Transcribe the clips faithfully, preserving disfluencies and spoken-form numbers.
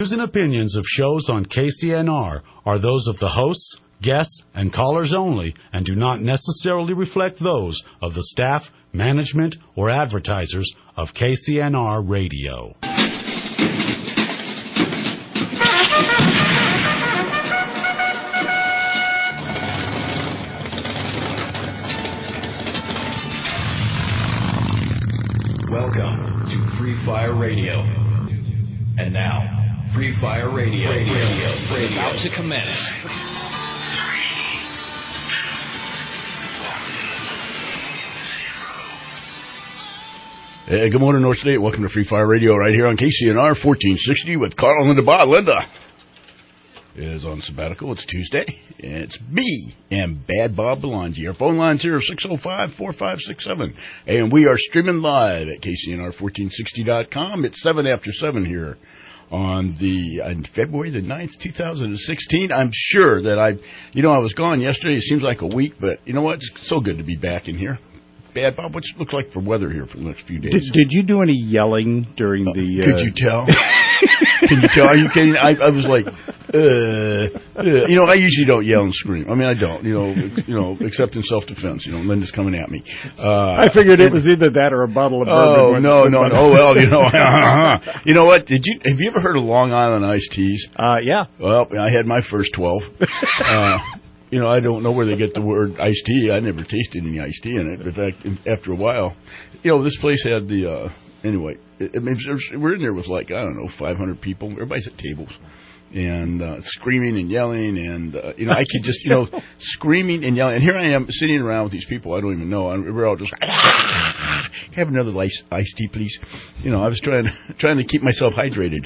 Views and opinions of shows on K C N R are those of the hosts, guests, and callers only and do not necessarily reflect those of the staff, management, or advertisers of K C N R Radio. Welcome to Free Fire Radio. And now, Free Fire Radio, Radio, Radio is about to commence. Hey, good morning, North State. Welcome to Free Fire Radio right here on K C N R fourteen sixty with Carl and Linda Bob. Linda is on sabbatical. It's Tuesday. And it's me and Bad Bob Belangi. Our phone line's here, six oh five, four five six seven. And we are streaming live at K C N R fourteen sixty dot com. It's seven after seven here on the on February the ninth, two thousand sixteen. I'm sure that I, you know, I was gone yesterday. It seems like a week, but you know what? It's so good to be back in here. Bad Bob, what's it look like for weather here for the next few days? Did, did you do any yelling during uh, the... Uh... Could you tell? Can you tell? Are you kidding? I, I was like, uh, uh, you know, I usually don't yell and scream. I mean, I don't, you know, you know, except in self-defense. You know, Linda's coming at me. Uh, I figured it was either that or a bottle of bourbon. Oh, no, no, no. Oh, well, you know, you know what? Did you, have you ever heard of Long Island iced teas? Uh, yeah. Well, I had my first twelve. Uh, You know, I don't know where they get the word iced tea. I never tasted any iced tea in it. In fact, after a while, you know, this place had the, uh, anyway, I mean, we're in there with like, I don't know, five hundred people. Everybody's at tables and uh, screaming and yelling. And, uh, you know, I could just, you know, screaming and yelling. And here I am sitting around with these people I don't even know. And we're all just, have another iced, iced tea, please. You know, I was trying, trying to keep myself hydrated.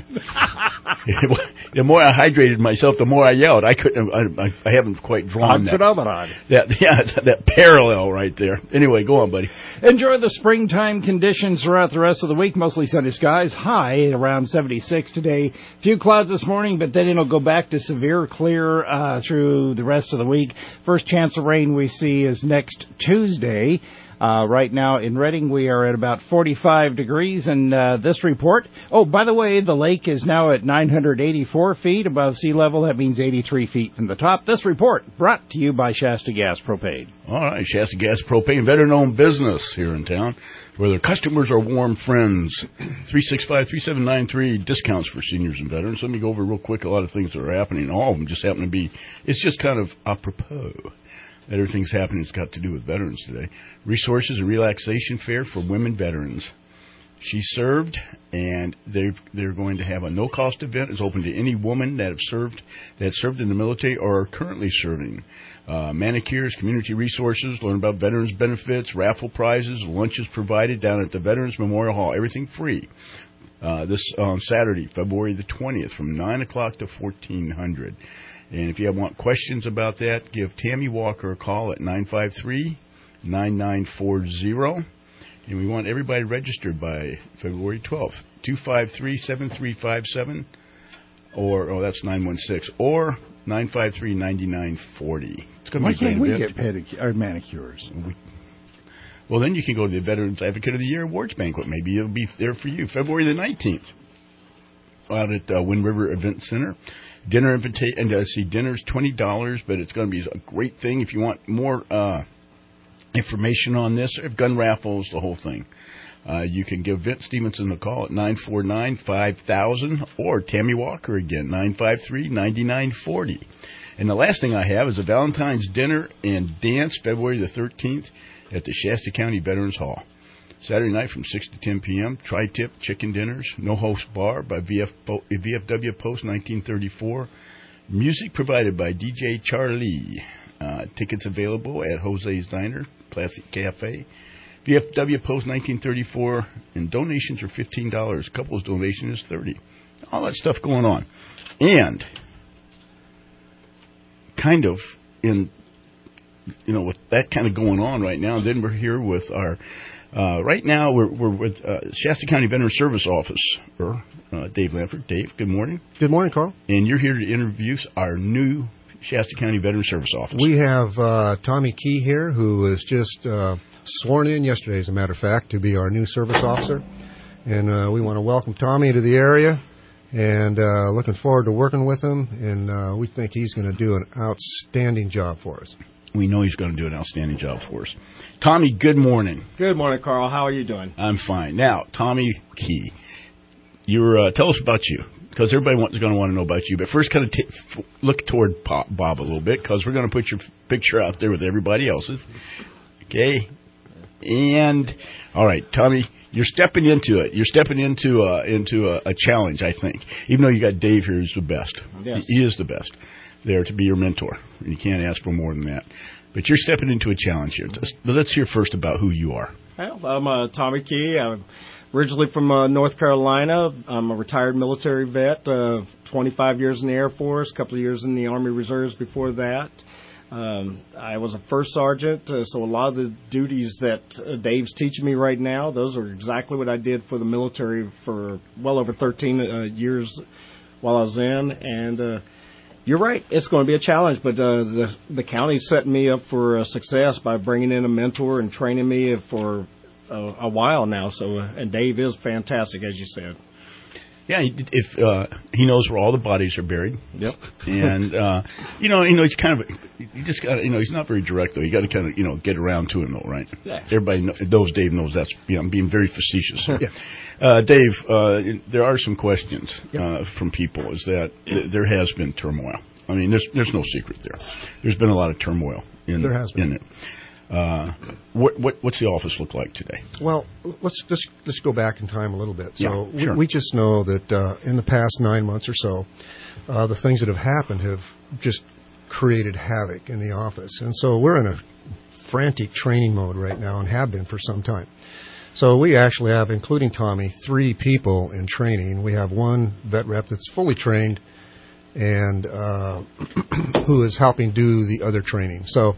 The more I hydrated myself, the more I yelled. I couldn't. I, I haven't quite drawn that phenomenon. That yeah, that, that parallel right there. Anyway, go on, buddy. Enjoy the springtime conditions throughout the rest of the week. Mostly sunny skies. High around seventy-six today. Few clouds this morning, but then it'll go back to severe clear uh, through the rest of the week. First chance of rain we see is next Tuesday. Uh, right now in Redding, we are at about forty-five degrees, and uh, this report... Oh, by the way, the lake is now at nine hundred eighty-four feet above sea level. That means eighty-three feet from the top. This report brought to you by Shasta Gas Propane. All right, Shasta Gas Propane, veteran-owned business here in town, where their customers are warm friends. three six five, three seven nine three, discounts for seniors and veterans. Let me go over real quick a lot of things that are happening. All of them just happen to be... It's just kind of apropos. Everything's happening that's got to do with veterans today. Resources and relaxation fair for women veterans. She served, and they're, they're going to have a no-cost event. It's open to any woman that have served, that served in the military or are currently serving. Uh, manicures, community resources, learn about veterans benefits, raffle prizes, lunches provided down at the Veterans Memorial Hall. Everything free. Uh, this on Saturday, February the twentieth, from nine o'clock to fourteen hundred. And if you want questions about that, give Tammy Walker a call at nine five three, nine nine four zero. And we want everybody registered by February twelfth. two five three, seven three five seven. Or, oh, that's nine one six. Or nine five three, nine nine four zero. It's going to be a great we event. get pedic- or manicures? We, well, then you can go to the Veterans Advocate of the Year Awards Banquet. Maybe it'll be there for you. February the nineteenth. Out at uh, Wind River Event Center. Dinner invitation, and uh, see, dinner's twenty dollars, but it's going to be a great thing. If you want more uh, information on this, gun raffles, the whole thing, uh, you can give Vince Stevenson a call at nine four nine, five thousand, or Tammy Walker again, nine five three, nine nine four zero. And the last thing I have is a Valentine's dinner and dance, February the thirteenth, at the Shasta County Veterans Hall. Saturday night from six to ten p.m., tri-tip chicken dinners, no-host bar by V F, V F W Post nineteen thirty-four. Music provided by D J Charlie. Uh, tickets available at Jose's Diner, Classic Cafe. V F W Post nineteen thirty-four, and donations are fifteen dollars. Couples donation is thirty dollars. All that stuff going on. And kind of in, you know, with that kind of going on right now, then we're here with our... Uh, right now, we're, we're with uh, Shasta County Veteran Service Officer, uh, Dave Lanford. Dave, good morning. Good morning, Carl. And you're here to interview our new Shasta County Veteran Service Officer. We have uh, Tommy Key here, who was just uh, sworn in yesterday, as a matter of fact, to be our new service officer. And uh, we want to welcome Tommy to the area and uh, looking forward to working with him. And uh, we think he's going to do an outstanding job for us. We know he's going to do an outstanding job for us. Tommy, good morning. Good morning, Carl. How are you doing? I'm fine. Now, Tommy Key, you're uh, tell us about you, because everybody wants, going to want to know about you. But first, kind of t- f- look toward Pop, Bob a little bit, because we're going to put your picture out there with everybody else's. Okay? And, all right, Tommy, you're stepping into it. You're stepping into a, into a, a challenge, I think. Even though you got Dave here, who's the best. Yes. He, he is the best there to be your mentor. And you can't ask for more than that. But you're stepping into a challenge here. Let's hear first about who you are. Well, I'm uh, Tommy Key. I'm originally from uh, North Carolina. I'm a retired military vet, uh, twenty-five years in the Air Force, a couple of years in the Army Reserves before that. Um, I was a first sergeant, uh, so a lot of the duties that uh, Dave's teaching me right now, those are exactly what I did for the military for well over thirteen uh, years while I was in. And uh, you're right, it's going to be a challenge, but uh, the, the county's setting me up for uh, success by bringing in a mentor and training me for a, a while now. So, uh, and Dave is fantastic, as you said. Yeah, if uh, he knows where all the bodies are buried. Yep. And uh, you know, you know, he's kind of you just got you know, he's not very direct though. You got to kind of you know get around to him though, right? Yeah. Everybody knows Dave knows that's. You know, I'm being very facetious. Yeah. Uh, Dave, uh, there are some questions Yep. uh, from people. Is that th- there has been turmoil? I mean, there's there's no secret there. There's been a lot of turmoil in There has been. in it. Uh, what what what's the office look like today? Well, let's just let's go back in time a little bit. So Yeah, sure. we, we just know that uh, in the past nine months or so, uh, the things that have happened have just created havoc in the office, and so we're in a frantic training mode right now and have been for some time. So we actually have, including Tommy, three people in training. We have one vet rep that's fully trained and uh, who is helping do the other training. So.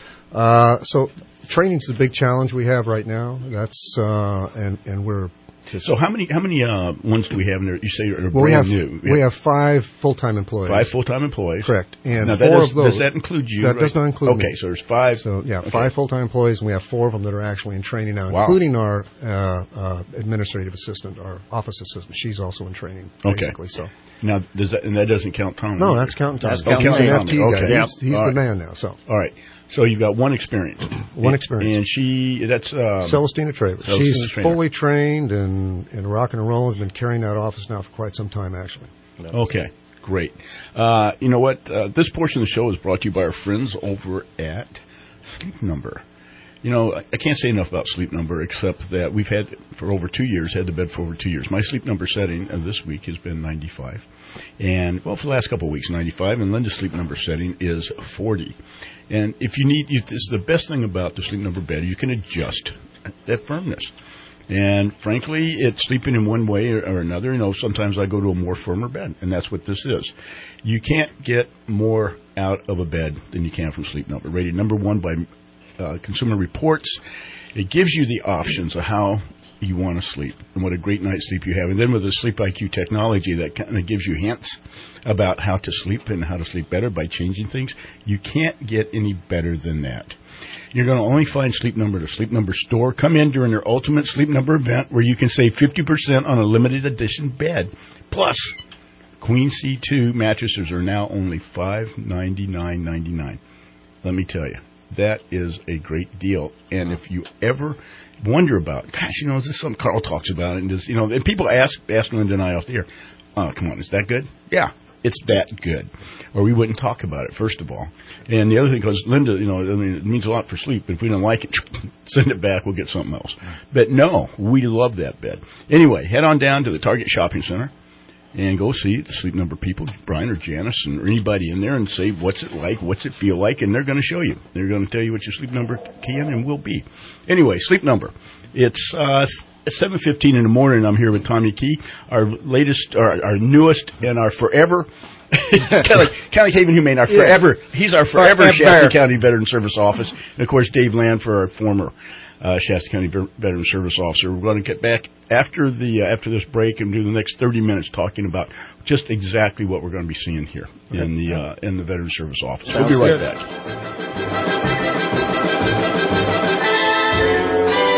Uh, so training's the big challenge we have right now. That's uh, and and we're just So how many how many uh, ones do we have in there? You say are well, we brand have new. we have five full-time employees. Five full-time employees. Correct. And now, that four is, of those does that include you? That right? does not include Okay, me. so there's five. So yeah, okay. five full-time employees, and we have four of them that are actually in training now, Wow. including our uh, uh, administrative assistant, our office assistant. She's also in training, Okay. basically. So Now does that and that doesn't count Tommy? no, either. that's counting Tommy. That's counting He's an Tommy. F T guy. Okay. He's, he's All the right. man now. So All right. So you've got one experience. one experience. And she that's um, Celestina Travers. Celestina She's Traver. fully trained and, and rock and roll. Has been carrying that office now for quite some time, actually. Okay, great. Uh, you know what? Uh, this portion of the show is brought to you by our friends over at Sleep Number. You know, I can't say enough about Sleep Number except that we've had for over two years, had the bed for over two years. My Sleep Number setting uh, this week has been ninety-five. And, well, for the last couple of weeks, ninety-five. And Linda's Sleep Number setting is forty. And if you need, you, this is the best thing about the Sleep Number bed, you can adjust that firmness. And, frankly, it's sleeping in one way or, or another. You know, sometimes I go to a more firmer bed, and that's what this is. You can't get more out of a bed than you can from Sleep Number. Rated number one by uh, Consumer Reports. It gives you the options of how you want to sleep and what a great night's sleep you have. And then with the Sleep I Q technology that kind of gives you hints about how to sleep and how to sleep better by changing things, you can't get any better than that. You're going to only find Sleep Number at a Sleep Number store. Come in during their Ultimate Sleep Number event where you can save fifty percent on a limited edition bed. Plus, Queen C two mattresses are now only five ninety-nine ninety-nine. Let me tell you, that is a great deal. And if you ever wonder about, gosh, you know, is this something Carl talks about? And just, you know, and people ask, ask Linda and I off the air, oh, come on, is that good? Yeah, it's that good. Or we wouldn't talk about it, first of all. And the other thing, because Linda, you know, I mean, it means a lot for sleep. But if we don't like it, send it back, we'll get something else. But no, we love that bed. Anyway, head on down to the Target Shopping Center and go see the Sleep Number people, Brian or Janice or anybody in there, and say, what's it like, what's it feel like, and they're going to show you. They're going to tell you what your Sleep Number can and will be. Anyway, Sleep Number. It's uh, seven fifteen in the morning. I'm here with Tommy Key, our latest, our, our newest, and our forever, kind of like, kind of like Haven Humane, our forever, he's our forever Shasta County Veteran Service Office, and of course Dave Land for our former Uh, Shasta County Veteran Service Officer. We're going to get back after the uh, after this break and do the next thirty minutes talking about just exactly what we're going to be seeing here okay. in the uh, in the Veteran Service Office. Sounds we'll be right good. back.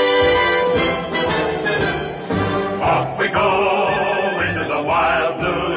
Off we go into the wild blue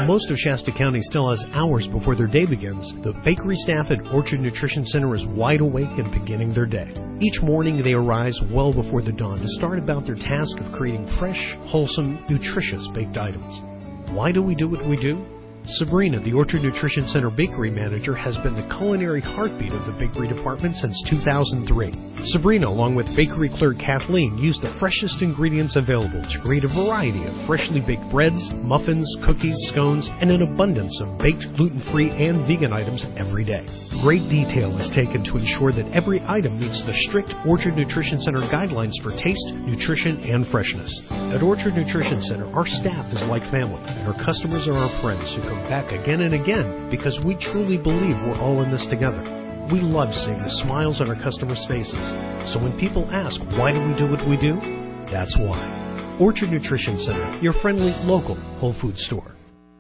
While most of Shasta County still has hours before their day begins, the bakery staff at Orchard Nutrition Center is wide awake and beginning their day. Each morning they arise well before the dawn to start about their task of creating fresh, wholesome, nutritious baked items. Why do we do what we do? Sabrina, the Orchard Nutrition Center bakery manager, has been the culinary heartbeat of the bakery department since two thousand three. Sabrina, along with bakery clerk Kathleen, used the freshest ingredients available to create a variety of freshly baked breads, muffins, cookies, scones, and an abundance of baked gluten-free and vegan items every day. Great detail is taken to ensure that every item meets the strict Orchard Nutrition Center guidelines for taste, nutrition, and freshness. At Orchard Nutrition Center, our staff is like family, and our customers are our friends who come back again and again because we truly believe we're all in this together. We love seeing the smiles on our customers' faces. So when people ask, why do we do what we do? That's why. Orchard Nutrition Center, your friendly local Whole Food store.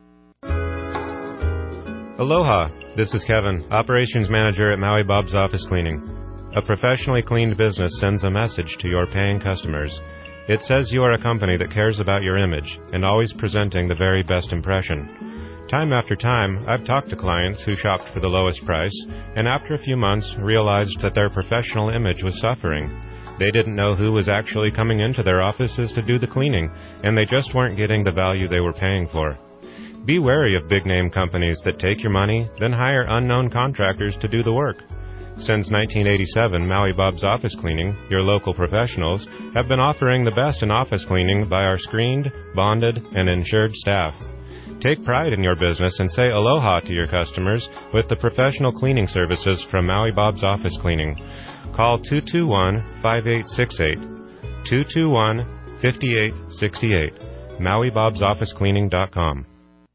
Aloha, this is Kevin, Operations Manager at Maui Bob's Office Cleaning. A professionally cleaned business sends a message to your paying customers. It says you are a company that cares about your image and always presenting the very best impression. Time after time, I've talked to clients who shopped for the lowest price and after a few months realized that their professional image was suffering. They didn't know who was actually coming into their offices to do the cleaning, and they just weren't getting the value they were paying for. Be wary of big-name companies that take your money, then hire unknown contractors to do the work. Since nineteen eighty-seven, Maui Bob's Office Cleaning, your local professionals, have been offering the best in office cleaning by our screened, bonded, and insured staff. Take pride in your business and say aloha to your customers with the professional cleaning services from Maui Bob's Office Cleaning. Call two two one, five eight six eight, two two one, five eight six eight, maui bobs office cleaning dot com.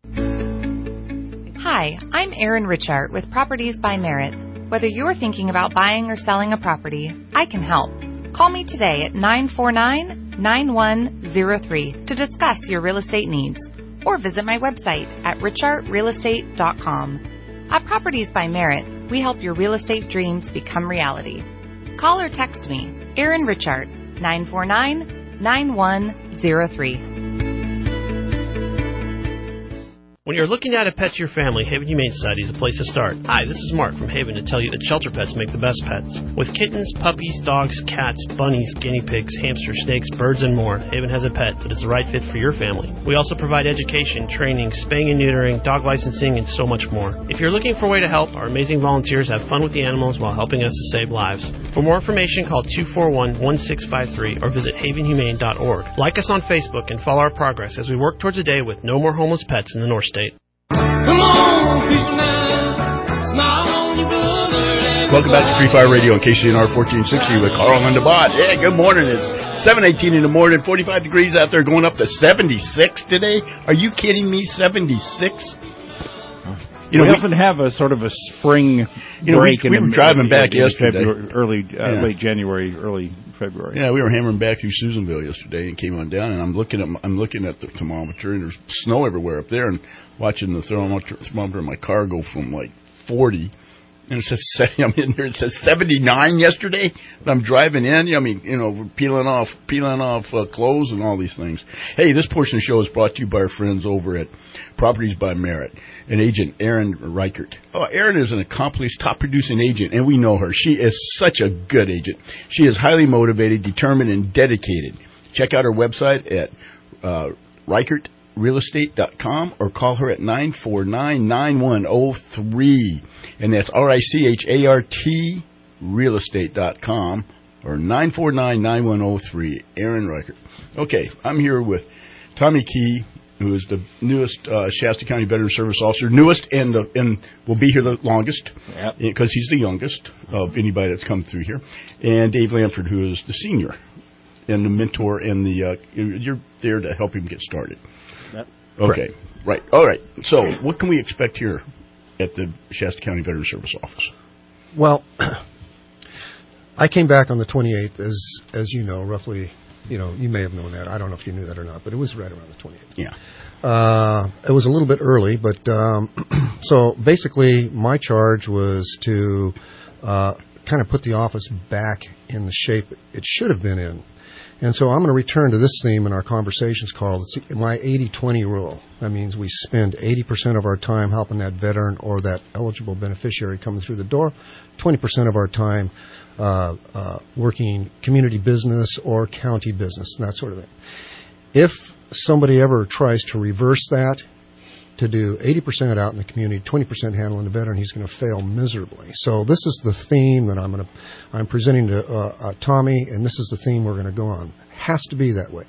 Hi, I'm Erin Richart with Properties by Merit. Whether you're thinking about buying or selling a property, I can help. Call me today at nine four nine, nine one zero three to discuss your real estate needs, or visit my website at richart real estate dot com. At Properties by Merit, we help your real estate dreams become reality. Call or text me, Erin Richart, nine four nine, nine one zero three. When you're looking to add a pet to your family, Haven Humane Society is a place to start. Hi, this is Mark from Haven to tell you that shelter pets make the best pets. With kittens, puppies, dogs, cats, bunnies, guinea pigs, hamsters, snakes, birds, and more, Haven has a pet that is the right fit for your family. We also provide education, training, spaying and neutering, dog licensing, and so much more. If you're looking for a way to help, our amazing volunteers have fun with the animals while helping us to save lives. For more information, call two four one, one six five three or visit haven humane dot org. Like us on Facebook and follow our progress as we work towards a day with no more homeless pets in the North State. Come on, people now, smile on your brother. Welcome back to Free Fire Radio on K C N R fourteen sixty with Carl and DeBot. Yeah, good morning. It's seven eighteen in the morning, forty-five degrees out there, going up to seventy-six today. Are you kidding me? seventy-six? You know, we, we often have a sort of a spring you know, break. We, we in were driving in, back in yesterday. February, early, uh, yeah. late January, early February. Yeah, we were hammering back through Susanville yesterday and came on down, and I'm looking at I'm looking at the thermometer, and there's snow everywhere up there, and watching the thermometer, thermometer in my car go from like forty, and it says I'm in there. It says seventy-nine yesterday. And I'm driving in. I mean, you know, peeling off peeling off uh, clothes and all these things. Hey, this portion of the show is brought to you by our friends over at Properties by Merit and agent Erin Reichert. Oh, Erin is an accomplished, top-producing agent, and we know her. She is such a good agent. She is highly motivated, determined, and dedicated. Check out her website at uh, Reichert real estate dot com or call her at nine four nine, nine one zero three. And that's R I C H A R T real estate dot com or nine four nine, nine one zero three. Erin Reichert. Okay, I'm here with Tommy Key, who is the newest uh, Shasta County Veteran Service Officer, newest and uh, and will be here the longest because yep. he's the youngest of anybody that's come through here, and Dave Lamford, who is the senior and the mentor and the uh, you're there to help him get started. Yep. Okay, right. All right. So what can we expect here at the Shasta County Veteran Service Office? Well, I came back on the twenty-eighth, as as you know, roughly. You know, you may have known that. I don't know if you knew that or not, but it was right around the twenty-eighth. Yeah. Uh, it was a little bit early, but um, so basically my charge was to uh, kind of put the office back in the shape it should have been in. And so I'm going to return to this theme in our conversations called it's my eighty twenty rule. That means we spend eighty percent of our time helping that veteran or that eligible beneficiary coming through the door, twenty percent of our time uh, uh, working community business or county business and that sort of thing. If somebody ever tries to reverse that, to do eighty percent out in the community, twenty percent handling the veteran, he's going to fail miserably. So this is the theme that I'm going to, I'm presenting to uh, uh, Tommy, and this is the theme we're going to go on. Has to be that way.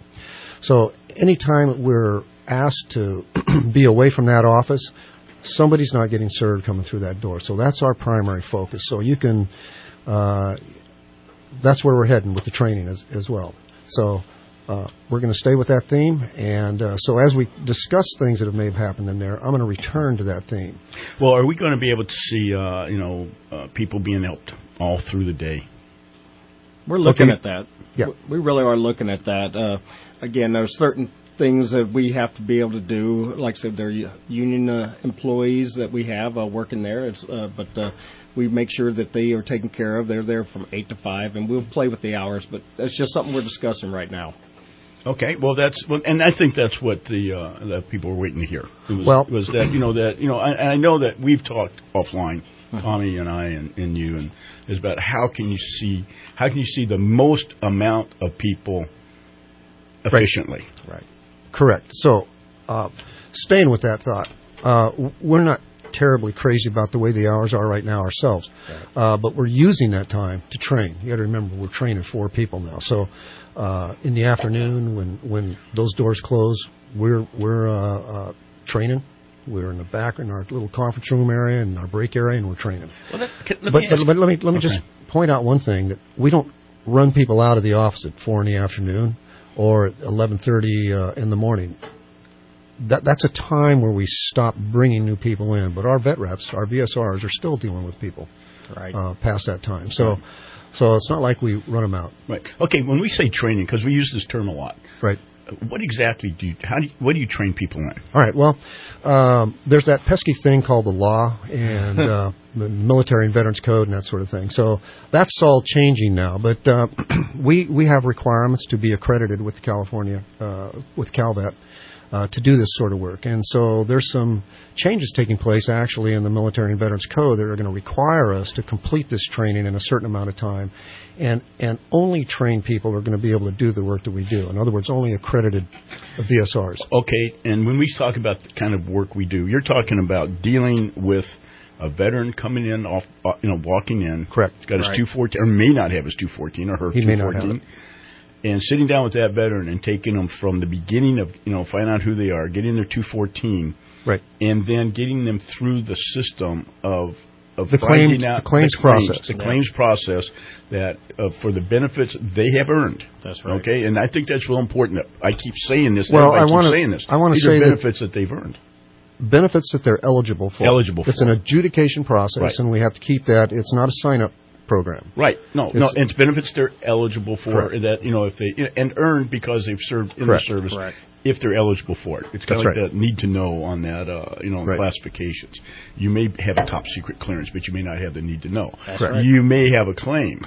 So anytime we're asked to be away from that office, somebody's not getting served coming through that door. So that's our primary focus. So you can, uh, that's where we're heading with the training as, as well. So Uh, we're going to stay with that theme, and uh, so as we discuss things that have may have happened in there, I'm going to return to that theme. Well, are we going to be able to see, uh, you know, uh, people being helped all through the day? We're looking Okay. at that. Yeah. We really are looking at that. Uh, again, there's certain things that we have to be able to do. Like I said, there are union uh, employees that we have uh, working there, it's, uh, but uh, we make sure that they are taken care of. They're there from eight to five, and we'll play with the hours, but that's just something we're discussing right now. Okay, well that's well, and I think that's what the uh, that people were waiting to hear. It was, Well- was that you know that you know I, I know that we've talked offline, Tommy and I and, and you, and is about how can you see how can you see the most amount of people efficiently. Right. Correct. So, uh, staying with that thought, uh, w- we're not terribly crazy about the way the hours are right now ourselves, uh, but we're using that time to train. You got to remember we're training four people now. So, uh, in the afternoon when when those doors close, we're we're uh, uh, training. We're in the back in our little conference room area and our break area, and we're training. Well, that, can, let But, me but, ask- but let me let me Okay. just point out one thing, that we don't run people out of the office at four in the afternoon or at eleven thirty uh, in the morning. That that's a time where we stop bringing new people in. But our vet reps, our V S Rs, are still dealing with people Right. uh, past that time. So so it's not like we run them out. Right. Okay. When we say training, because we use this term a lot, Right. what exactly do you how do you, what do you train people in? All right. Well, um, there's that pesky thing called the law and uh, the Military and Veterans Code and that sort of thing. So that's all changing now. But uh, we we have requirements to be accredited with California uh, with CalVet uh, to do this sort of work. And so there's some changes taking place actually in the Military and Veterans Code that are going to require us to complete this training in a certain amount of time. And, and only trained people are going to be able to do the work that we do. In other words, only accredited V S Rs. Okay, and when we talk about the kind of work we do, you're talking about dealing with a veteran coming in, off, uh, you know, walking in. Correct. He's got his Right. two fourteen, or may not have his two fourteen, or her He may not have two fourteen. And sitting down with that veteran and taking them from the beginning of, you know, find out who they are, getting their two fourteen, Right. and then getting them through the system of of The finding claims- out the claims process. the Yeah. claims process that uh, for the benefits they have earned. That's right. Okay, and I think that's real important. That I keep saying this. Well, everybody I keeps wanna- saying this. I wanna These say are that- benefits that they've earned. Benefits that they're eligible for. Eligible It's for. an adjudication process, Right. and we have to keep that. It's not a sign-up program. Right. No, It's- no, and it's benefits they're eligible for Correct. that, you know, if they and earned because they've served in Correct. the service. Correct. If they're eligible for it, it's kind That's of like right. the need to know on that, uh, you know, Right. classifications. You may have a top secret clearance, but you may not have the need to know. That's Correct. right. You may have a claim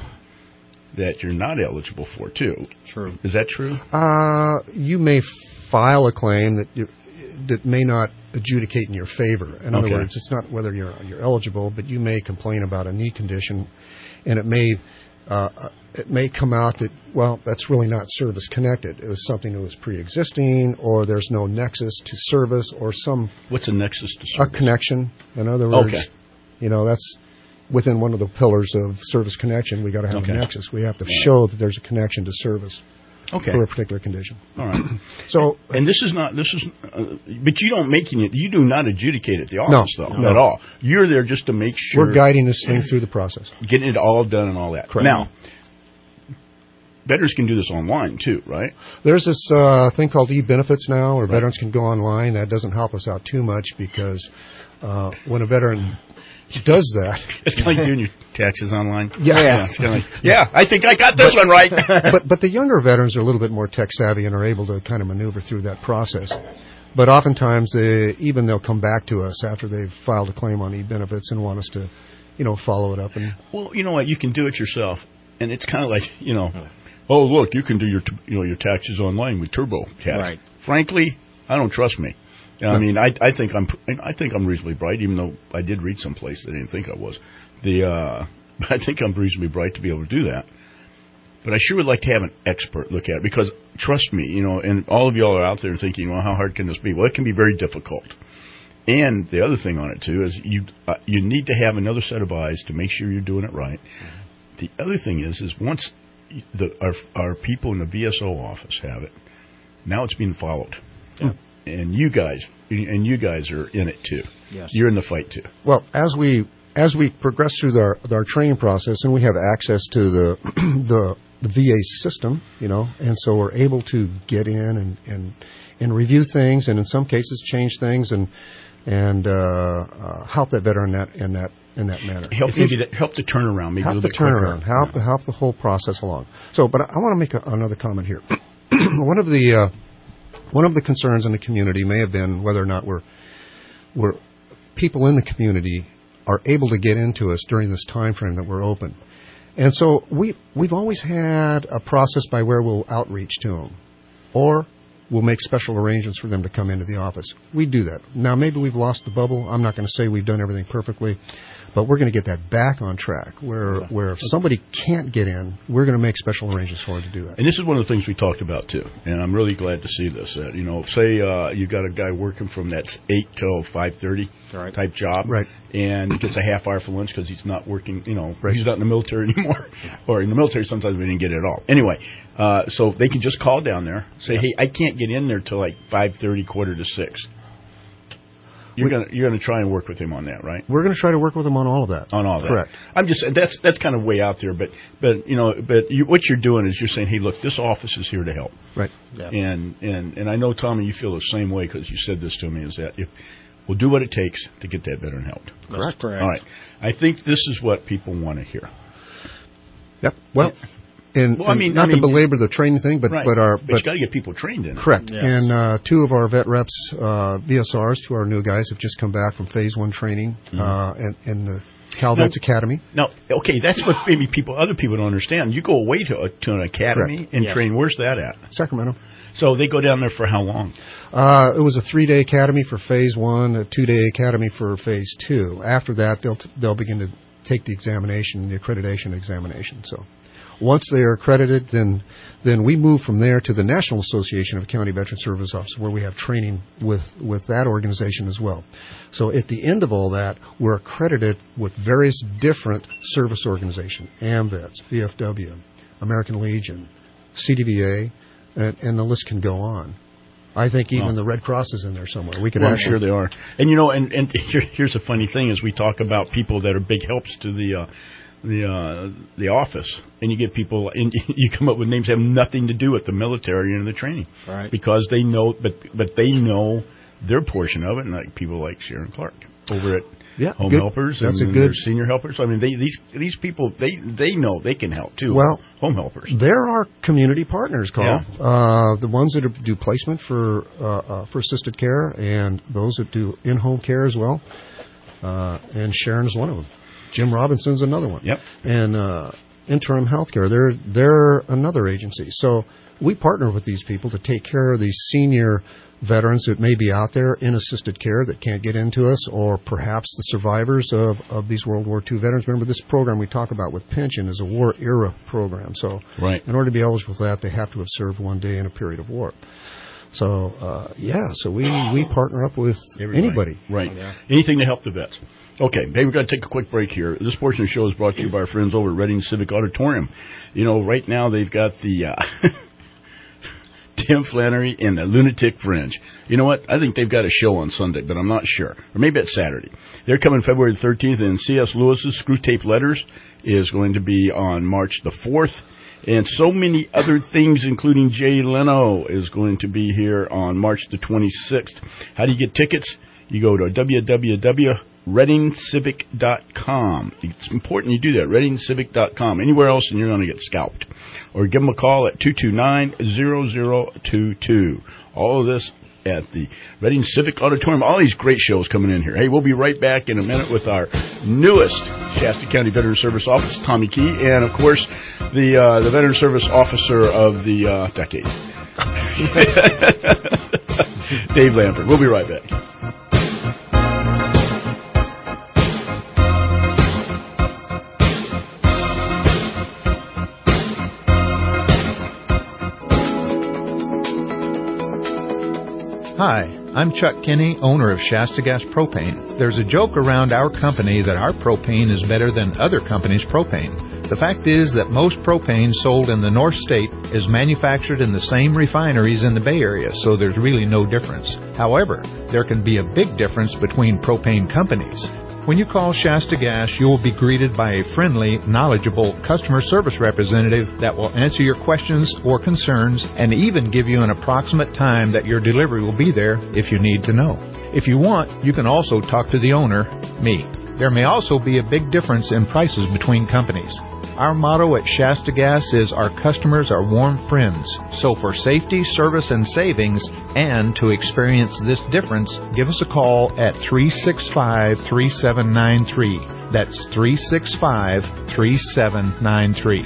that you're not eligible for too. True. Is that true? Uh, you may file a claim that you, that may not adjudicate in your favor. In other Okay. words, it's not whether you're you're eligible, but you may complain about a knee condition, and it may uh, it may come out that, well, that's really not service connected. It was something that was pre-existing, or there's no nexus to service, or some What's a nexus to a service? connection. In other words, Okay. you know, that's within one of the pillars of service connection. We got to have Okay. a nexus. We have to show that there's a connection to service Okay. for a particular condition. All right. So, And this is not this is, uh, but you don't make it. You do not adjudicate at the office, though, no. at all. You're there just to make sure we're guiding this thing through the process. getting it all done and all that. Correct. Now, veterans can do this online too, right? There's this uh, thing called e-benefits now, where veterans can go online. That doesn't help us out too much because uh, when a veteran does that, It's kind of like doing your taxes online. Yeah. yeah. It's kind of like, yeah, I think I got this one right. but but the younger veterans are a little bit more tech savvy and are able to kind of maneuver through that process. But oftentimes, they, even they'll come back to us after they've filed a claim on e-benefits and want us to, you know, follow it up. And Well, you know what? You can do it yourself, and it's kind of like, you know, oh, look, you can do your t- you know your taxes online with TurboTax. Right. Frankly, I don't trust me. I mean, I, I think I'm I think I'm reasonably bright, even though I did read someplace that I didn't think I was. The uh, I think I'm reasonably bright to be able to do that. But I sure would like to have an expert look at it, because trust me, you know, and all of y'all are out there thinking, well, how hard can this be? Well, it can be very difficult. And the other thing on it too is you uh, you need to have another set of eyes to make sure you're doing it right. The other thing is is once the our our people in the V S O office have it, now it's being followed. Yeah. And you guys, and you guys are in it too. Yes. You're in the fight too. Well, as we as we progress through our our training process, and we have access to the the, the V A system, you know, and so we're able to get in and and, and review things, and in some cases change things, and and uh, uh, help that veteran in that in that in that manner. Help maybe that, help the turnaround, maybe help a little the bit quicker. turnaround, help Yeah. help the whole process along. So, but I want to make a, another comment here. One of the uh, One of the concerns in the community may have been whether or not we're, we're people in the community are able to get into us during this time frame that we're open. And so we, we've always had a process by where we'll outreach to them, or we'll make special arrangements for them to come into the office. We do that. Now, maybe we've lost the bubble. I'm not going to say we've done everything perfectly, but we're going to get that back on track, where where if somebody can't get in, we're going to make special arrangements for them to do that. And this is one of the things we talked about too, and I'm really glad to see this. That, you know, say uh, you got a guy working from that eight till five thirty right. type job, right? And he gets a half hour for lunch because he's not working. You know, right. he's not in the military anymore, or in the military sometimes we didn't get it at all. Anyway, uh, so they can just call down there, say, yeah. hey, I can't get in there till like five thirty, quarter to six. You're we, gonna you're gonna try and work with him on that, right? We're gonna try to work with him on all of that. On all of that, correct. I'm just that's that's kind of way out there, but but you know, but you, what you're doing is you're saying, hey, look, this office is here to help, right? Yeah. And and and I know, Tommy, you feel the same way because you said this to me. Is that if we'll do what it takes to get that veteran helped? Correct. Correct. All right. I think this is what people want to hear. Yep. Well. Yeah. And, well, I mean, and not I mean, to belabor the training thing, but right. but our but, but you got to get people trained in it. Correct. Yes. And uh, two of our vet reps, uh, V S Rs, two of our new guys, have just come back from Phase One training mm-hmm. uh, in, in the Cal Vets now, Academy. Now, okay, that's what maybe people, other people don't understand. You go away to a, to an academy Correct. and yeah. train. Where's that at? Sacramento. So they go down there for how long? Uh, it was a three-day academy for Phase One, a two-day academy for Phase Two. After that, they'll t- they'll begin to take the examination, the accreditation examination. So. Once they are accredited, then then we move from there to the National Association of County Veteran Service Officers, where we have training with, with that organization as well. So at the end of all that, we're accredited with various different service organizations, AMVETS, V F W, American Legion, C D V A, and, and the list can go on. I think even oh. the Red Cross is in there somewhere. We can well, actually, I'm sure they are. And, you know, and, and here, here's a funny thing is we talk about people that are big helps to the uh, the uh, the office, and you get people, and you come up with names that have nothing to do with the military and the training, right? Because they know, but but they know their portion of it, and like people like Sharon Clark over at yeah, Home good. Helpers That's and a good senior helpers. I mean, they, these these people they they know they can help too. Well, Home Helpers. There are community partners, Carl. Yeah. Uh, the ones that do placement for uh, uh, for assisted care, and those that do in-home care as well. Uh, and Sharon is one of them. Jim Robinson's another one. Yep. And uh, Interim Healthcare, they're they're another agency. So we partner with these people to take care of these senior veterans that may be out there in assisted care that can't get into us, or perhaps the survivors of, of these World War Two veterans. Remember, this program we talk about with pension is a war-era program. So right. in order to be eligible for that, they have to have served one day in a period of war. So, uh, yeah, so we, we partner up with Everybody. anybody. Right. Yeah. Anything to help the vets. Okay, hey, we've got to take a quick break here. This portion of the show is brought to you by our friends over at Reading Civic Auditorium. You know, right now they've got the uh, Tim Flannery and the Lunatic Fringe. You know what? I think they've got a show on Sunday, but I'm not sure. Or maybe it's Saturday. They're coming February thirteenth, and C S. Lewis's Screwtape Letters is going to be on March the fourth. And so many other things, including Jay Leno, is going to be here on March the twenty-sixth. How do you get tickets? You go to w w w dot reading civic dot com. It's important you do that, reading civic dot com. Anywhere else, and you're going to get scalped. Or give them a call at two two nine, zero zero two two. All of this at the Reading Civic Auditorium. All these great shows coming in here. Hey, we'll be right back in a minute with our newest Shasta County Veteran Service Office, Tommy Key, and, of course, the uh, the Veteran Service Officer of the uh, decade, Dave Lamford. We'll be right back. Hi, I'm Chuck Kinney, owner of Shasta Gas Propane. There's a joke around our company that our propane is better than other companies' propane. The fact is that most propane sold in the North State is manufactured in the same refineries in the Bay Area, so there's really no difference. However, there can be a big difference between propane companies. When you call Shasta Gas, you will be greeted by a friendly, knowledgeable customer service representative that will answer your questions or concerns and even give you an approximate time that your delivery will be there if you need to know. If you want, you can also talk to the owner, me. There may also be a big difference in prices between companies. Our motto at Shasta Gas is our customers are warm friends. So for safety, service, and savings, and to experience this difference, give us a call at three six five, three seven nine three. That's three six five, three seven nine three.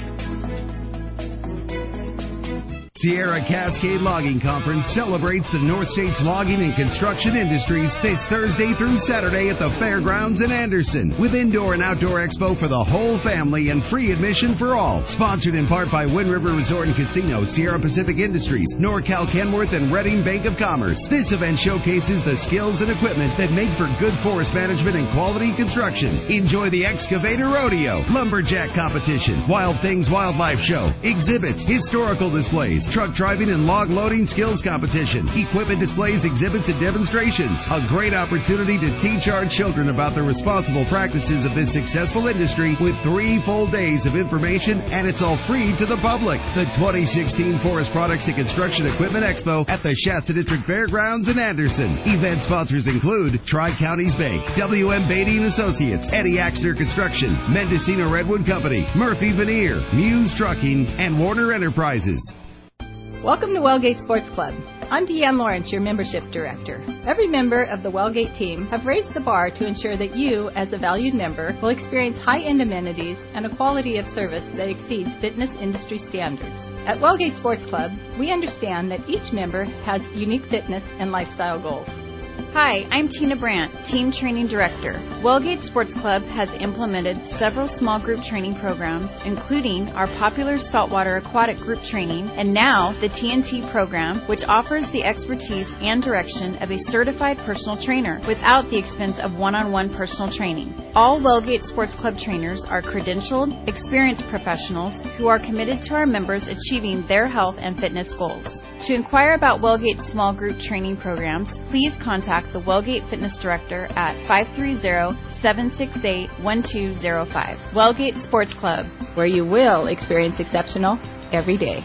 Sierra Cascade Logging Conference celebrates the North States logging and construction industries this Thursday through Saturday at the Fairgrounds in Anderson, with indoor and outdoor expo for the whole family and free admission for all. Sponsored in part by Wind River Resort and Casino, Sierra Pacific Industries, NorCal Kenworth, and Reading Bank of Commerce. This event showcases the skills and equipment that make for good forest management and quality construction. Enjoy the excavator rodeo, lumberjack competition, Wild Things Wildlife Show, exhibits, historical displays, truck driving and log loading skills competition, equipment displays, exhibits, and demonstrations. A great opportunity to teach our children about the responsible practices of this successful industry with three full days of information, and it's all free to the public. The twenty sixteen Forest Products and Construction Equipment Expo at the Shasta District Fairgrounds in Anderson. Event sponsors include Tri-Counties Bank, W M Beatty and Associates, Eddie Axner Construction, Mendocino Redwood Company, Murphy Veneer, Muse Trucking, and Warner Enterprises. Welcome to Wellgate Sports Club. I'm Deanne Lawrence, your membership director. Every member of the Wellgate team have raised the bar to ensure that you, as a valued member, will experience high-end amenities and a quality of service that exceeds fitness industry standards. At Wellgate Sports Club, we understand that each member has unique fitness and lifestyle goals. Hi, I'm Tina Brandt, Team Training Director. Wellgate Sports Club has implemented several small group training programs, including our popular saltwater aquatic group training, and now the T N T program, which offers the expertise and direction of a certified personal trainer without the expense of one-on-one personal training. All Wellgate Sports Club trainers are credentialed, experienced professionals who are committed to our members achieving their health and fitness goals. To inquire about Wellgate small group training programs, please contact the Wellgate Fitness Director at five three zero, seven six eight, one two zero five. Wellgate Sports Club, where you will experience exceptional every day.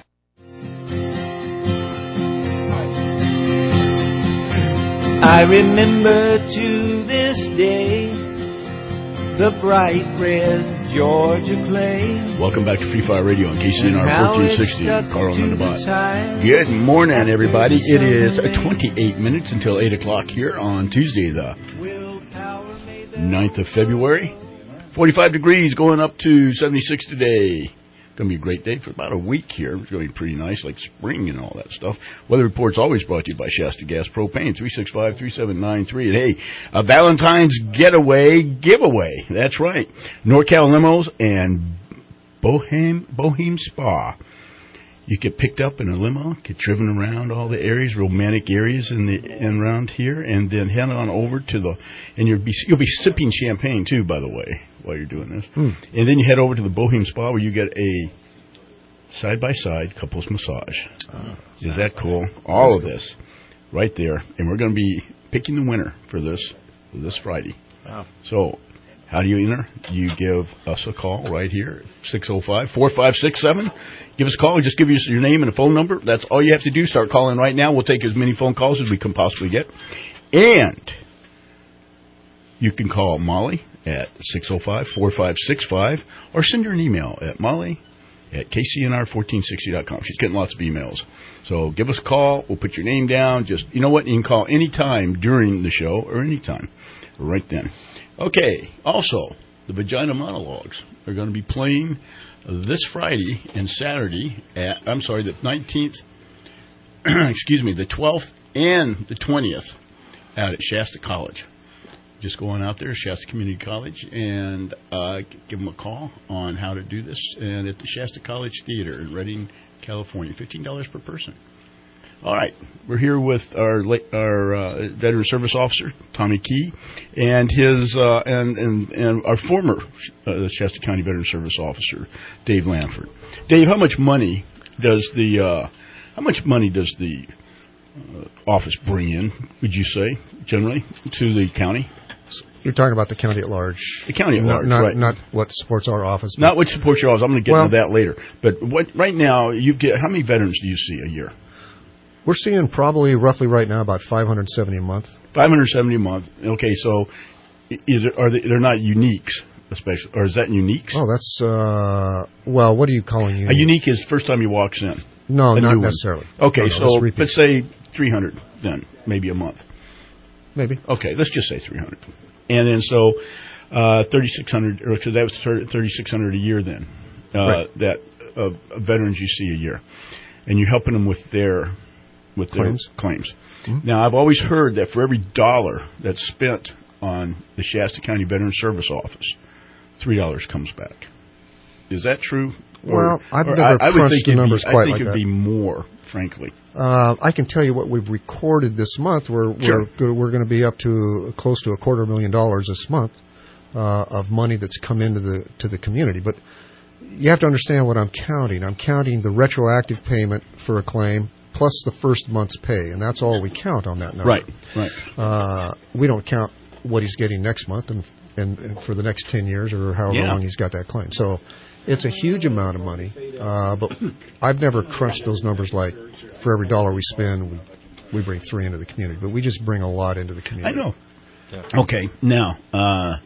I remember to this day the bright red Georgia clay. Welcome back to Free Fire Radio on K C N R fourteen sixty. Carl on the bot. Good morning, everybody. It is twenty-eight minutes until eight o'clock here on Tuesday, the ninth of February. forty-five degrees, going up to seventy-six today. Going to be a great day for about a week here. It's going to be pretty nice, like spring and all that stuff. Weather Report's always brought to you by Shasta Gas Propane, three six five, three seven nine three. And hey, a Valentine's Getaway giveaway. That's right. NorCal Limos and Bohem, Bohem Spa. You get picked up in a limo, get driven around all the areas, romantic areas in the in around here, and then head on over to the, and you'll be you'll be sipping champagne too, by the way, while you're doing this. Hmm. And then you head over to the Bohem Spa where you get a side by side couples massage. Oh, is that cool? All of this right there, and we're going to be picking the winner for this for this Friday. Wow! So. How do you enter? You give us a call right here, six oh five, four five six seven. Give us a call. Just give us your name and a phone number. That's all you have to do. Start calling right now. We'll take as many phone calls as we can possibly get. And you can call Molly at six oh five, four five six five or send her an email at Molly at K C N R fourteen sixty dot com. She's getting lots of emails. So give us a call. We'll put your name down. Just, you know what? You can call any time during the show or any time right then. Okay. Also, the Vagina Monologues are going to be playing this Friday and Saturday at, I'm sorry, the nineteenth, excuse me, the twelfth and the twentieth out at Shasta College. Just go on out there, Shasta Community College, and uh, give them a call on how to do this. And at the Shasta College Theater in Redding, California, fifteen dollars per person. All right, we're here with our our uh, veteran service officer, Tommy Key, and his uh, and, and and our former uh, Shasta County Veteran Service Officer, Dave Lanford. Dave, how much money does the uh, how much money does the uh, office bring in? Would you say generally to the county? You're talking about the county at large. The county at not, large, not, right. Not what supports our office. Not what supports your office. I'm going to get well, into that later. But what right now, you get how many veterans do you see a year? We're seeing probably roughly right now about five hundred seventy a month. five hundred seventy a month. Okay, so is it, are they, they're not uniques, especially, or is that uniques? Oh, that's, uh, well, what are you calling unique? A unique is first time he walks in. No, a not necessarily. One. Okay, no, no, so let's, let's say three hundred then, maybe a month. Maybe. Okay, let's just say three hundred. And then so uh, thirty-six hundred, or so that was thirty-six hundred a year then, uh, right. that uh, veterans you see a year. And you're helping them with their with claims. Their claims. Mm-hmm. Now, I've always heard that for every dollar that's spent on the Shasta County Veteran Service Office, three dollars comes back. Is that true? Well, or, I've or never I, I crunched the numbers be, quite I think like it'd that. be more, frankly. Uh, I can tell you what we've recorded this month. We're sure. we're, we're going to be up to close to a quarter million dollars this month uh, of money that's come into the to the community. But you have to understand what I'm counting. I'm counting the retroactive payment for a claim plus the first month's pay, and that's all we count on that number. Right, right. Uh, we don't count what he's getting next month and, and, and for the next ten years or however yeah. long he's got that claim. So it's a huge amount of money, uh, but I've never crunched those numbers like for every dollar we spend, we, we bring three into the community. But we just bring a lot into the community. I know. Yeah. Okay, now, uh,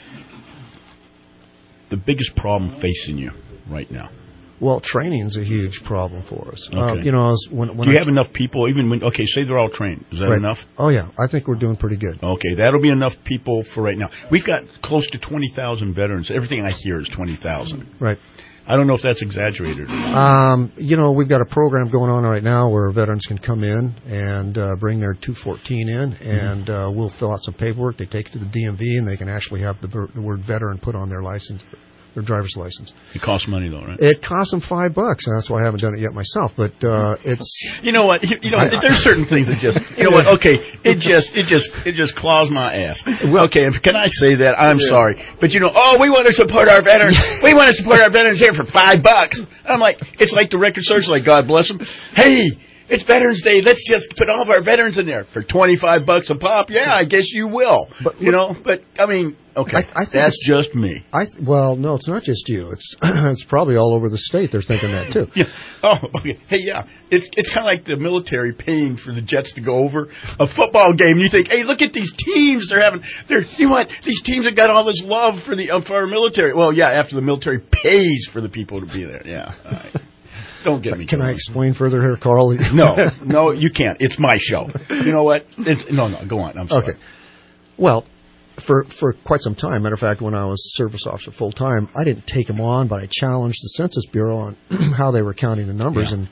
the biggest problem facing you right now? Well, training's a huge problem for us. Okay. Uh, you know, when, when do you I, have enough people? Even when okay, say they're all trained, is that right. enough? Oh yeah, I think we're doing pretty good. Okay, that'll be enough people for right now. We've got close to twenty thousand veterans. Everything I hear is twenty thousand. Right. I don't know if that's exaggerated. Or not. Um, you know, we've got a program going on right now where veterans can come in and uh, bring their two fourteen in, and uh, we'll fill out some paperwork. They take it to the D M V, and they can actually have the, the word veteran put on their license. Their driver's license. It costs money, though, right? It costs them five bucks, and that's why I haven't done it yet myself. But uh, it's you know what you, you know I, there's certain things that just you know what okay it just it just it just claws my ass. Well, okay, if, can I say that? I'm yeah. sorry, but you know, oh, we want to support our veterans. We want to support our veterans here for five bucks. I'm like, it's like the record stores, like God bless them. Hey. It's Veterans Day. Let's just put all of our veterans in there for twenty-five bucks a pop. Yeah, I guess you will. But you know, but I mean, okay, I, I that's just me. I well, no, it's not just you. It's it's probably all over the state. They're thinking that too. Yeah. Oh, okay. Hey, yeah. It's it's kind of like the military paying for the jets to go over a football game. And you think, hey, look at these teams. They're having. They're you know what? These teams have got all this love for the uh, for our military. Well, yeah, after the military pays for the people to be there. Yeah. All right. Don't get me. Can going. I explain further here, Carl? No, no, you can't. It's my show. You know what? It's, no, no, go on. I'm sorry. Okay. Well, for for quite some time, matter of fact, when I was service officer full time, I didn't take them on, but I challenged the Census Bureau on how they were counting the numbers, yeah. and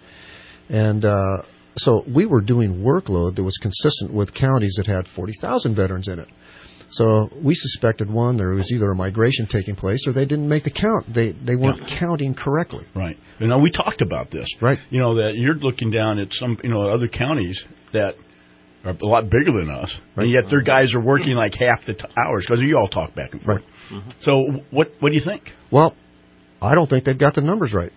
and uh, so we were doing workload that was consistent with counties that had forty thousand veterans in it. So we suspected, one, there was either a migration taking place or they didn't make the count. They they weren't yeah. counting correctly. Right. You know, we talked about this. Right. You know, that you're looking down at some, you know, other counties that are a lot bigger than us, right. and yet their guys are working like half the t- hours, because you all talk back and forth. Right. Mm-hmm. So what what do you think? Well, I don't think they've got the numbers right.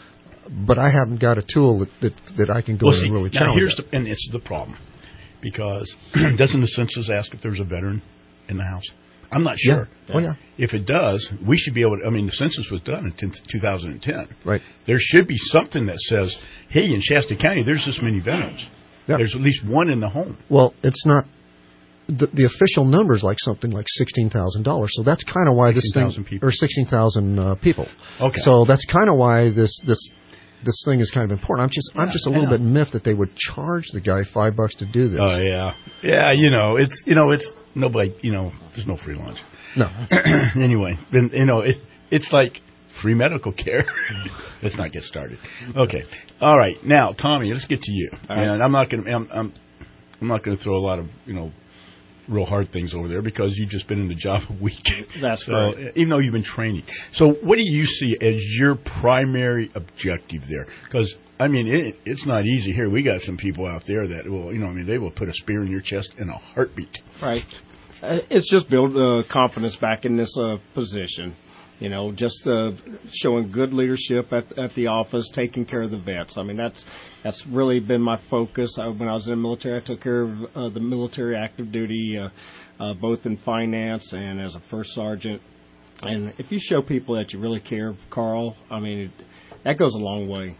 But I haven't got a tool that that, that I can go well, in see, and really now challenge here's that. The, and it's the problem, because doesn't the census ask if there's a veteran in the house? I'm not sure. Yeah. Oh, yeah. If it does, we should be able to, I mean, the census was done in two thousand ten. Right. There should be something that says, hey, in Shasta County, there's this many veterans. Yeah. There's at least one in the home. Well, it's not the, the official number is like something like sixteen thousand dollars. So that's kind of why this thing, people. or sixteen thousand uh, people. Okay. So that's kind of why this this this thing is kind of important. I'm just yeah, I'm just a little bit miffed that they would charge the guy five bucks to do this. Oh yeah, yeah. You know, it's you know, it's nobody. You know, there's no free lunch. No. Anyway, then you know, it it's like free medical care. Let's not get started. Okay. All right. Now, Tommy, let's get to you. All right. And I'm not going to I'm, I'm I'm not going to throw a lot of you know real hard things over there because you've just been in the job a week. That's so, correct. Even though you've been training. So what do you see as your primary objective there? Because, I mean, it, it's not easy here. We got some people out there that will, you know, I mean, they will put a spear in your chest in a heartbeat. Right. Uh, it's just build uh, confidence back in this uh, position. You know, just uh, showing good leadership at at the office, taking care of the vets. I mean, that's that's really been my focus. I, when I was in the military, I took care of uh, the military active duty, uh, uh, both in finance and as a first sergeant. And if you show people that you really care, Carl, I mean, it, that goes a long way.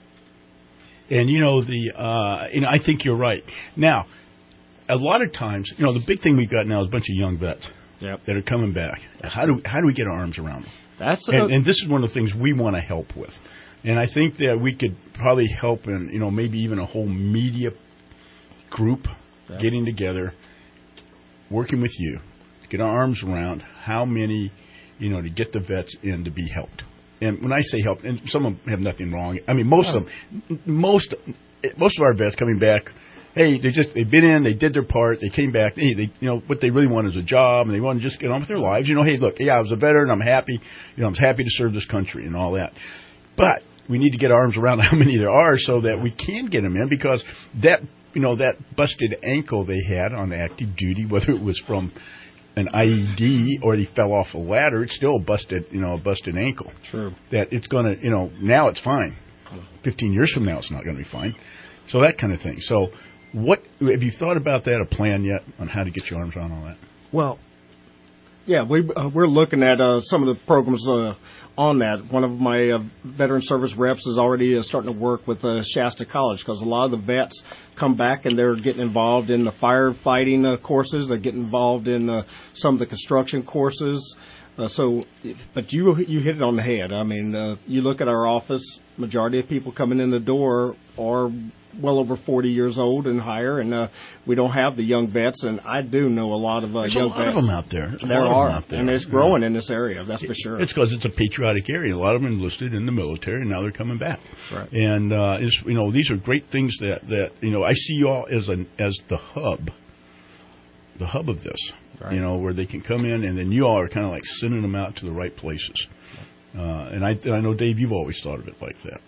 And you know the, uh, you know, I think you're right. Now, a lot of times, you know, the big thing we've got now is a bunch of young vets. Yep. That are coming back. How do how do we get our arms around them? That's and, a, and this is one of the things we want to help with. And I think that we could probably help in, you know, maybe even a whole media group yep. getting together, working with you, to get our arms around how many, you know, to get the vets in to be helped. And when I say help, and some of them have nothing wrong. I mean, most oh. of them, most most of our vets coming back. Hey, they just they've been in, they did their part, they came back. Hey, they you know what they really want is a job, and they want to just get on with their lives. You know, hey, look, yeah, I was a veteran, I'm happy. You know, I'm happy to serve this country and all that. But we need to get our arms around how many there are so that we can get them in, because that you know that busted ankle they had on active duty, whether it was from an I E D or he fell off a ladder, it's still a busted you know a busted ankle. True. That it's going to you know now it's fine. Fifteen years from now, it's not going to be fine. So that kind of thing. So. What have you thought about that? A plan yet on how to get your arms around all that? Well, yeah, we uh, we're looking at uh, some of the programs uh, on that. One of my uh, veteran service reps is already uh, starting to work with uh, Shasta College, because a lot of the vets come back and they're getting involved in the firefighting uh, courses. They're getting involved in uh, some of the construction courses. Uh, so, but you you hit it on the head. I mean, uh, you look at our office. Majority of people coming in the door are well over forty years old and higher, and uh, we don't have the young vets. And I do know a lot of uh, There's young a lot vets. of them out there. There's there are, out there. and it's growing yeah. in this area. That's for sure. It's because it's a patriotic area. A lot of them enlisted in the military, and now they're coming back. Right. And uh, it's, you know, these are great things that, that you know I see you all as an as the hub, the hub of this. Right. You know, where they can come in, and then you all are kind of like sending them out to the right places. Uh, and I, I know, Dave, you've always thought of it like that.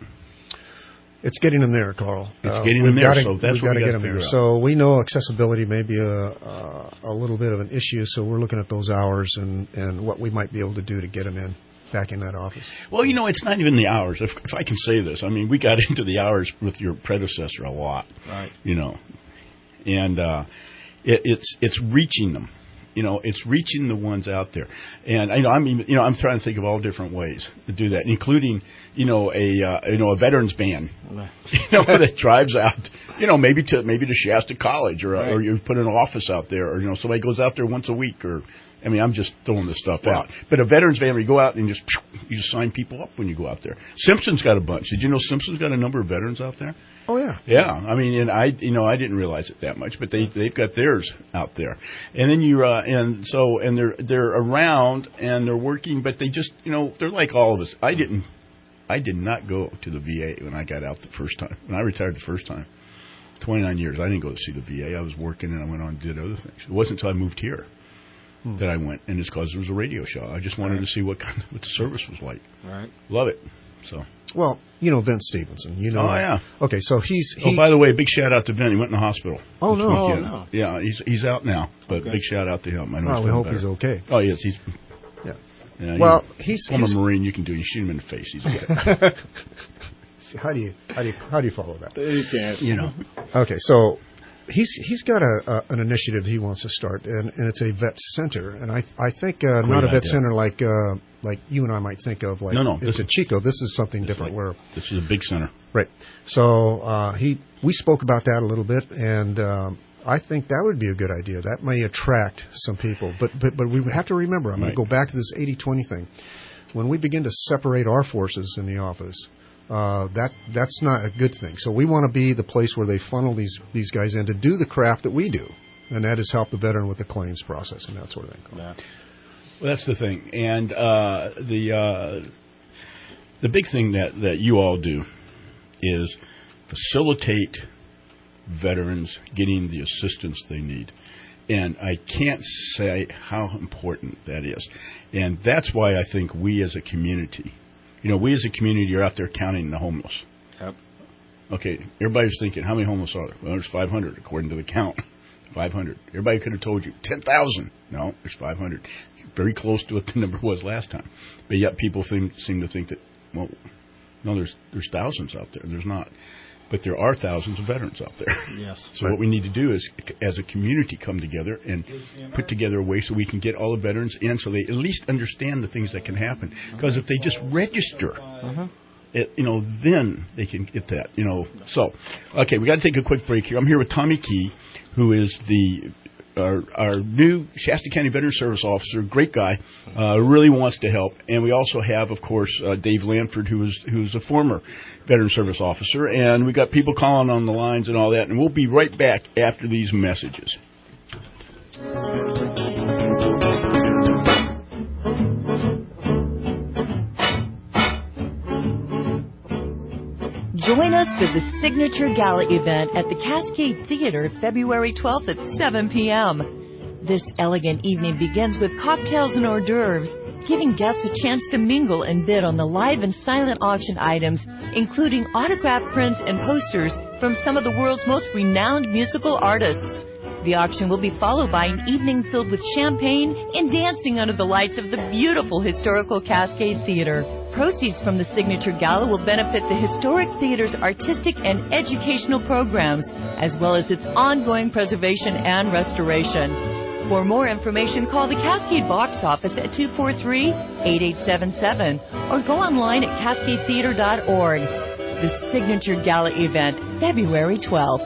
It's getting them there, Carl. It's uh, getting them there, gotta, so that's we've what got we to get them figure there. out. So we know accessibility may be a, a a little bit of an issue, so we're looking at those hours and, and what we might be able to do to get them in, back in that office. Well, you know, it's not even the hours. If, if I can say this, I mean, we got into the hours with your predecessor a lot. Right. You know, and uh, it, it's it's reaching them. You know, it's reaching the ones out there, and I know I'm even, you know I'm trying to think of all different ways to do that, including you know a uh, you know a veterans van, you know that drives out, you know maybe to maybe to Shasta College, or right. or you put an office out there, or you know somebody goes out there once a week, or I mean I'm just throwing this stuff out. But a veterans van where you go out and just you just sign people up when you go out there. Simpson's got a bunch. Did you know Simpson's got a number of veterans out there? Oh yeah, yeah. I mean, and I, you know, I didn't realize it that much, but they they've got theirs out there, and then you uh, and so and they're they're around and they're working, but they just you know they're like all of us. I didn't, I did not go to the V A when I got out the first time. When I retired the first time, twenty-nine years, I didn't go to see the V A. I was working and I went on and did other things. It wasn't until I moved here hmm. that I went, and it's because there was a radio show. I just wanted right. to see what kind of, what the service was like. Right, love it. So. Well, you know Vince Stevenson. You know. Oh yeah. Okay, so he's. He, oh, by the way, big shout out to Vince. He went in the hospital. Oh no. Oh, no. Yeah, he's he's out now. But okay. big shout out to him. I know. Oh, he's we hope better. he's okay. Oh yes, he's. Yeah. yeah well, he's, he's former he's, Marine. You can do. You shoot him in the face. He's okay. how do you how do you how do you follow that? You can't. You know. Okay, so. He's he's got a, a an initiative he wants to start, and, and it's a vet center, and I I think uh, not a vet idea. center like uh, like you and I might think of like no, no, it's a Chico. This is something different. Like, where this is a big center, right? So uh, he we spoke about that a little bit, and um, I think that would be a good idea. That may attract some people. But but, but we have to remember, I'm right. going to go back to this eighty twenty thing. When we begin to separate our forces in the office, uh, that that's not a good thing. So we want to be the place where they funnel these, these guys in to do the craft that we do, and that is help the veteran with the claims process and that sort of thing. Yeah. Well, that's the thing. And uh, the uh, the big thing that, that you all do is facilitate veterans getting the assistance they need. And I can't say how important that is. And that's why I think we as a community, you know, we as a community are out there counting the homeless. Yep. Okay, everybody's thinking, how many homeless are there? Well, there's five hundred, according to the count. five hundred. Everybody could have told you ten thousand. No, there's five hundred. Very close to what the number was last time. But yet people seem, seem to think that, well, no, there's there's thousands out there. There's not. But there are thousands of veterans out there. Yes. So what we need to do is, as a community, come together and put together a way so we can get all the veterans in so they at least understand the things that can happen. Because if they just register, Uh-huh. it, you know, then they can get that, you know. So, okay, we got to take a quick break here. I'm here with Tommy Key, who is the our, our new Shasta County Veteran Service Officer. Great guy, uh, really wants to help. And we also have, of course, uh, Dave Lanford, who is who's a former Veteran Service Officer. And we got people calling on the lines and all that. And we'll be right back after these messages. Join us for the Signature Gala event at the Cascade Theater February twelfth at seven p.m. This elegant evening begins with cocktails and hors d'oeuvres, giving guests a chance to mingle and bid on the live and silent auction items, including autograph prints and posters from some of the world's most renowned musical artists. The auction will be followed by an evening filled with champagne and dancing under the lights of the beautiful historical Cascade Theater. Proceeds from the Signature Gala will benefit the Historic Theater's artistic and educational programs, as well as its ongoing preservation and restoration. For more information, call the Cascade box office at two four three, eight eight seven seven or go online at cascade theater dot org. The Signature Gala event, February twelfth.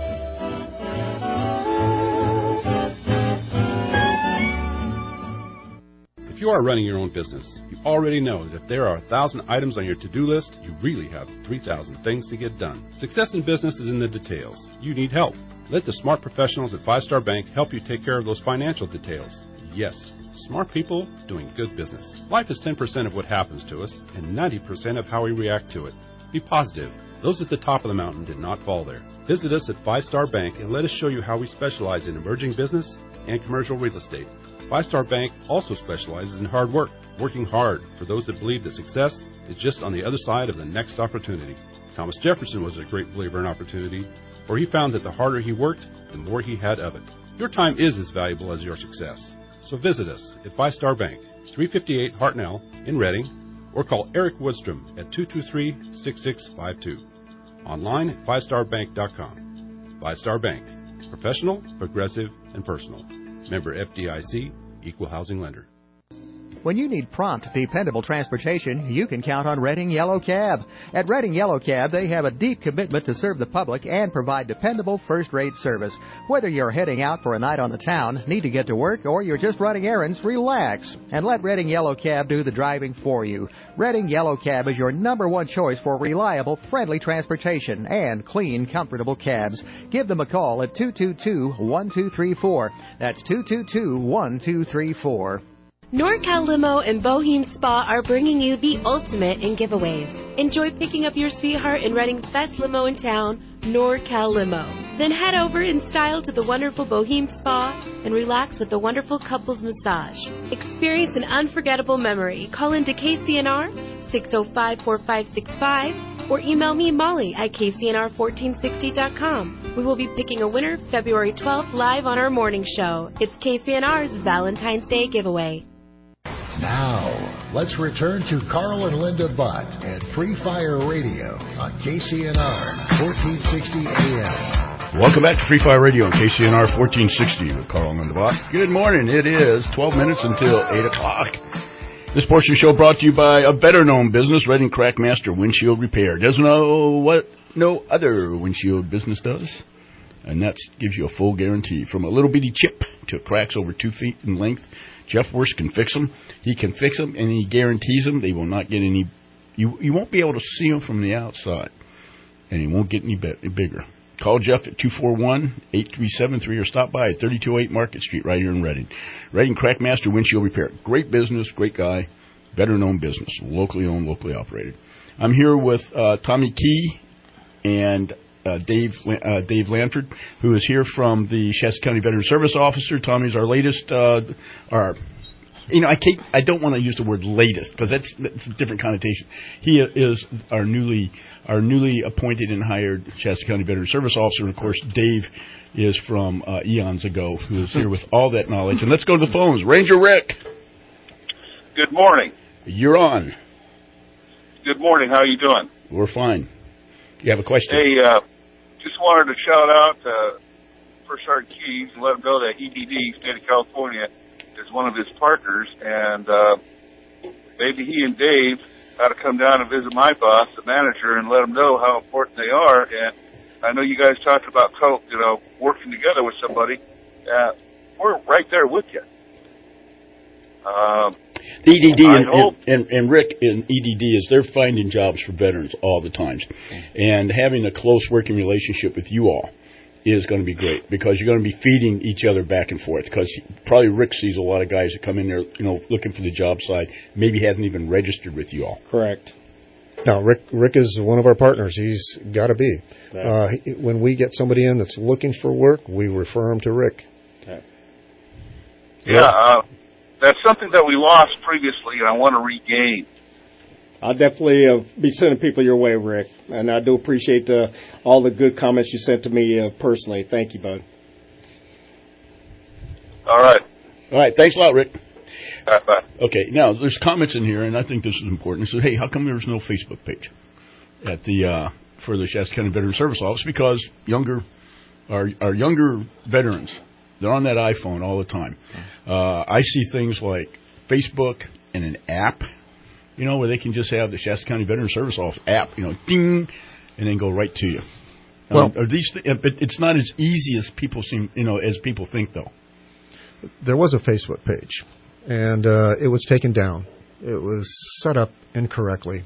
If you are running your own business, you already know that if there are one thousand items on your to-do list, you really have three thousand things to get done. Success in business is in the details. You need help. Let the smart professionals at Five Star Bank help you take care of those financial details. Yes, smart people doing good business. Life is ten percent of what happens to us and ninety percent of how we react to it. Be positive. Those at the top of the mountain did not fall there. Visit us at Five Star Bank and let us show you how we specialize in emerging business and commercial real estate. Five Star Bank also specializes in hard work, working hard for those that believe that success is just on the other side of the next opportunity. Thomas Jefferson was a great believer in opportunity, for he found that the harder he worked, the more he had of it. Your time is as valuable as your success. So visit us at Five Star Bank, three fifty-eight Hartnell in Reading, or call Eric Woodstrom at two two three, six six five two. Online at five star bank dot com. Five Star Bank. Professional, progressive, and personal. Member F D I C, Equal Housing Lender. When you need prompt, dependable transportation, you can count on Reading Yellow Cab. At Reading Yellow Cab, they have a deep commitment to serve the public and provide dependable first-rate service. Whether you're heading out for a night on the town, need to get to work, or you're just running errands, relax and let Reading Yellow Cab do the driving for you. Reading Yellow Cab is your number one choice for reliable, friendly transportation and clean, comfortable cabs. Give them a call at two two two, one two three four. That's two two two, one two three four. NorCal Limo and Bohem Spa are bringing you the ultimate in giveaways. Enjoy picking up your sweetheart in Reading's best limo in town, NorCal Limo. Then head over in style to the wonderful Bohem Spa and relax with the wonderful couples massage. Experience an unforgettable memory. Call into K C N R six oh five, four five six five or email me Molly at k c n r fourteen sixty dot com. We will be picking a winner February twelfth live on our morning show. It's K C N R's Valentine's Day giveaway. Now, let's return to Carl and Linda Butt at Free Fire Radio on K C N R fourteen sixty A M. Welcome back to Free Fire Radio on K C N R fourteen sixty with Carl and Linda Butt. Good morning. It is twelve minutes until eight o'clock. This portion of the show brought to you by a better-known business, Reading Crackmaster Windshield Repair. Doesn't know what no other windshield business does. and that gives you a full guarantee. From a little bitty chip to cracks over two feet in length, Jeff Worst can fix them. He can fix them, and he guarantees them. They will not get any. You you won't be able to see them from the outside, and he won't get any be- bigger. Call Jeff at two four one, eight three seven three or stop by at thirty-two oh eight Market Street right here in Reading. Reading Crackmaster Windshield Repair. Great business, great guy, better-known business, locally owned, locally operated. I'm here with uh, Tommy Key and uh, Dave uh, Dave Lanford, who is here from the Shasta County Veteran Service Officer. Tommy's our latest, uh, our, you know, I can't, I don't want to use the word latest because that's, that's a different connotation. He is our newly our newly appointed and hired Shasta County Veteran Service Officer. And of course, Dave is from uh, eons ago, who is here with all that knowledge. And let's go to the phones. Ranger Rick. Good morning. You're on. Good morning. How are you doing? We're fine. You have a question? Hey, uh, just wanted to shout out uh, First Sergeant Keys and let him know that E D D, State of California, is one of his partners, and uh, maybe he and Dave ought to come down and visit my boss, the manager, and let him know how important they are. And I know you guys talked about, co- you know, working together with somebody. Uh, we're right there with you. Um, The E D D and, hope, and, and, and Rick in E D D is they're finding jobs for veterans all the time. And having a close working relationship with you all is going to be great because you're going to be feeding each other back and forth because probably Rick sees a lot of guys that come in there, you know, looking for the job side, maybe hasn't even registered with you all. Correct. No, Rick Rick is one of our partners. He's got to be. Right. Uh, he, when we get somebody in that's looking for work, we refer them to Rick. Right. Yeah, uh, that's something that we lost previously, and I want to regain. I'll definitely uh, be sending people your way, Rick. And I do appreciate uh, all the good comments you sent to me uh, personally. Thank you, bud. All right. All right. Thanks a lot, Rick. All right, bye. Okay. Now, there's comments in here, and I think this is important. It says, hey, how come there's no Facebook page at the uh, for the Shasta County Veteran Service Office? Because younger, our, our younger veterans, they're on that iPhone all the time. Uh, I see things like Facebook and an app, you know, where they can just have the Shasta County Veteran Service Office app, you know, ding, and then go right to you. Well, um, are these? Th- but it's not as easy as people seem, you know, as people think, though. There was a Facebook page, and uh, it was taken down. It was set up incorrectly,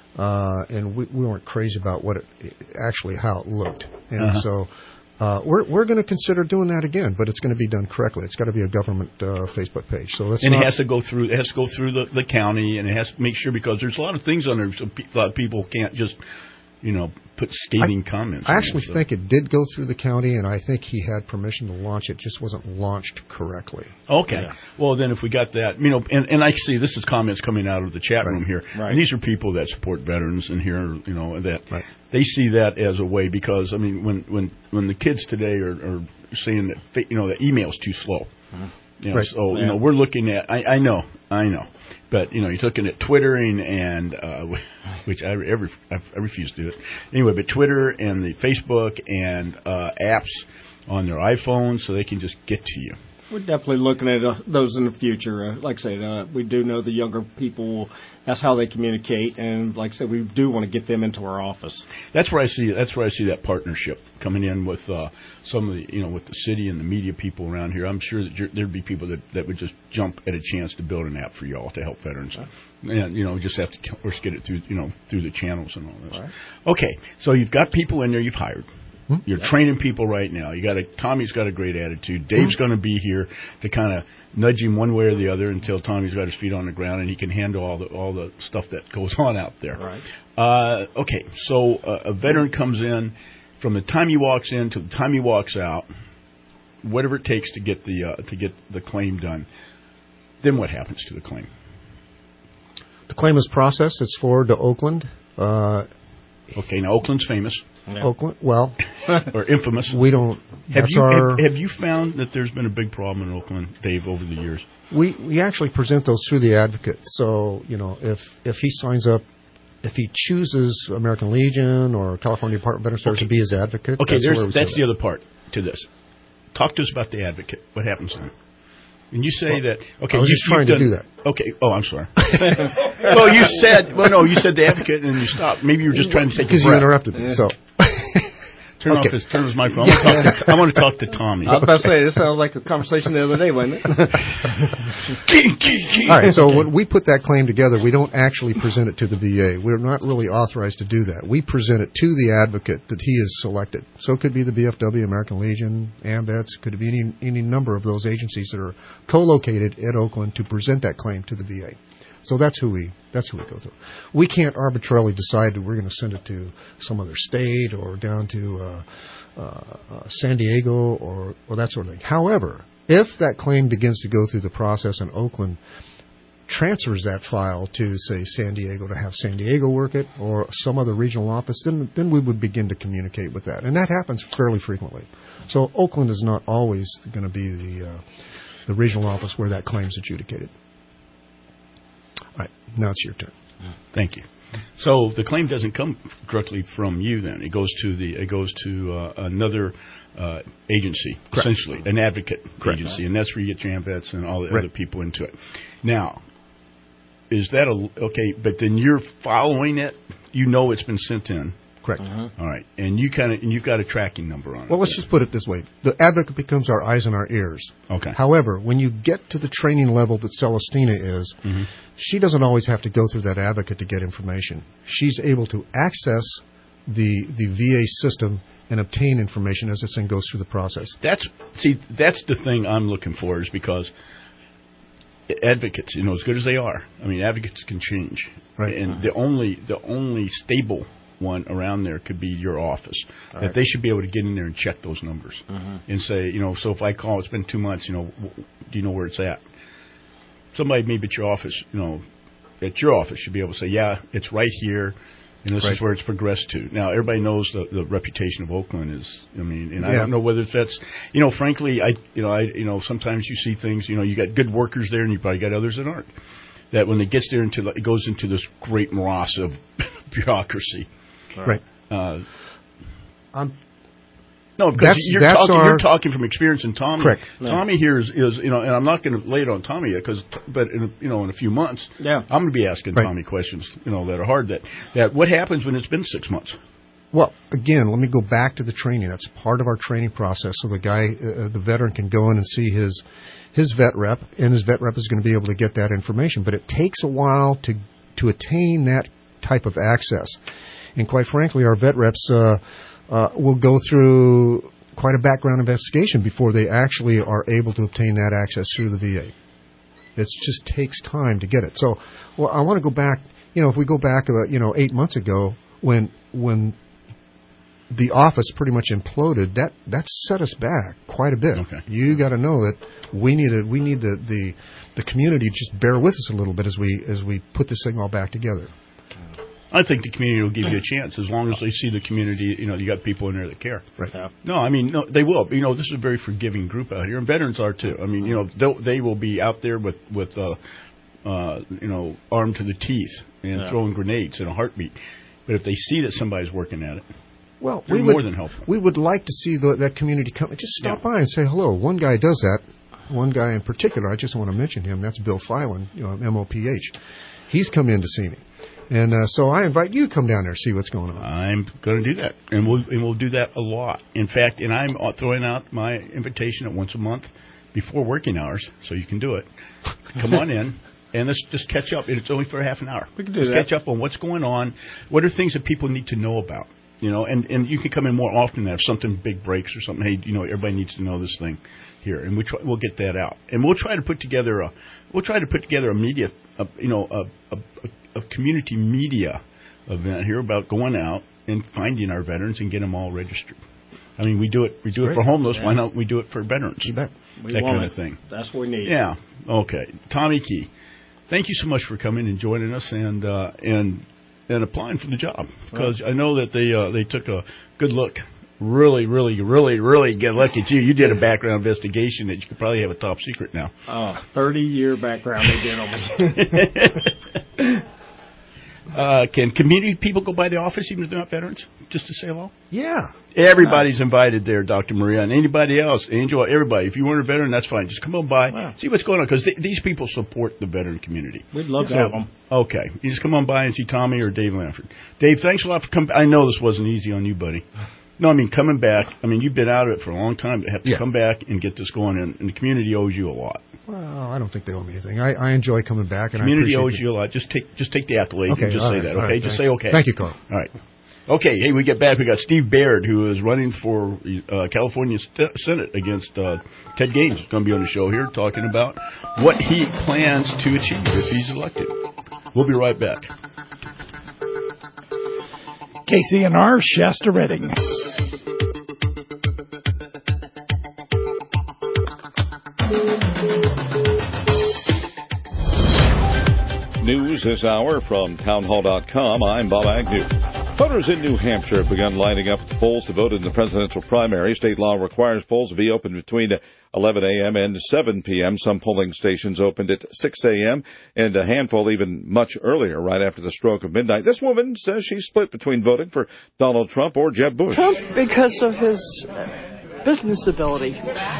uh, and we, we weren't crazy about what it actually how it looked, and Uh-huh. so. Uh, we're we're going to consider doing that again, but it's going to be done correctly. It's got to be a government uh, Facebook page. So let's and not, it has to go through. It has to go through the, the county, and it has to make sure because there's a lot of things on there. So pe- a lot of people can't just, you know, put scathing I, comments. I actually there, so. think it did go through the county, and I think he had permission to launch it. Just wasn't launched correctly. Okay. Yeah. Well, then if we got that, you know, and, and I see this is comments coming out of the chat Right. room here. Right. And these are people that support veterans and here, you know, that Right. they see that as a way because I mean, when when when the kids today are, are saying that fa- you know the email's too slow. You know, Right. So Yeah. you know we're looking at. I, I know, I know, but you know you're looking at Twittering and uh, which I, every, I refuse to do it anyway. But Twitter and the Facebook and uh, apps on their iPhones, so they can just get to you. We're definitely looking at uh, those in the future. Uh, like I said, uh, we do know the younger people, that's how they communicate. And like I said, we do want to get them into our office. That's where I see. That's where I see that partnership coming in with uh, some of the, you know, with the city and the media people around here. I'm sure that you're, there'd be people that, that would just jump at a chance to build an app for y'all to help veterans, and you know, just have to of course get it through, you know, through the channels and all this. Right. Okay, so you've got people in there you've hired. You're Yeah. training people right now. You got a Tommy's got a great attitude. Dave's going to be here to kind of nudge him one way or the other until Tommy's got his feet on the ground and he can handle all the all the stuff that goes on out there. Right. Uh, okay, so uh, a veteran comes in from the time he walks in to the time he walks out, whatever it takes to get the uh, to get the claim done. Then what happens to the claim? The claim is processed. It's forwarded to Oakland. Uh, okay, now Oakland's famous. Yeah. Oakland, well, or infamous. We don't. Have that's you our, have, have you found that there's been a big problem in Oakland, Dave, over the years? We we actually present those through the advocate. So you know, if if he signs up, if he chooses American Legion or California Department of Veterans Service Okay. to be his advocate, Okay, that's, there's, where we that's say the that. other part to this. Talk to us about the advocate. What happens then? And you say Well, that. Okay, I was you, just trying you've to done, do that. Okay. Oh, I'm sorry. well, you said. Well, no, you said the advocate, and then you stopped. Maybe you were just trying to take a because you breath. interrupted me. So Turn Okay. off his turn his microphone. I want, to talk to, I want to talk to Tommy. I was about to say, this sounds like a conversation the other day, wasn't it? All right, so when we put that claim together, we don't actually present it to the V A. We're not really authorized to do that. We present it to the advocate that he has selected. So it could be the V F W, American Legion, AMVETS, could be any, any number of those agencies that are co-located at Oakland to present that claim to the V A. So that's who we that's who we go through. We can't arbitrarily decide that we're going to send it to some other state or down to uh, uh, uh, San Diego or, or that sort of thing. However, if that claim begins to go through the process and Oakland transfers that file to, say, San Diego to have San Diego work it or some other regional office, then then we would begin to communicate with that. And that happens fairly frequently. So Oakland is not always going to be the uh, the regional office where that claim is adjudicated. All right, now it's your turn. Thank you. So the claim doesn't come directly from you. Then it goes to the it goes to uh, another uh, agency, Correct. essentially an advocate Correct. agency, and that's where you get your AMVETS and all the Right. other people into it. Now, is that a okay? But then you're following it. You know it's been sent in. Correct. All right, and you kind of and you've got a tracking number on it. Well, let's just put it this way: the advocate becomes our eyes and our ears. Okay. However, when you get to the training level that Celestina is, Mhm. she doesn't always have to go through that advocate to get information. She's able to access the the V A system and obtain information as this thing goes through the process. That's see, that's the thing I'm looking for is because advocates, you know, as good as they are, I mean, advocates can change, Right. and the only the only stable one around there could be your office. All that right. they should be able to get in there and check those numbers and say, you know, so if I call, it's been two months, you know, w- do you know where it's at? Somebody maybe at your office, you know, at your office should be able to say, yeah, it's right here. And this Right. is where it's progressed to. Now, everybody knows the, the reputation of Oakland is. I mean, and I Yeah. don't know whether that's, you know, frankly, I, you know, I, you know, sometimes you see things. You know, you got good workers there, and you probably got others that aren't. That when it gets there into, the, it goes into this great morass of bureaucracy. Right. Uh, Um, no, because That's- you're that's talking. our- You're talking from experience, and Tommy. Correct. Tommy here is, is, you know, and I'm not going to lay it on Tommy yet, because, but in, a- you know, in a few months, Yeah. I'm going to be asking Right. Tommy questions, you know, that are hard. That, that what happens when it's been six months? Well, again, let me go back to the training. That's part of our training process. So the guy, uh, the veteran, can go in and see his his vet rep, and his vet rep is going to be able to get that information. But it takes a while to to attain that type of access. And quite frankly, our vet reps uh, uh, will go through quite a background investigation before they actually are able to obtain that access through the V A. It just takes time to get it. So, well, I want to go back. You know, if we go back, uh, you know, eight months ago, when when the office pretty much imploded, that that set us back quite a bit. Okay. You got to know that we need a, we need the, the the community to just bear with us a little bit as we as we put this thing all back together. I think the community will give you a chance as long as they see the community. You know, you got people in there that care. Right. Yeah. No, I mean, no, they will. You know, this is a very forgiving group out here, and veterans are too. I mean, you know, they'll- they will be out there with with uh, uh, you know, armed to the teeth and Yeah. throwing grenades in a heartbeat. But if they see that somebody's working at it, Well, they're we more would, than helpful. We would like to see the, that community come. Just stop Yeah. by and say hello. One guy does that. One guy in particular, I just want to mention him. That's Bill Filan, you know, M O P H. He's come in to see me. And uh, so I invite you to come down there and see what's going on. I'm going to do that, and we'll and we'll do that a lot. In fact, and I'm throwing out my invitation at once a month before working hours, so you can do it. Come on in, and let's just catch up. It's only for half an hour. We can do Just that. catch up on what's going on. What are things that people need to know about? You know, and, and you can come in more often if something big breaks or something. Hey, you know, everybody needs to know this thing here, and we try, we'll get that out, and we'll try to put together a we'll try to put together a media, a, you know, a, a, a community media event here about going out and finding our veterans and get them all registered. I mean, we do it we do That's it for great. homeless. Yeah. Why not we do it for veterans? You bet. We that want kind it. of thing. That's what we need. Yeah. Okay. Tommy Key, thank you so much for coming and joining us and uh, and and applying for the job, because I know that they uh, they took a good look. Really, really, really, really good look at you. You did a background investigation that you could probably have a top secret now. Oh, thirty-year background they did on me. uh, can community people go by the office even if they're not veterans, just to say hello? Yeah. Everybody's invited there, Doctor Maria, and anybody else, Angel, everybody. If you weren't a veteran, that's fine. Just come on by, Wow. see what's going on, because th- these people support the veteran community. We'd love So, to have them. Okay. You just come on by and see Tommy or Dave Lanford. Dave, thanks a lot for coming. I know this wasn't easy on you, buddy. No, I mean, coming back, I mean, you've been out of it for a long time. To have to Yeah. come back and get this going, and, and the community owes you a lot. Well, I don't think they owe me anything. I, I enjoy coming back, and Community I owes appreciate you a lot. Just take just take the accolades Okay, and just all say right, that, all okay? right, just thanks. say okay. Thank you, Carl. All right. Okay, hey, we get back. We got Steve Baird, who is running for uh, California St- Senate against uh, Ted Gaines. He's going to be on the show here talking about what he plans to achieve if he's elected. We'll be right back. K C N R, Shasta Redding. News this hour from townhall dot com. I'm Bob Agnew. Voters in New Hampshire have begun lining up at the polls to vote in the presidential primary. State law requires polls to be open between eleven a.m. and seven p.m. Some polling stations opened at six a.m. and a handful even much earlier, right after the stroke of midnight. This woman says she's split between voting for Donald Trump or Jeb Bush. Trump because of his uh, business ability.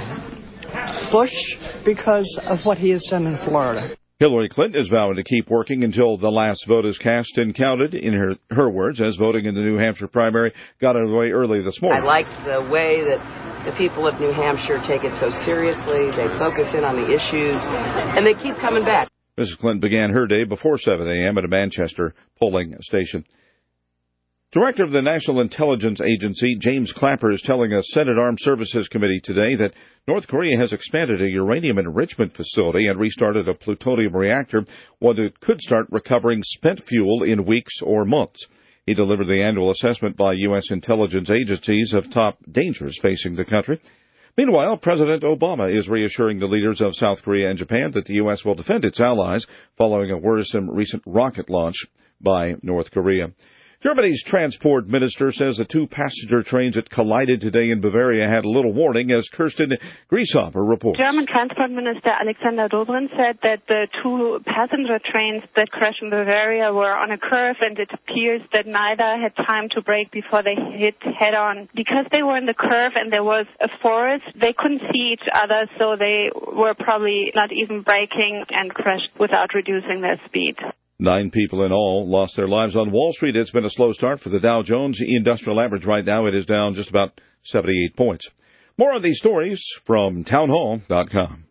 Bush because of what he has done in Florida. Hillary Clinton is vowing to keep working until the last vote is cast and counted, in her, her words, as voting in the New Hampshire primary got underway early this morning. I like the way that the people of New Hampshire take it so seriously. They focus in on the issues, and they keep coming back. Missus Clinton began her day before seven a.m. at a Manchester polling station. Director of the National Intelligence Agency, James Clapper, is telling a Senate Armed Services Committee today that North Korea has expanded a uranium enrichment facility and restarted a plutonium reactor, one that could start recovering spent fuel in weeks or months. He delivered the annual assessment by U S intelligence agencies of top dangers facing the country. Meanwhile, President Obama is reassuring the leaders of South Korea and Japan that the U S will defend its allies following a worrisome recent rocket launch by North Korea. Germany's transport minister says the two passenger trains that collided today in Bavaria had little warning, as Kirsten Grieshopper reports. German Transport Minister Alexander Dobrindt said that the two passenger trains that crashed in Bavaria were on a curve, and it appears that neither had time to brake before they hit head-on. Because they were in the curve and there was a forest, they couldn't see each other, so they were probably not even braking and crashed without reducing their speed. Nine people in all lost their lives on Wall Street. It's been a slow start for the Dow Jones Industrial Average. Right now it is down just about seventy-eight points. More on these stories from townhall dot com.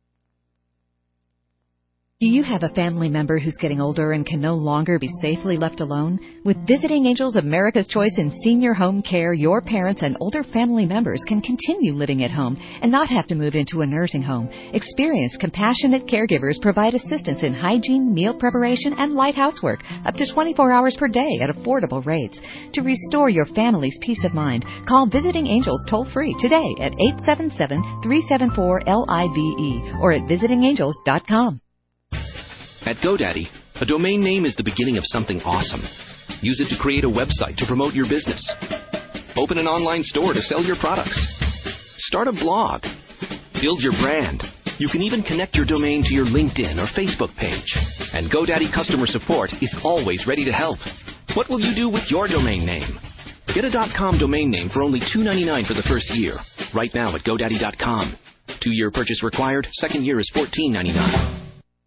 Do you have a family member who's getting older and can no longer be safely left alone? With Visiting Angels, America's Choice in Senior Home Care, your parents and older family members can continue living at home and not have to move into a nursing home. Experienced, compassionate caregivers provide assistance in hygiene, meal preparation, and light housework up to twenty-four hours per day at affordable rates. To restore your family's peace of mind, call Visiting Angels toll-free today at eight seven seven, three seven four, L I V E or at visiting angels dot com. At GoDaddy, a domain name is the beginning of something awesome. Use it to create a website to promote your business. Open an online store to sell your products. Start a blog. Build your brand. You can even connect your domain to your LinkedIn or Facebook page. And GoDaddy customer support is always ready to help. What will you do with your domain name? Get a .com domain name for only two dollars and ninety-nine cents for the first year. Right now at GoDaddy dot com. Two-year purchase required. Second year is fourteen dollars and ninety-nine cents.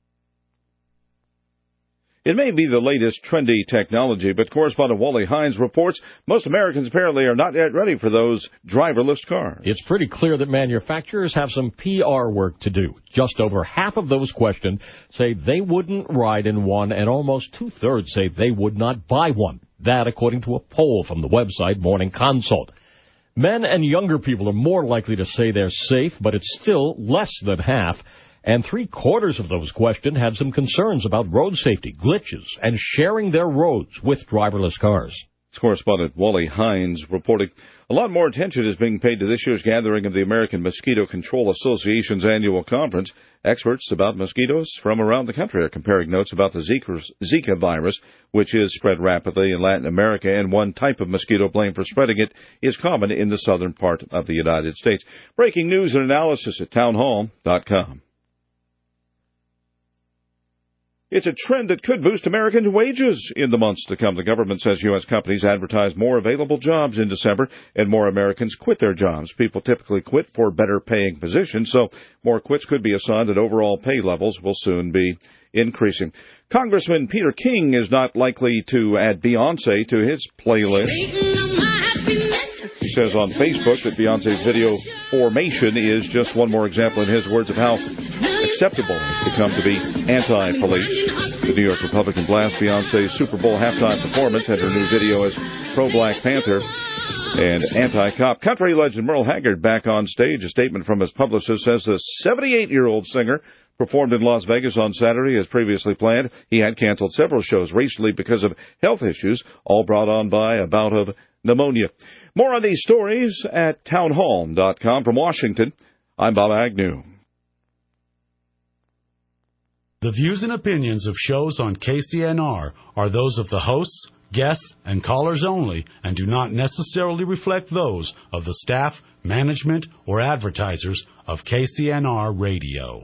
It may be the latest trendy technology, but correspondent Wally Hines reports most Americans apparently are not yet ready for those driverless cars. It's pretty clear that manufacturers have some P R work to do. Just over half of those questioned say they wouldn't ride in one, and almost two-thirds say they would not buy one. That, according to a poll from the website Morning Consult. Men and younger people are more likely to say they're safe, but it's still less than half. And three-quarters of those questioned had some concerns about road safety, glitches, and sharing their roads with driverless cars. It's correspondent Wally Hines reporting. A lot more attention is being paid to this year's gathering of the American Mosquito Control Association's annual conference. Experts about mosquitoes from around the country are comparing notes about the Zika, Zika virus, which is spread rapidly in Latin America, and one type of mosquito blamed for spreading it is common in the southern part of the United States. Breaking news and analysis at townhall dot com. It's a trend that could boost Americans' wages in the months to come. The government says U S companies advertise more available jobs in December, and more Americans quit their jobs. People typically quit for better-paying positions, so more quits could be a sign that overall pay levels will soon be increasing. Congressman Peter King is not likely to add Beyoncé to his playlist. says on Facebook that Beyonce's video Formation is just one more example, in his words, of how acceptable it's become to be anti-police. The New York Republican blast Beyonce's Super Bowl halftime performance, and her new video as pro-Black Panther and anti-cop. Country legend Merle Haggard back on stage. A statement from his publicist says the seventy-eight-year-old singer performed in Las Vegas on Saturday as previously planned. He had canceled several shows recently because of health issues, all brought on by a bout of pneumonia. More on these stories at townhall dot com. From Washington, I'm Bob Agnew. The views and opinions of shows on K C N R are those of the hosts, guests, and callers only, and do not necessarily reflect those of the staff, management, or advertisers of K C N R Radio.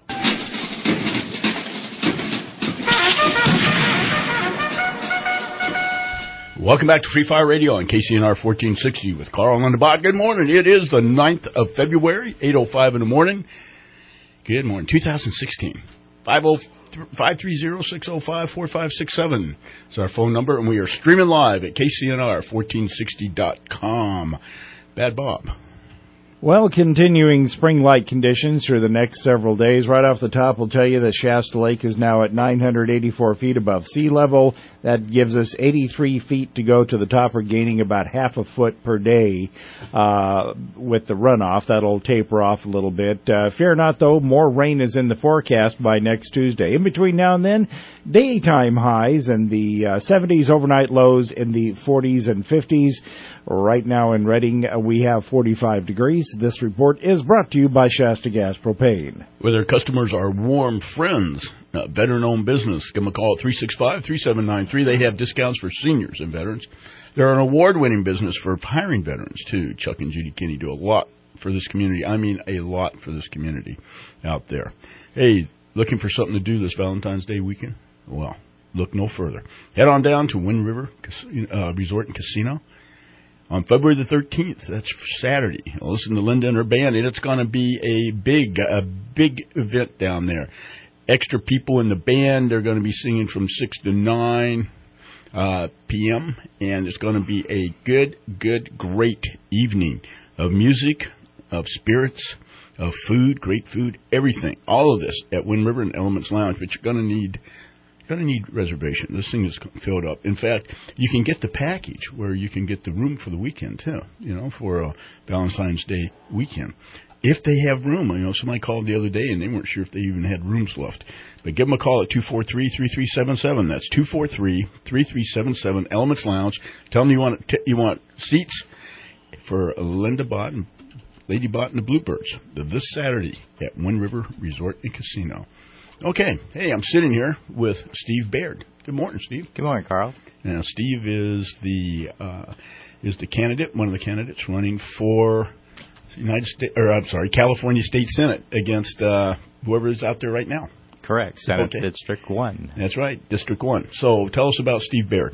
Welcome back to Free Fire Radio on K C N R fourteen sixty with Carl and the Bot. Good morning. It is the ninth of February, eight oh five in the morning. Good morning. two thousand sixteen. five three zero, six oh five, four five six seven is our phone number, and we are streaming live at K C N R fourteen sixty dot com. Bad Bob. Well, continuing spring-like conditions through the next several days. Right off the top, we'll tell you that Shasta Lake is now at nine hundred eighty-four feet above sea level. That gives us eighty-three feet to go to the top. We're gaining about half a foot per day uh, with the runoff. That'll taper off a little bit. Uh, fear not, though, more rain is in the forecast by next Tuesday. In between now and then, daytime highs in the uh, seventies, overnight lows in the forties and fifties. Right now in Redding, uh, we have forty-five degrees. This report is brought to you by Shasta Gas Propane. Where their customers are warm friends, uh, veteran-owned business. Give them a call at three six five, three seven nine three. They have discounts for seniors and veterans. They're an award-winning business for hiring veterans, too. Chuck and Judy Kinney do a lot for this community. I mean, a lot for this community out there. Hey, looking for something to do this Valentine's Day weekend? Well, look no further. Head on down to Wind River uh, Resort and Casino on February the thirteenth. That's Saturday. Listen to Linda and her band, and it's going to be a big, a big event down there. Extra people in the band. They're going to be singing from six to nine uh, p.m., and it's going to be a good, good, great evening of music, of spirits, of food, great food, everything. All of this at Wind River and Elements Lounge, but you're going to need Going to need reservation. This thing is filled up. In fact, you can get the package where you can get the room for the weekend too. You know, for a Valentine's Day weekend, if they have room. You know, somebody called the other day and they weren't sure if they even had rooms left. But give them a call at two four three, three three seven seven. That's two four three, three three seven seven. Elements Lounge. Tell them you want t- you want seats for Linda Bott and Lady Bott and the Bluebirds this Saturday at Wind River Resort and Casino. Okay. Hey, I'm sitting here with Steve Baird. Good morning, Steve. Good morning, Carl. Now, Steve is the uh, is the candidate, one of the candidates running for United States, or I'm sorry, California State Senate against uh, whoever is out there right now. Correct. Senate okay. District One. That's right, District One. So, tell us about Steve Baird.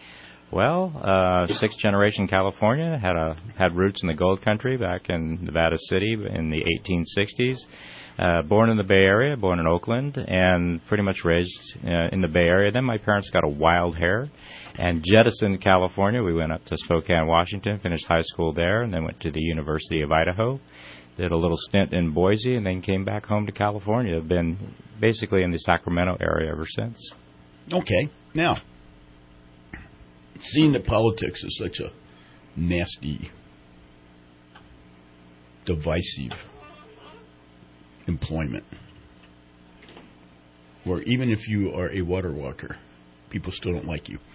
Well, uh, sixth generation California, had a had roots in the gold country back in Nevada City in the eighteen sixties. Uh, born in the Bay Area, born in Oakland, and pretty much raised uh, in the Bay Area. Then my parents got a wild hair and jettisoned California. We went up to Spokane, Washington, finished high school there, and then went to the University of Idaho. Did a little stint in Boise, and then came back home to California. I've been basically in the Sacramento area ever since. Okay. Now, seeing that politics is such a nasty, divisive employment, where even if you are a water walker, people still don't like you.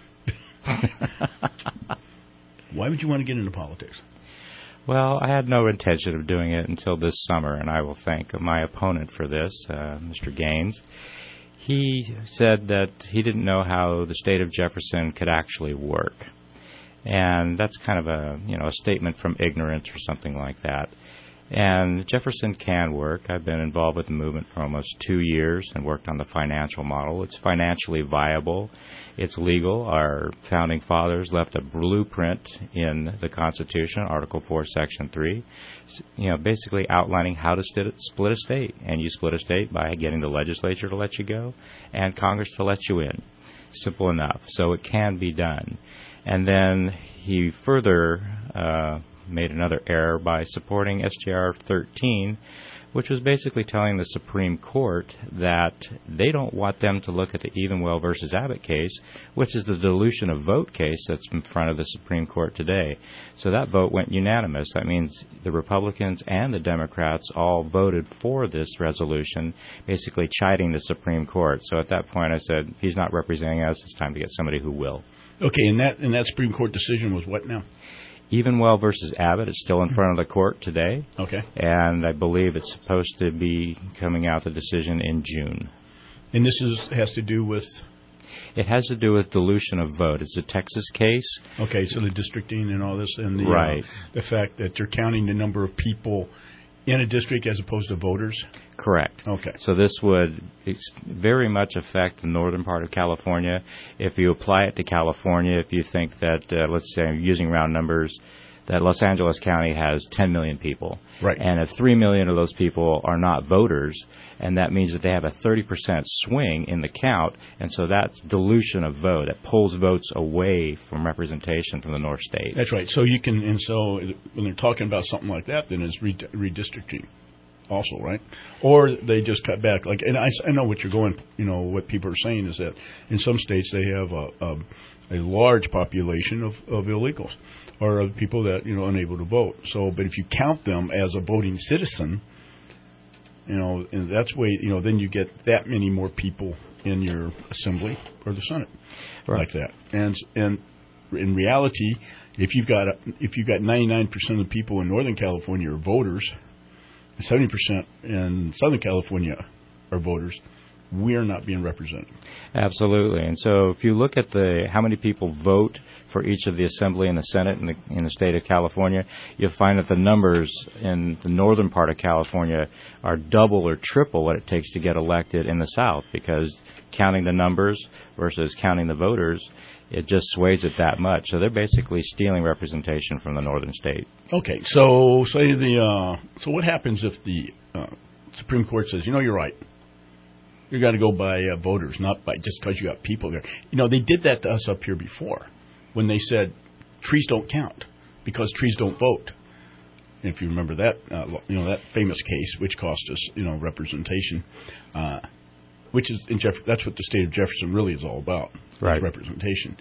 Why would you want to get into politics? Well, I had no intention of doing it until this summer, and I will thank my opponent for this, uh, Mister Gaines. He said that he didn't know how the state of Jefferson could actually work. And that's kind of a, you know, a statement from ignorance or something like that. And Jefferson can work. I've been involved with the movement for almost two years and worked on the financial model. It's financially viable. It's legal. Our founding fathers left a blueprint in the Constitution, Article four, Section three, you know, basically outlining how to split a state. And you split a state by getting the legislature to let you go and Congress to let you in. Simple enough. So it can be done. And then he further uh made another error by supporting S J R thirteen, which was basically telling the Supreme Court that they don't want them to look at the Evenwell versus Abbott case, which is the dilution of vote case that's in front of the Supreme Court today. So that vote went unanimous. That means the Republicans and the Democrats all voted for this resolution, basically chiding the Supreme Court. So at that point I said, he's not representing us, it's time to get somebody who will. Okay, and that and that Supreme Court decision was what now? Evenwell versus Abbott is still in front of the court today. Okay. And I believe it's supposed to be coming out the decision in June. And this is has to do with? It has to do with dilution of vote. It's a Texas case. Okay, so the districting and all this, and the right. uh, the fact that they're counting the number of people in a district as opposed to voters? Correct. Okay. So this would ex- very much affect the northern part of California. If you apply it to California, if you think that, uh, let's say, using round numbers, that Los Angeles County has ten million people. Right. And if three million of those people are not voters, and that means that they have a thirty percent swing in the count, and so that's dilution of vote. It pulls votes away from representation from the North State. That's right. So you can, and so when they're talking about something like that, then it's red- redistricting also, right? Or they just cut back. Like, and I, I know what you're going, you know, what people are saying is that in some states they have a, a, a large population of, of illegals or of people that, you know, unable to vote. So, but if you count them as a voting citizen, you know, and that's way, you know, then you get that many more people in your assembly or the Senate, right, like that. And and in reality, if you've got a, if you've got ninety-nine percent of the people in Northern California are voters, and seventy percent in Southern California are voters, we are not being represented. Absolutely. And so if you look at the how many people vote for each of the Assembly and the Senate in the, in the state of California, you'll find that the numbers in the northern part of California are double or triple what it takes to get elected in the South, because counting the numbers versus counting the voters, it just sways it that much. So they're basically stealing representation from the northern state. Okay, so say the uh, so what happens if the uh, Supreme Court says, you know, you're right, you got to go by uh, voters, not by just because you got people there. You know, they did that to us up here before when they said trees don't count because trees don't vote. And if you remember that, uh, you know, that famous case, which cost us, you know, representation, uh, which is in Jeff- that's what the state of Jefferson really is all about, right? Representation.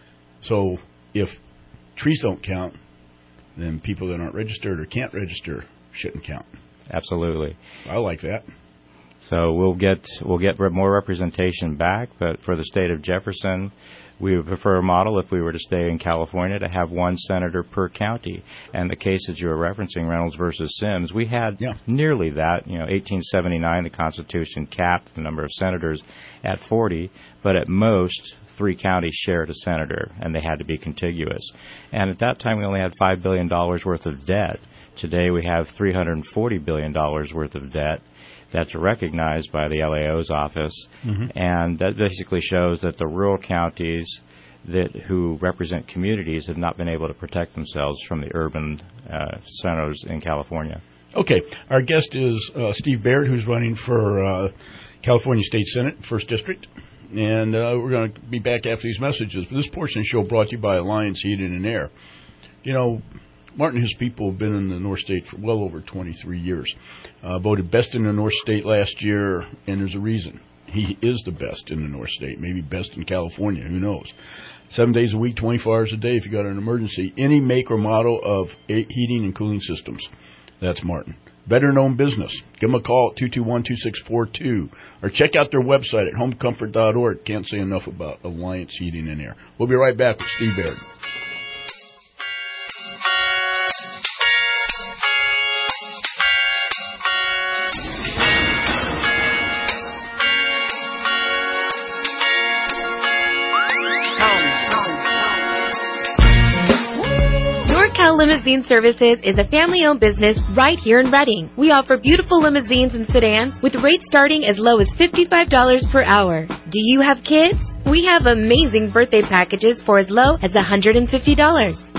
So if trees don't count, then people that aren't registered or can't register shouldn't count. Absolutely. I like that. So we'll get we'll get more representation back, but for the state of Jefferson, we would prefer a model, if we were to stay in California, to have one senator per county. And the cases you were referencing, Reynolds versus Sims, we had yeah. nearly that. You know, eighteen seventy-nine, the Constitution capped the number of senators at forty, but at most three counties shared a senator, and they had to be contiguous. And at that time, we only had five billion dollars worth of debt. Today, we have three hundred forty billion dollars worth of debt. That's recognized by the L A O's office, mm-hmm. and that basically shows that the rural counties that who represent communities have not been able to protect themselves from the urban uh, centers in California. Okay, our guest is uh, Steve Baird, who's running for uh, California State Senate, first District, and uh, we're going to be back after these messages. But this portion of the show brought to you by Alliance Heating and Air. You know, Martin and his people have been in the North State for well over twenty-three years. Uh, voted best in the North State last year, and there's a reason. He is the best in the North State, maybe best in California, who knows. Seven days a week, twenty-four hours a day if you got an emergency. Any make or model of heating and cooling systems. That's Martin. Better known business. Give them a call at two two one, two six four two or check out their website at home comfort dot org. Can't say enough about Alliance Heating and Air. We'll be right back with Steve Baird. Limousine Services is a family-owned business right here in Redding. We offer beautiful limousines and sedans with rates starting as low as fifty-five dollars per hour. Do you have kids? We have amazing birthday packages for as low as one hundred fifty dollars.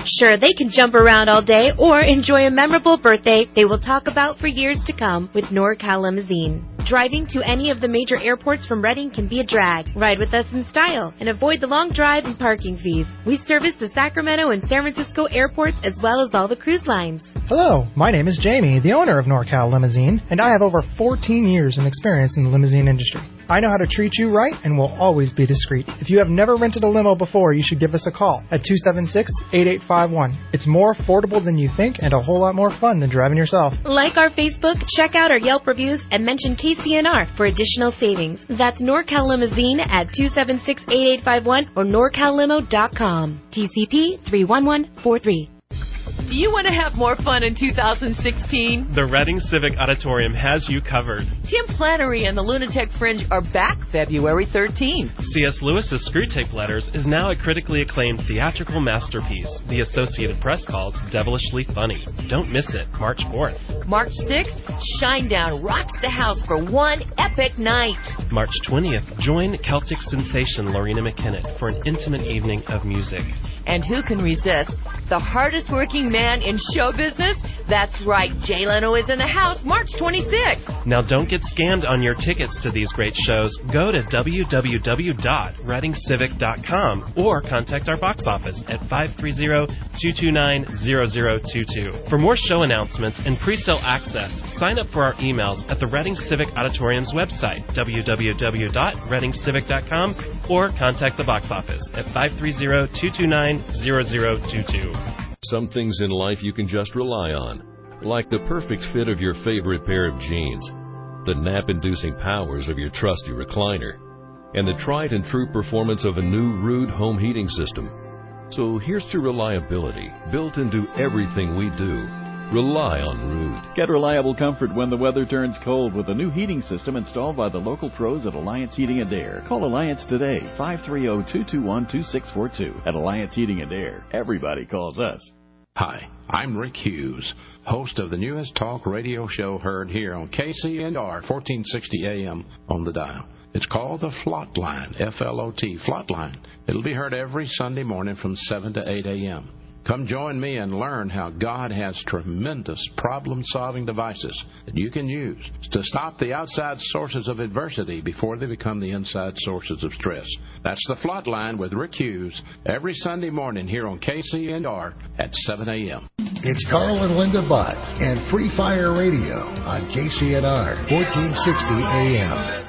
Sure, they can jump around all day or enjoy a memorable birthday they will talk about for years to come with NorCal Limousine. Driving to any of the major airports from Redding can be a drag. Ride with us in style and avoid the long drive and parking fees. We service the Sacramento and San Francisco airports as well as all the cruise lines. Hello, my name is Jamie, the owner of NorCal Limousine, and I have over fourteen years in experience in the limousine industry. I know how to treat you right and will always be discreet. If you have never rented a limo before, you should give us a call at two seven six, eight eight five one. It's more affordable than you think and a whole lot more fun than driving yourself. Like our Facebook, check out our Yelp reviews, and mention K C N R for additional savings. That's NorCal Limousine at two seven six, eight eight five one or norcal limo dot com. T C P three one one four three. Do you want to have more fun in two thousand sixteen? The Redding Civic Auditorium has you covered. Tim Flannery and the Lunatic Fringe are back February thirteenth. C S Lewis's Screwtape Letters is now a critically acclaimed theatrical masterpiece. The Associated Press calls devilishly funny. Don't miss it, March fourth. March sixth, Shinedown rocks the house for one epic night. March twentieth, join Celtic sensation Lorena McKinnon for an intimate evening of music. And who can resist the hardest working man in show business? That's right, Jay Leno is in the house March twenty-sixth. Now don't get scammed on your tickets to these great shows. Go to w w w dot reading civic dot com or contact our box office at five three zero, two two nine, zero zero two two. For more show announcements and pre-sale access, sign up for our emails at the Reading Civic Auditorium's website, w w w dot reading civic dot com, or contact the box office at five three zero, two two nine, zero zero two two. Some things in life you can just rely on, like the perfect fit of your favorite pair of jeans, the nap-inducing powers of your trusty recliner, and the tried-and-true performance of a new Ruud home heating system. So here's to reliability, built into everything we do. Rely on Ruud. Get reliable comfort when the weather turns cold with a new heating system installed by the local pros at Alliance Heating and Air. Call Alliance today, five three zero, two two one, two six four two. At Alliance Heating and Air, everybody calls us. Hi, I'm Rick Hughes, host of the newest talk radio show heard here on K C N R, fourteen sixty A M on the dial. It's called the Flot Line, F L O T, Flot Line. It'll be heard every Sunday morning from seven to eight A M Come join me and learn how God has tremendous problem-solving devices that you can use to stop the outside sources of adversity before they become the inside sources of stress. That's the Flot Line with Rick Hughes every Sunday morning here on K C N R at seven A M It's Carl and Linda Butt and Free Fire Radio on K C N R, fourteen sixty A M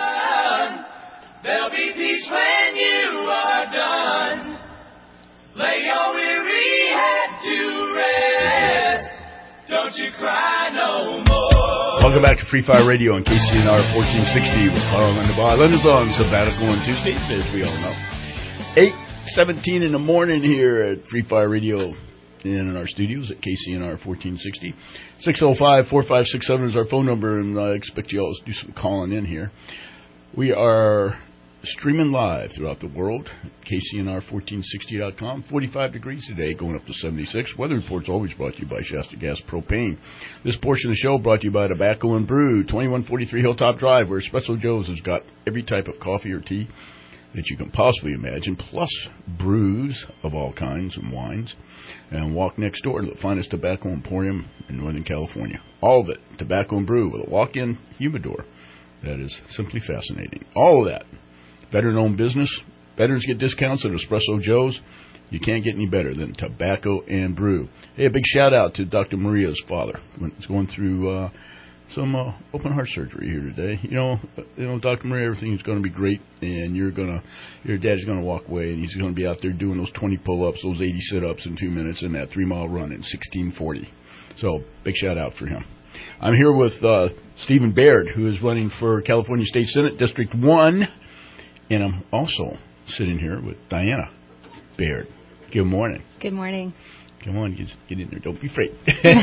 There'll be peace when you are done. Lay your weary head to rest. Don't you cry no more. Welcome back to Free Fire Radio on K C N R fourteen sixty with Carl and Linda. Linda's on sabbatical on Tuesday, as we all know. eight seventeen in the morning here at Free Fire Radio in our studios at K C N R fourteen sixty. six oh five, four five six seven is our phone number, and I expect you all to do some calling in here. We are streaming live throughout the world, K C N R fourteen sixty dot com. forty-five degrees today, going up to seventy-six. Weather report's always brought to you by Shasta Gas Propane. This portion of the show brought to you by Tobacco and Brew, twenty-one forty-three Hilltop Drive, where Espresso Joe's has got every type of coffee or tea that you can possibly imagine, plus brews of all kinds and wines. And walk next door to the finest tobacco emporium in Northern California. All of it, Tobacco and Brew, with a walk-in humidor. That is simply fascinating. All of that. Veteran-owned business. Veterans get discounts at Espresso Joe's. You can't get any better than Tobacco and Brew. Hey, a big shout-out to Doctor Maria's father. He's going through uh, some uh, open-heart surgery here today. You know, you know, Doctor Maria, everything's going to be great, and you're gonna, your dad's going to walk away, and he's going to be out there doing those twenty pull-ups, those eighty sit-ups in two minutes, and that three-mile run in sixteen forty. So, big shout-out for him. I'm here with uh, Stephen Baird, who is running for California State Senate, District one. And I'm also sitting here with Diana Baird. Good morning. Good morning. Come on, get, get in there. Don't be afraid.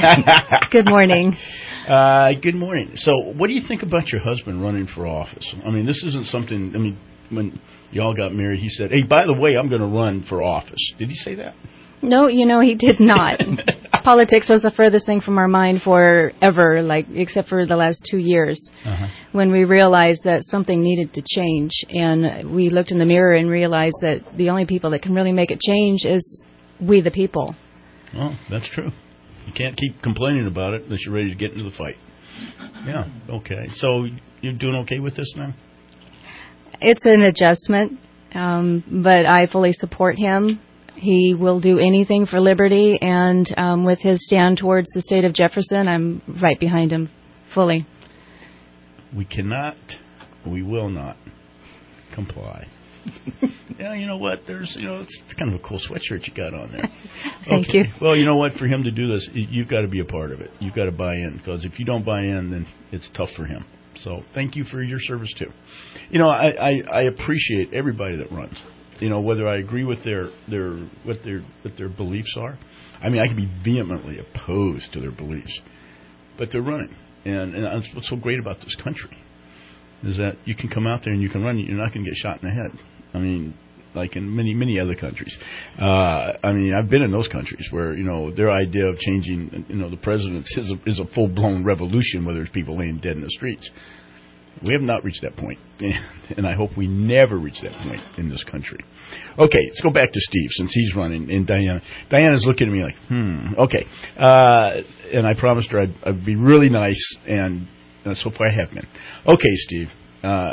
Good morning. Uh, good morning. So what do you think about your husband running for office? I mean, this isn't something, I mean, when y'all got married, he said, hey, by the way, I'm going to run for office. Did he say that? No, you know, he did not. Politics was the furthest thing from our mind forever, like, except for the last two years, uh-huh. when we realized that something needed to change. And we looked in the mirror and realized that the only people that can really make it change is we the people. Well, that's true. You can't keep complaining about it unless you're ready to get into the fight. Yeah, okay. So you're doing okay with this now? It's an adjustment, um, but I fully support him. He will do anything for liberty, and um, with his stand towards the state of Jefferson, I'm right behind him fully. We cannot, we will not comply. Yeah, you know what? There's, you know, it's, it's kind of a cool sweatshirt you got on there. Thank okay. you. Well, you know what? For him to do this, you've got to be a part of it. You've got to buy in, because if you don't buy in, then it's tough for him. So thank you for your service too. You know, I, I, I appreciate everybody that runs. You know, whether I agree with their their what their what their beliefs are. I mean, I can be vehemently opposed to their beliefs, but they're running, and, and that's what's so great about this country is that you can come out there and you can run. You're not going to get shot in the head. I mean, like in many, many other countries. Uh, I mean, I've been in those countries where, you know, their idea of changing, you know, the president is a, is a full-blown revolution where there's people laying dead in the streets. We have not reached that point, and I hope we never reach that point in this country. Okay, let's go back to Steve, since he's running, and Diana. Diana's looking at me like, hmm, okay. Uh, and I promised her I'd, I'd be really nice, and uh, so far I have been. Okay, Steve. Uh,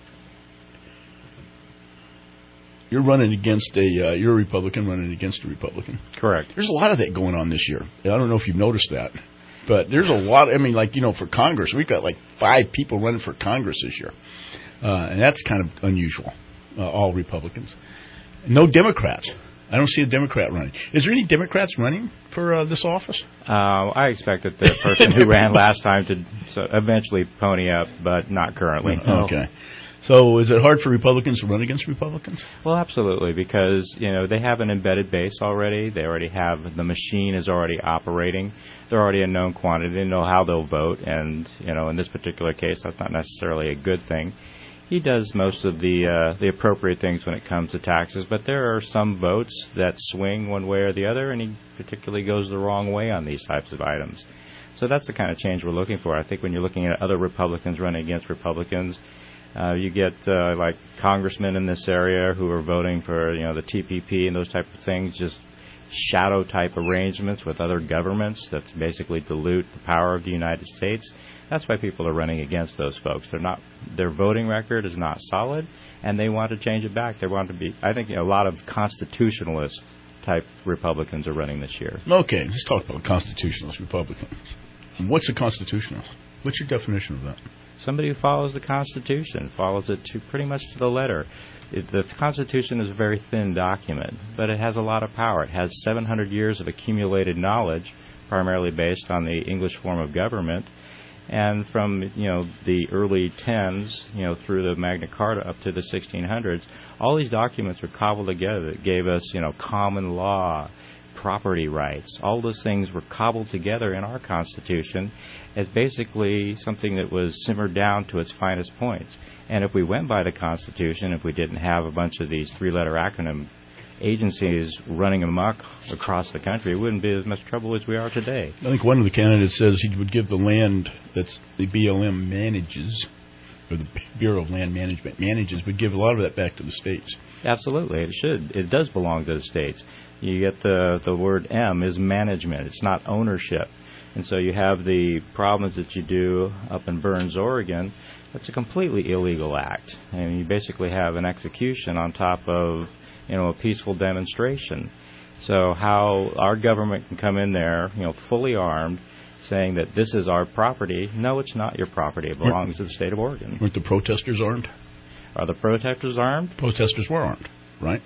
You're running against a, uh, you're a Republican running against a Republican. Correct. There's a lot of that going on this year. I don't know if you've noticed that, but there's a lot, I mean, like, you know, for Congress, we've got like five people running for Congress this year. Uh, and that's kind of unusual, uh, all Republicans. No Democrats. I don't see a Democrat running. Is there any Democrats running for uh, this office? Uh, I expect that the person who ran last time to so eventually pony up, but not currently. Okay. So is it hard for Republicans to run against Republicans? Well, absolutely, because, you know, they have an embedded base already. They already have, the machine is already operating. They're already a known quantity. They know how they'll vote. And, you know, in this particular case, that's not necessarily a good thing. He does most of the uh, the appropriate things when it comes to taxes, but there are some votes that swing one way or the other, and he particularly goes the wrong way on these types of items. So that's the kind of change we're looking for. I think when you're looking at other Republicans running against Republicans, Uh, you get uh, like congressmen in this area who are voting for, you know, the T P P and those type of things, just shadow type arrangements with other governments that basically dilute the power of the United States. That's why people are running against those folks. They're not, their voting record is not solid, and they want to change it back. They want to be, I think, you know, a lot of constitutionalist type Republicans are running this year. Okay, let's talk about constitutionalist Republicans. What's a constitutionalist? What's your definition of that? Somebody who follows the Constitution, follows it to pretty much to the letter. It, the Constitution is a very thin document, but it has a lot of power. It has seven hundred years of accumulated knowledge, primarily based on the English form of government, and from, you know, the early tens, you know, through the Magna Carta up to the sixteen hundreds, all these documents were cobbled together that gave us, you know, common law, property rights. All those things were cobbled together in our Constitution as basically something that was simmered down to its finest points. And if we went by the Constitution, if we didn't have a bunch of these three-letter acronym agencies running amok across the country, it wouldn't be as much trouble as we are today. I think one of the candidates says he would give the land that's the B L M manages, or the Bureau of Land Management manages, would give a lot of that back to the states. Absolutely, it should. It does belong to the states. You get the the word M is management. It's not ownership. And so you have the problems that you do up in Burns, Oregon. That's a completely illegal act. And you basically have an execution on top of, you know, a peaceful demonstration. So how our government can come in there, you know, fully armed, saying that this is our property. No, it's not your property. It belongs to the state of Oregon. Weren't the protesters armed? Are the protesters armed? Protesters were armed, right?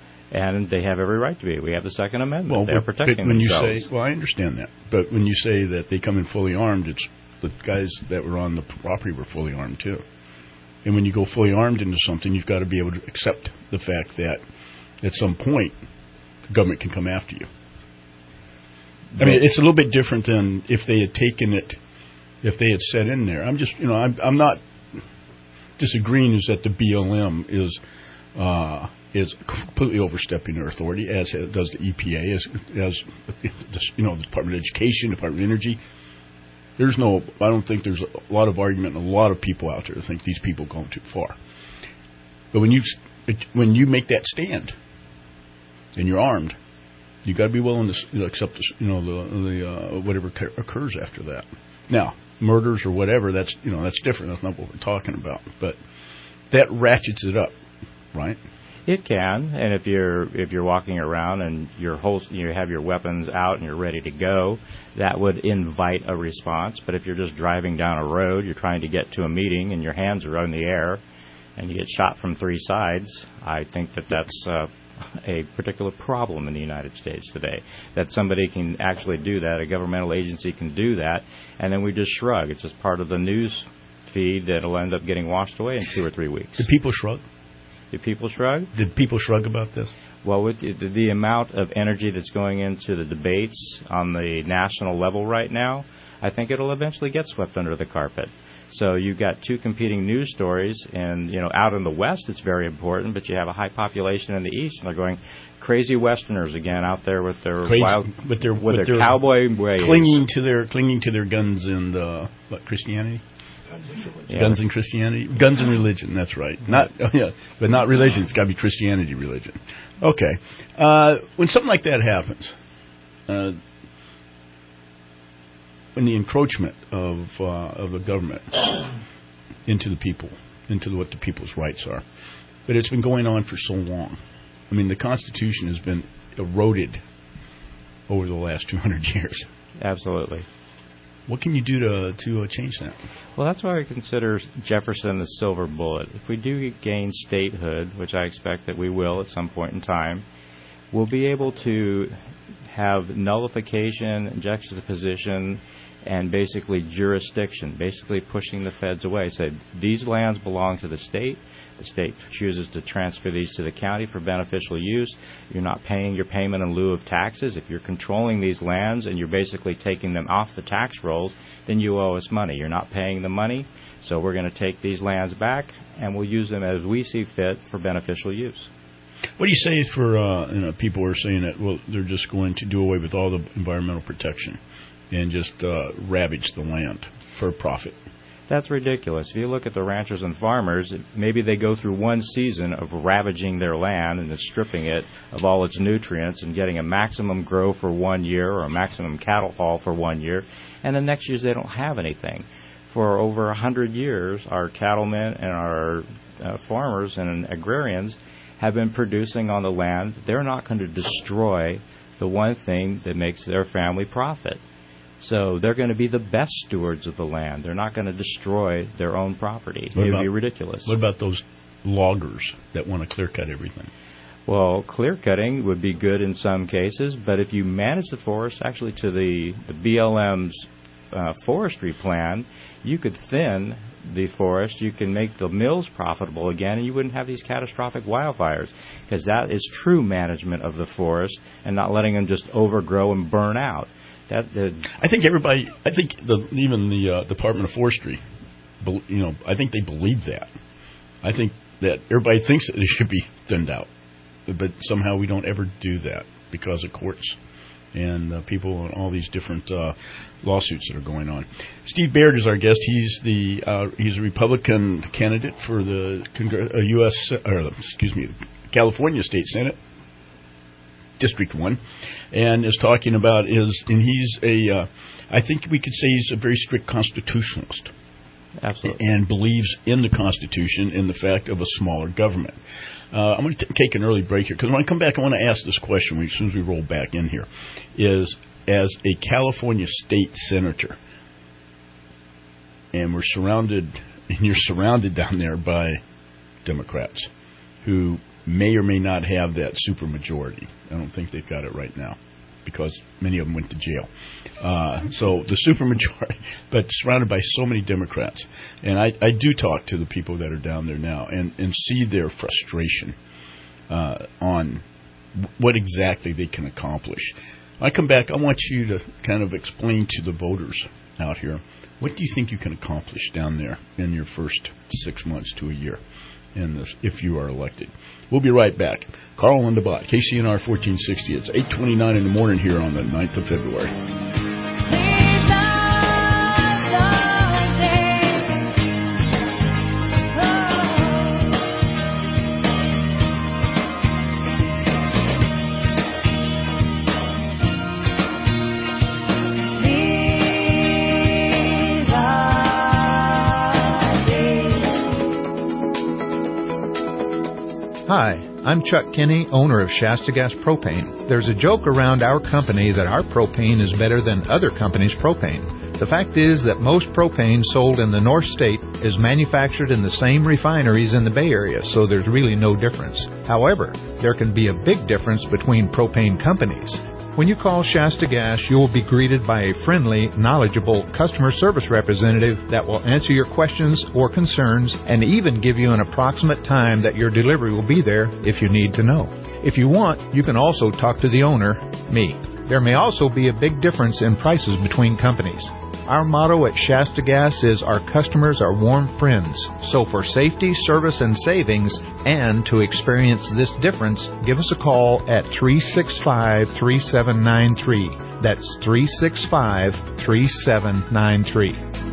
And they have every right to be. We have the Second Amendment. Well, They're but, protecting but when themselves. You say, well, I understand that. But when you say that they come in fully armed, it's the guys that were on the property were fully armed, too. And when you go fully armed into something, you've got to be able to accept the fact that at some point, the government can come after you. I mean, it's a little bit different than if they had taken it, if they had set in there. I'm just, you know, I'm, I'm not disagreeing is that the B L M is uh, is completely overstepping their authority, as does the E P A, as, as you know, the Department of Education, Department of Energy. There's no, I don't think there's a lot of argument and a lot of people out there that think these people are going too far. But when you when you make that stand and you're armed, You got to be willing to you know, accept the, you know the the uh, whatever occurs after that. Now, murders or whatever, that's you know that's different. That's not what we're talking about. But that ratchets it up, right? It can, and if you're if you're walking around and your whole you have your weapons out and you're ready to go, that would invite a response. But if you're just driving down a road, you're trying to get to a meeting and your hands are in the air, and you get shot from three sides, I think that that's uh, a particular problem in the United States today. That somebody can actually do that, a governmental agency can do that, and then we just shrug. It's just part of the news feed that'll end up getting washed away in two or three weeks. Do people shrug? Do people shrug? Did people shrug about this? Well, with the, the amount of energy that's going into the debates on the national level right now, I think it'll eventually get swept under the carpet. So you've got two competing news stories, and you know, out in the West it's very important, but you have a high population in the East, and they're going crazy Westerners again out there with their crazy, wild, with their, with with their, their cowboy ways, clinging to their clinging to their guns and uh, what Christianity. Yeah. Guns and Christianity, guns and religion. That's right. Not oh yeah, but not religion. It's got to be Christianity religion. Okay. Uh, when something like that happens, uh, when the encroachment of uh, of the government into the people, into what the people's rights are, but it's been going on for so long. I mean, the Constitution has been eroded over the last two hundred years. Absolutely. What can you do to to uh, change that? Well, that's why we consider Jefferson the silver bullet. If we do gain statehood, which I expect that we will at some point in time, we'll be able to have nullification, juxtaposition, and basically jurisdiction, basically pushing the feds away. Say, these lands belong to the state. The state chooses to transfer these to the county for beneficial use. You're not paying your payment in lieu of taxes. If you're controlling these lands and you're basically taking them off the tax rolls, then you owe us money. You're not paying the money, so we're going to take these lands back and we'll use them as we see fit for beneficial use. What do you say for uh, you know, people who are saying that, well, they're just going to do away with all the environmental protection and just uh, ravage the land for profit? That's ridiculous. If you look at the ranchers and farmers, maybe they go through one season of ravaging their land and stripping it of all its nutrients and getting a maximum grow for one year or a maximum cattle haul for one year, and the next year they don't have anything. For over a hundred years, our cattlemen and our uh, farmers and agrarians have been producing on the land. They're not going to destroy the one thing that makes their family profit. So they're going to be the best stewards of the land. They're not going to destroy their own property. It would be ridiculous. What about those loggers that want to clear-cut everything? Well, clear-cutting would be good in some cases, but if you manage the forest, actually to the, the B L M's uh, forestry plan, you could thin the forest, you can make the mills profitable again, and you wouldn't have these catastrophic wildfires, because that is true management of the forest and not letting them just overgrow and burn out. That, uh, I think everybody, I think the, even the uh, Department of Forestry, you know, I think they believe that. I think that everybody thinks that it should be thinned out, but somehow we don't ever do that because of courts and uh, people and all these different uh, lawsuits that are going on. Steve Baird is our guest. He's the uh, he's a Republican candidate for the Congre- uh, U S or excuse me, California State Senate. District one, and is talking about is, and he's a, uh, I think we could say he's a very strict constitutionalist. Absolutely. And believes in the Constitution and the fact of a smaller government. Uh, I'm going to take an early break here, because when I come back, I want to ask this question as soon as we roll back in here, is as a California state senator, and we're surrounded, and you're surrounded down there by Democrats who may or may not have that supermajority. I don't think they've got it right now because many of them went to jail. Uh, so the supermajority, but surrounded by so many Democrats. And I, I do talk to the people that are down there now and, and see their frustration uh, on what exactly they can accomplish. When I come back, I want you to kind of explain to the voters out here, what do you think you can accomplish down there in your first six months to a year? In this, if you are elected. We'll be right back. Carl and Linda Bott, K C N R fourteen sixty. It's eight twenty-nine in the morning here on the ninth of February. Hi, I'm Chuck Kinney, owner of Shasta Gas Propane. There's a joke around our company that our propane is better than other companies' propane. The fact is that most propane sold in the North State is manufactured in the same refineries in the Bay Area, so there's really no difference. However, there can be a big difference between propane companies. When you call Shasta Gas, you will be greeted by a friendly, knowledgeable customer service representative that will answer your questions or concerns and even give you an approximate time that your delivery will be there if you need to know. If you want, you can also talk to the owner, me. There may also be a big difference in prices between companies. Our motto at Shasta Gas is our customers are warm friends. So for safety, service, and savings, and to experience this difference, give us a call at three six five, three seven nine three. That's three six five, three seven nine three.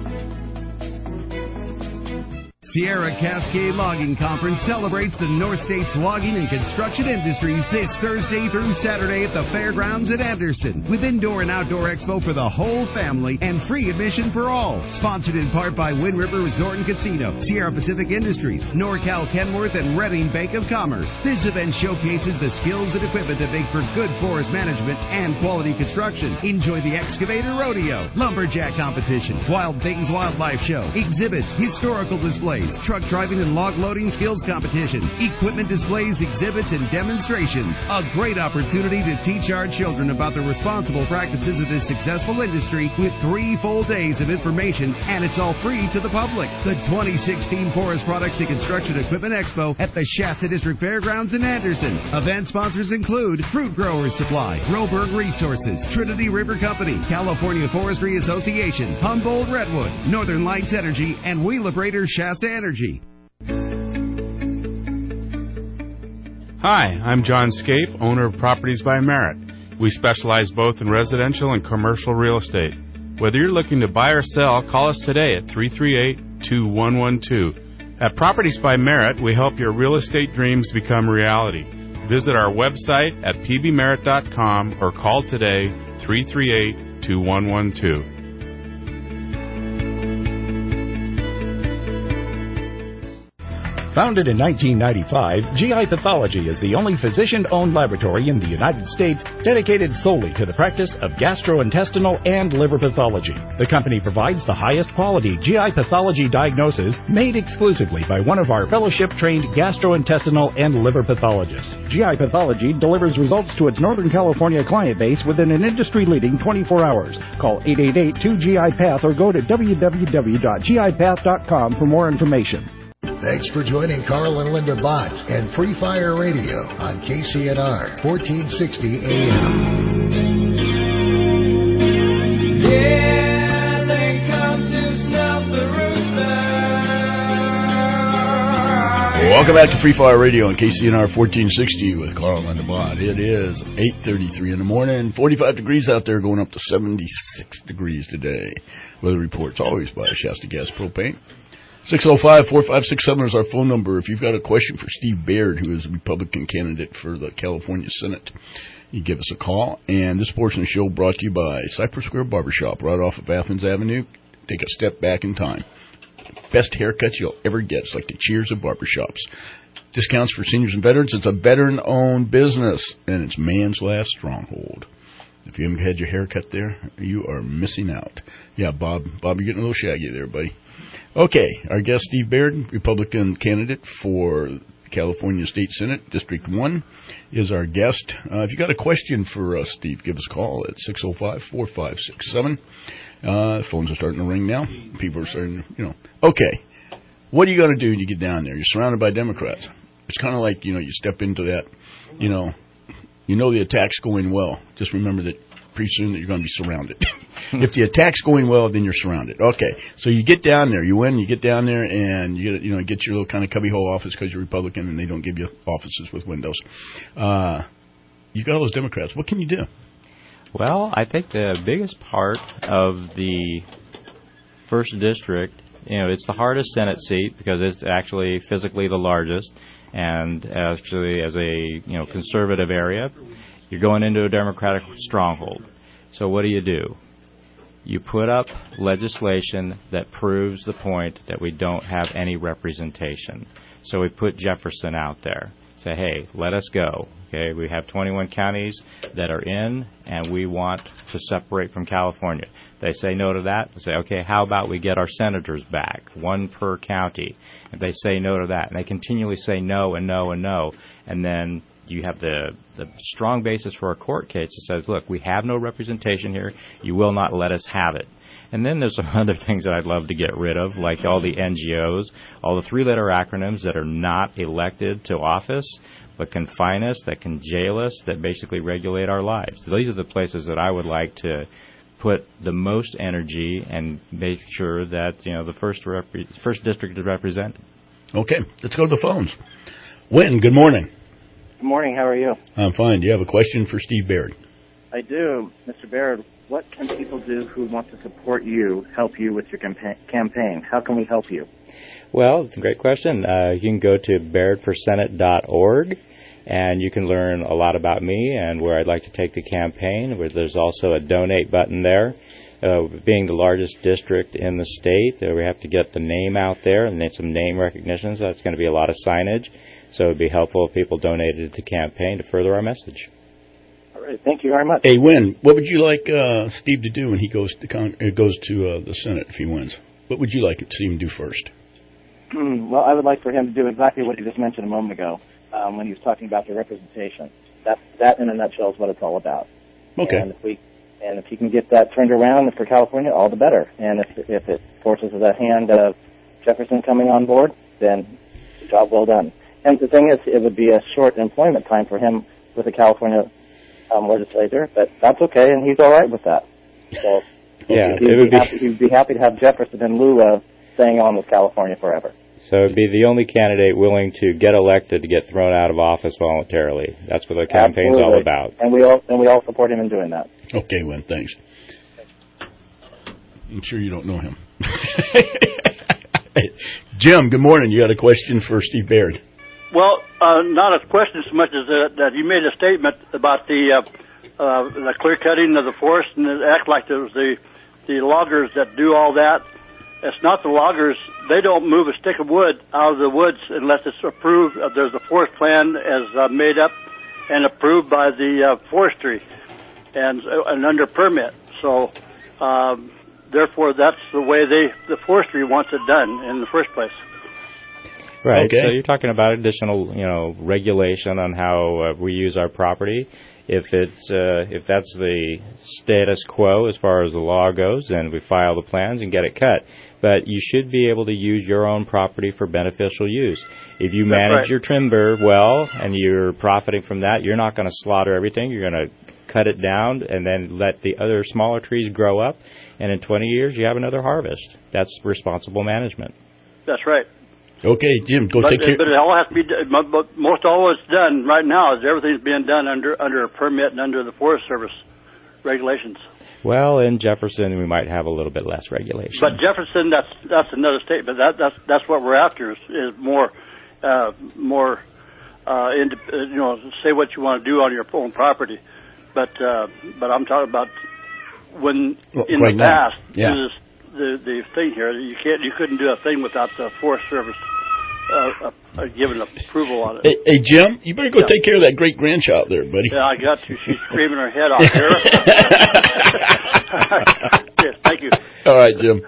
Sierra Cascade Logging Conference celebrates the North States logging and construction industries this Thursday through Saturday at the Fairgrounds at Anderson, with indoor and outdoor expo for the whole family and free admission for all. Sponsored in part by Wind River Resort and Casino, Sierra Pacific Industries, NorCal Kenworth, and Redding Bank of Commerce. This event showcases the skills and equipment that make for good forest management and quality construction. Enjoy the excavator rodeo, lumberjack competition, Wild Things Wildlife Show, exhibits, historical displays, truck driving and log loading skills competition, equipment displays, exhibits, and demonstrations. A great opportunity to teach our children about the responsible practices of this successful industry with three full days of information, and it's all free to the public. The twenty sixteen Forest Products and Construction Equipment Expo at the Shasta District Fairgrounds in Anderson. Event sponsors include Fruit Growers Supply, Roberg Resources, Trinity River Company, California Forestry Association, Humboldt Redwood, Northern Lights Energy, and We Liberator Shasta Energy. Hi, I'm John Scape, owner of Properties by Merit. We specialize both in residential and commercial real estate. Whether you're looking to buy or sell, call us today at three three eight, two one one two. At Properties by Merit, we help your real estate dreams become reality. Visit our website at p b merit dot com or call today three three eight, two one one two. Founded in nineteen ninety-five, G I Pathology is the only physician-owned laboratory in the United States dedicated solely to the practice of gastrointestinal and liver pathology. The company provides the highest quality G I pathology diagnosis made exclusively by one of our fellowship-trained gastrointestinal and liver pathologists. G I Pathology delivers results to its Northern California client base within an industry-leading twenty-four hours. Call eight eight eight, two G I Path or go to w w w dot g i path dot com for more information. Thanks for joining Carl and Linda Bott and Free Fire Radio on K C N R fourteen sixty A M. Yeah, they come to snuff the rooster. Welcome back to Free Fire Radio on K C N R fourteen sixty with Carl and Linda Bott. It is eight thirty-three in the morning, forty-five degrees out there, going up to seventy-six degrees today. Weather reports always by Shasta Gas Propane. six oh five, four five six seven is our phone number. If you've got a question for Steve Baird, who is a Republican candidate for the California Senate, you give us a call. And this portion of the show brought to you by Cypress Square Barbershop, right off of Athens Avenue. Take a step back in time. Best haircuts you'll ever get. It's like the Cheers of barbershops. Discounts for seniors and veterans. It's a veteran-owned business, and it's man's last stronghold. If you haven't had your hair cut there, you are missing out. Yeah, Bob, Bob, you're getting a little shaggy there, buddy. Okay, our guest, Steve Baird, Republican candidate for California State Senate, District one, is our guest. Uh, if you got a question for us, Steve, give us a call at six oh five, four five six seven. Uh, phones are starting to ring now. People are starting to, you know. Okay, what are you going to do when you get down there? You're surrounded by Democrats. It's kind of like, you know, you step into that, you know, you know the attack's going well. Just remember that pretty soon that you're going to be surrounded. If the attack's going well, then you're surrounded. Okay, so you get down there, you win, you get down there, and you get you know get your little kind of cubbyhole office because you're Republican and they don't give you offices with windows. Uh, you got all those Democrats. What can you do? Well, I think the biggest part of the first district, you know, it's the hardest Senate seat because it's actually physically the largest, and actually as a you know conservative area, you're going into a Democratic stronghold. So what do you do? You put up legislation that proves the point that we don't have any representation. So we put Jefferson out there. say, hey, let us go. Okay, we have twenty-one counties that are in, and we want to separate from California. They say no to that. They say, okay, how about we get our senators back, one per county? If they say no to that, and they continually say no and no and no, and then you have the, the strong basis for a court case that says, look, we have no representation here. You will not let us have it. And then there's some other things that I'd love to get rid of, like all the N G Os, all the three-letter acronyms that are not elected to office, but can fine us, that can jail us, that basically regulate our lives. So these are the places that I would like to put the most energy and make sure that, you know, the first rep- first district is represented. Okay, let's go to the phones. Wynn, good morning. Good morning. How are you? I'm fine. Do you have a question for Steve Baird? I do. Mister Baird, what can people do who want to support you, help you with your campa- campaign? How can we help you? Well, it's a great question. Uh, you can go to baird for senate dot org, and you can learn a lot about me and where I'd like to take the campaign. Where there's also a donate button there. Uh, being the largest district in the state, uh, we have to get the name out there and then some name recognition. So that's going to be a lot of signage. So it would be helpful if people donated to the campaign to further our message. All right. Thank you very much. Hey, Wynn, what would you like uh, Steve to do when he goes to con- uh, goes to uh, the Senate if he wins? What would you like to see him do first? Well, I would like for him to do exactly what he just mentioned a moment ago um, when he was talking about the representation. That, that, in a nutshell, is what it's all about. Okay. And if we and if he can get that turned around for California, all the better. And if if it forces the hand of Jefferson coming on board, then job well done. And the thing is, it would be a short employment time for him with the California um, legislature, but that's okay, and he's all right with that. So yeah, he'd, it would be be happy, he'd be happy to have Jefferson in lieu of staying on with California forever. So it'd be the only candidate willing to get elected to get thrown out of office voluntarily. That's what the campaign's Absolutely. all about. And we all and we all support him in doing that. Okay, Wynn, thanks. I'm sure you don't know him. Jim, good morning. You had a question for Steve Baird. Well, uh, not a question so much as uh, that you made a statement about the uh, uh, the clear cutting of the forest, and it act like it was the the loggers that do all that. It's not the loggers. They don't move a stick of wood out of the woods unless it's approved. Uh, there's a forest plan as uh, made up and approved by the uh, forestry and uh, and under permit. So, um, therefore, that's the way they the forestry wants it done in the first place. Right. Okay. So you're talking about additional, you know, regulation on how uh, we use our property. If it's uh, if that's the status quo as far as the law goes, then we file the plans and get it cut. But you should be able to use your own property for beneficial use. If you That's manage right. your timber well and you're profiting from that, you're not going to slaughter everything. You're going to cut it down and then let the other smaller trees grow up. And in twenty years, you have another harvest. That's responsible management. That's right. Okay, Jim, go but, take care. But it all has to be done. But most all it's done right now is everything's being done under under a permit and under the Forest Service regulations. Well, in Jefferson, we might have a little bit less regulation. But Jefferson, that's that's another statement. That that's that's what we're after is, is more uh, more uh, ind- you know say what you want to do on your own property. But uh, but I'm talking about when Well, in right the now. past Yeah. this, the the thing here you can't you couldn't do a thing without the Forest Service uh, uh, uh, giving approval on it. Hey, hey, Jim, you better go Yeah. take care of that great grandchild there, buddy. Yeah, I got you. She's screaming her head off here. Yes, thank you. All right, Jim.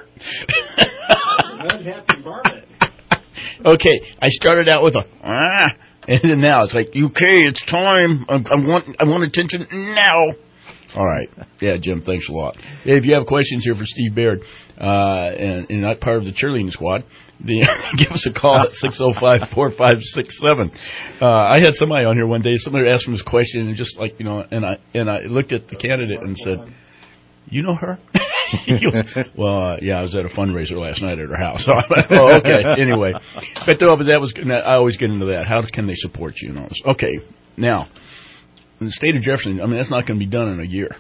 Okay, I started out with a ah, and then now it's like, okay, it's time. I, I want, I want attention now. All right, yeah, Jim, thanks a lot. Hey, if you have questions here for Steve Baird, uh, and, and not part of the cheerleading squad, the, give us a call at six oh five, four five six seven. Uh, I had somebody on here one day. Somebody asked me this question, and just like you know, and I and I looked at the candidate and said, "You know her?" He goes, well, uh, yeah, I was at a fundraiser last night at her house. Oh, okay. Anyway, but, though, but that was I always get into that. How can they support you? And all this? Okay, now in the state of Jefferson, I mean that's not going to be done in a year.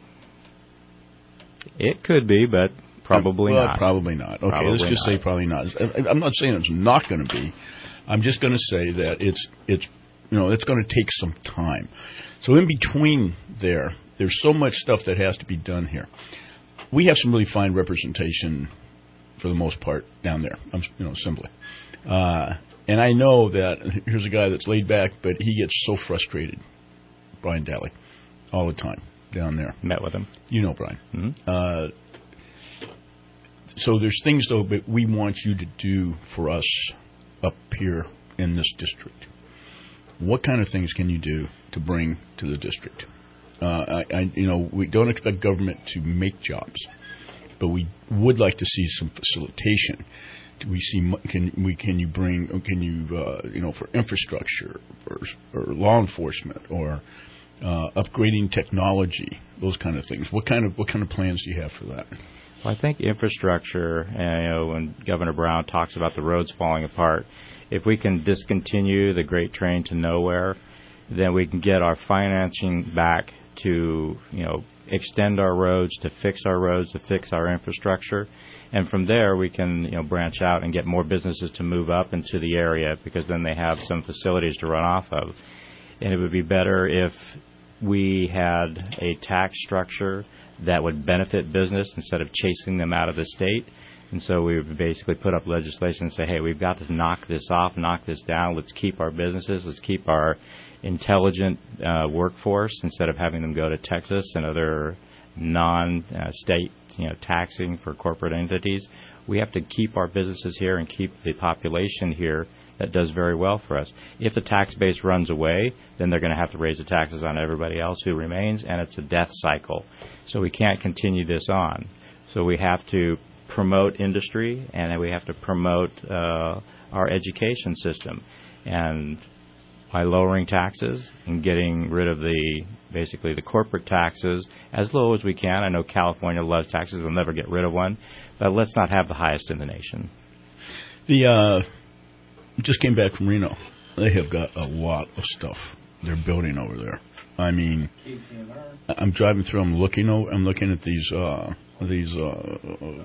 It could be, but probably well, not. Probably not. Okay, Probably let's just not. say probably not. I'm not saying it's not going to be. I'm just going to say that it's it's you know it's going to take some time. So in between there, there's so much stuff that has to be done here. We have some really fine representation for the most part down there. I'm, you know, simply, uh, And I know that here's a guy that's laid back, but he gets so frustrated, Brian Daly, all the time down there. Met with him. You know Brian. Mm-hmm. Uh, so there's things, though, that we want you to do for us up here in this district. What kind of things can you do to bring to the district? Uh, I, I, you know, we don't expect government to make jobs, but we would like to see some facilitation. Do we see? Can we? Can you bring? Can you? Uh, you know, for infrastructure, or, or law enforcement, or uh, upgrading technology, those kind of things. What kind of what kind of plans do you have for that? Well, I think infrastructure. And, you know, when Governor Brown talks about the roads falling apart, if we can discontinue the Great Train to Nowhere, then we can get our financing back to, you know, extend our roads, to fix our roads, to fix our infrastructure. And from there, we can, you know, branch out and get more businesses to move up into the area, because then they have some facilities to run off of. And it would be better if we had a tax structure that would benefit business instead of chasing them out of the state. And so we would basically put up legislation and say, hey, we've got to knock this off, knock this down. Let's keep our businesses. Let's keep our intelligent uh, workforce instead of having them go to Texas and other non-state, you know, taxing for corporate entities. We have to keep our businesses here and keep the population here that does very well for us. If the tax base runs away, then they're going to have to raise the taxes on everybody else who remains, and it's a death cycle. So we can't continue this on. So we have to promote industry, and then we have to promote uh, our education system. And by lowering taxes and getting rid of the, basically the corporate taxes as low as we can. I know California loves taxes. They'll never get rid of one. But let's not have the highest in the nation. The, uh, just came back from Reno. They have got a lot of stuff they're building over there. I mean, I'm driving through, I'm looking over, I'm looking at these, uh, these, uh, uh,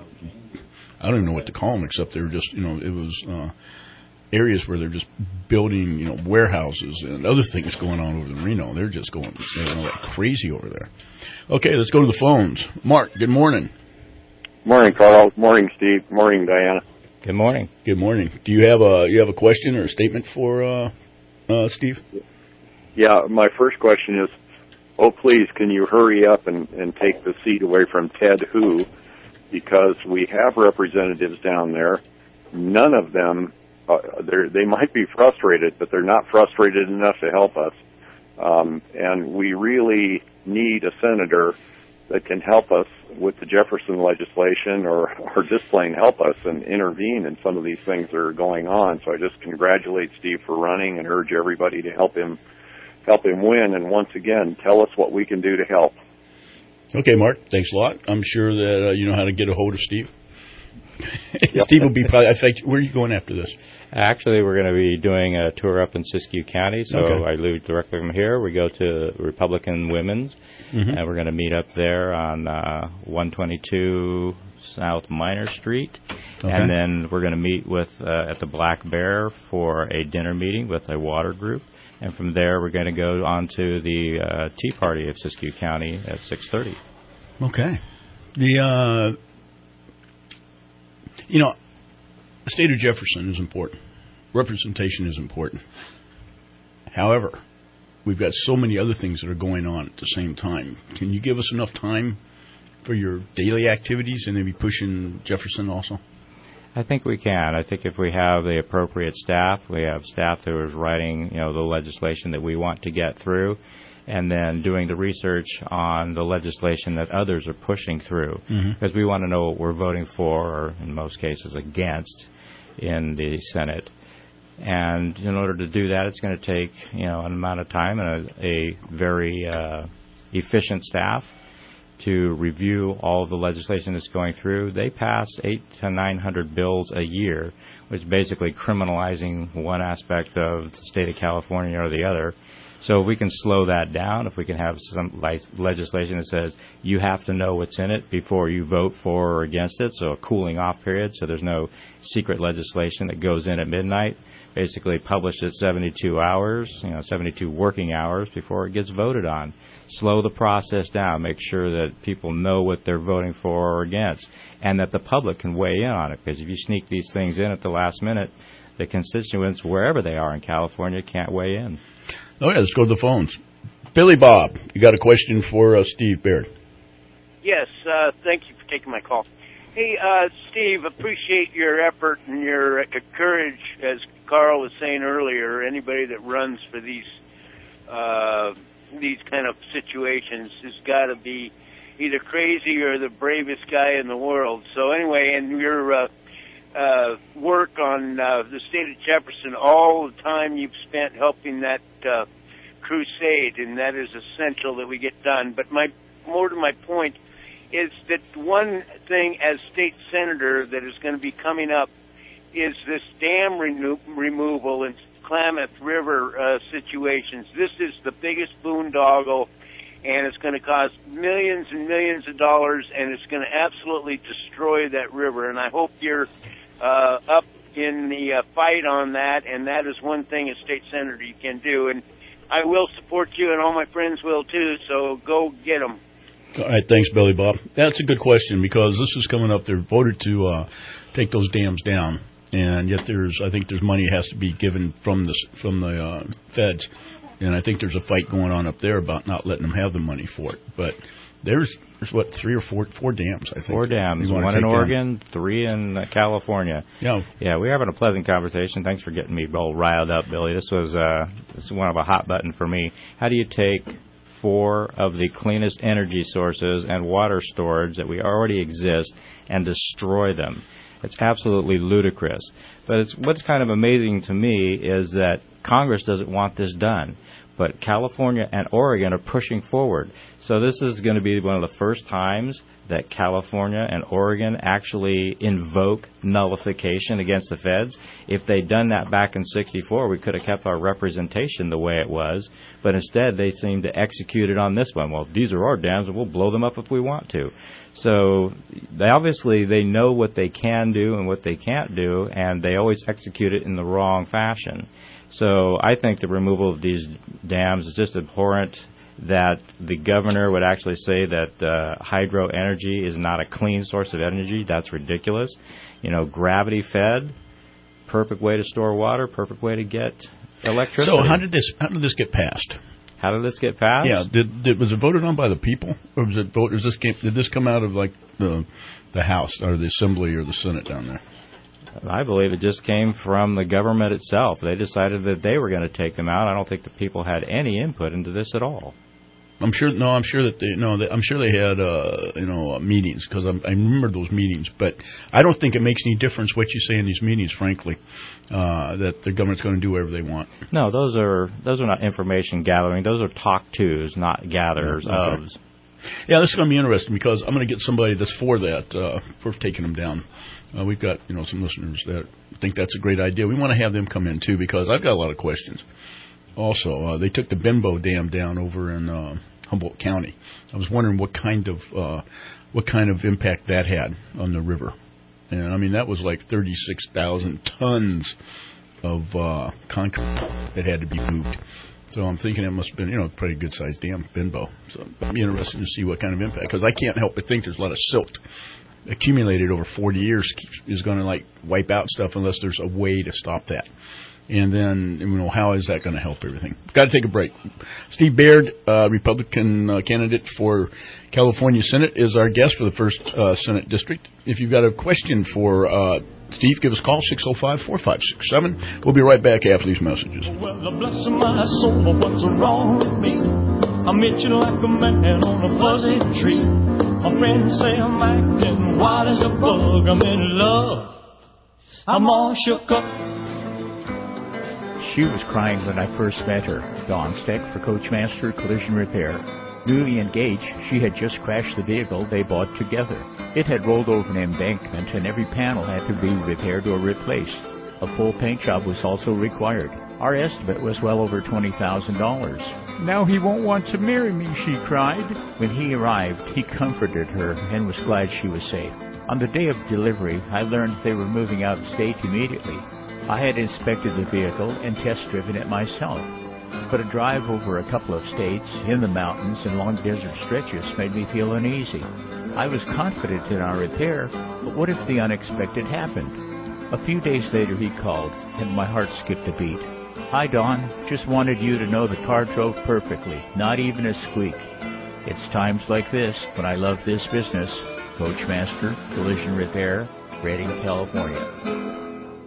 I don't even know what to call them, except they were just, you know, it was, uh, areas where they're just building, you know, warehouses and other things going on over in Reno. They're just going, you know, like crazy over there. Okay, let's go to the phones. Mark, good morning. Morning, Carl. Morning, Steve. Morning, Diana. Good morning. Good morning. Do you have a you have a question or a statement for uh, uh, Steve? Yeah, my first question is, oh, please, can you hurry up and, and take the seat away from Ted Hu? Because we have representatives down there. None of them, uh, they might be frustrated, but they're not frustrated enough to help us. Um, and we really need a senator that can help us with the Jefferson legislation, or, or just plain help us and intervene in some of these things that are going on. So I just congratulate Steve for running and urge everybody to help him help him win. And once again, tell us what we can do to help. Okay, Mark, thanks a lot. I'm sure that uh, you know how to get a hold of Steve. Steve will be probably, I think, where are you going after this? Actually, we're going to be doing a tour up in Siskiyou County, so okay. I leave directly from here. We go to Republican Women's, mm-hmm. and we're going to meet up there on uh, one twenty-two South Minor Street, okay. and then we're going to meet with uh, at the Black Bear for a dinner meeting with a water group, and from there we're going to go on to the uh, Tea Party of Siskiyou County at six thirty. Okay. The, uh, you know, the state of Jefferson is important. Representation is important. However, we've got so many other things that are going on at the same time. Can you give us enough time for your daily activities and maybe pushing Jefferson also? I think we can. I think if we have the appropriate staff, we have staff that is writing, you know, the legislation that we want to get through, and then doing the research on the legislation that others are pushing through, mm-hmm. because we want to know what we're voting for, or in most cases against, in the Senate. And in order to do that, it's going to take, you know, an amount of time and a, a very uh, efficient staff to review all of the legislation that's going through. They pass eight to nine hundred bills a year, which is basically criminalizing one aspect of the state of California or the other. So if we can slow that down, if we can have some legislation that says you have to know what's in it before you vote for or against it, so a cooling off period, so there's no secret legislation that goes in at midnight, basically published at seventy-two hours, you know, seventy-two working hours before it gets voted on. Slow the process down, make sure that people know what they're voting for or against, and that the public can weigh in on it, because if you sneak these things in at the last minute, the constituents, wherever they are in California, can't weigh in. Oh, yeah, let's go to the phones. Billy Bob, you got a question for uh, Steve Baird? Yes, uh, thank you for taking my call. Hey, uh, Steve, appreciate your effort and your uh, courage, as Carl was saying earlier. Anybody that runs for these uh, these kind of situations has got to be either crazy or the bravest guy in the world. So anyway, and your uh, uh, work on uh, the state of Jefferson, all the time you've spent helping that uh, crusade, and that is essential that we get done. But my more to my point is that one thing as state senator that is going to be coming up is this dam reno- removal in Klamath River uh, situations. This is the biggest boondoggle, and it's going to cost millions and millions of dollars, and it's going to absolutely destroy that river. And I hope you're uh, up in the uh, fight on that, and that is one thing as state senator you can do. And I will support you, and all my friends will too, so go get them. All right, thanks, Billy Bob. That's a good question because this is coming up. They're voted to uh, take those dams down, and yet there's, I think, there's money has to be given from the from the uh, feds, and I think there's a fight going on up there about not letting them have the money for it. But there's, there's what three or four four dams, I think. Four dams, one in Oregon, down. three in uh, California. Yeah, yeah, we're having a pleasant conversation. Thanks for getting me all riled up, Billy. This was uh, this is one of a hot button for me. How do you take four of the cleanest energy sources and water storage that we already exist and destroy them? It's absolutely ludicrous. But it's, what's kind of amazing to me is that Congress doesn't want this done, but California and Oregon are pushing forward. So this is going to be one of the first times that California and Oregon actually invoke nullification against the feds. If they'd done that back in sixty-four, we could have kept our representation the way it was, but instead they seem to execute it on this one. Well, these are our dams, and we'll blow them up if we want to. So they obviously they know what they can do and what they can't do, and they always execute it in the wrong fashion. So I think the removal of these dams is just abhorrent. That the governor would actually say that uh, hydro energy is not a clean source of energy. That's ridiculous. You know, gravity fed, perfect way to store water, perfect way to get electricity. So how did this how did this get passed? How did this get passed? Yeah, did, did was it voted on by the people, or was it vote? Was this came, did this come out of like the the House or the Assembly or the Senate down there? I believe it just came from the government itself. They decided that they were going to take them out. I don't think the people had any input into this at all. I'm sure. No, I'm sure that they. No, they, I'm sure they had. Uh, you know, uh, meetings because I remember those meetings. But I don't think it makes any difference what you say in these meetings. Frankly, uh, that the government's going to do whatever they want. No, those are those are not information gathering. Those are talk tos, not gatherers yeah, okay. ofs. Yeah, this is going to be interesting because I'm going to get somebody that's for that, uh, for taking them down. Uh, we've got, you know, some listeners that think that's a great idea. We want to have them come in, too, because I've got a lot of questions. Also, uh, they took the Benbow Dam down over in uh, Humboldt County. I was wondering what kind of uh, what kind of impact that had on the river. And, I mean, that was like thirty-six thousand tons of uh, concrete that had to be moved. So I'm thinking it must have been, you know, a pretty good-sized dam, Benbow. So I'm interested to see what kind of impact, because I can't help but think there's a lot of silt accumulated over forty years is going to, like, wipe out stuff unless there's a way to stop that. And then, you know, how is that going to help everything? Got to take a break. Steve Baird, uh, Republican uh, candidate for California Senate, is our guest for the first uh, Senate district. If you've got a question for uh, Steve, give us a call, six oh five, four five six seven. We'll be right back after these messages. Well, bless my soul, what's wrong with me? I'm itching like a man on a fuzzy tree. My friends say I'm acting wild as a bug. I'm in love. I'm all shook up. She was crying when I first met her. Dawn Steck for Coachmaster Collision Repair. Newly engaged, she had just crashed the vehicle they bought together. It had rolled over an embankment, and every panel had to be repaired or replaced. A full paint job was also required. Our estimate was well over twenty thousand dollars. Now he won't want to marry me, she cried. When he arrived, he comforted her and was glad she was safe. On the day of delivery, I learned they were moving out of state immediately. I had inspected the vehicle and test-driven it myself, but a drive over a couple of states, in the mountains, and long desert stretches made me feel uneasy. I was confident in our repair, but what if the unexpected happened? A few days later he called, and my heart skipped a beat. Hi, Don. Just wanted you to know the car drove perfectly, not even a squeak. It's times like this when I love this business. Coachmaster Collision Repair, Redding, California.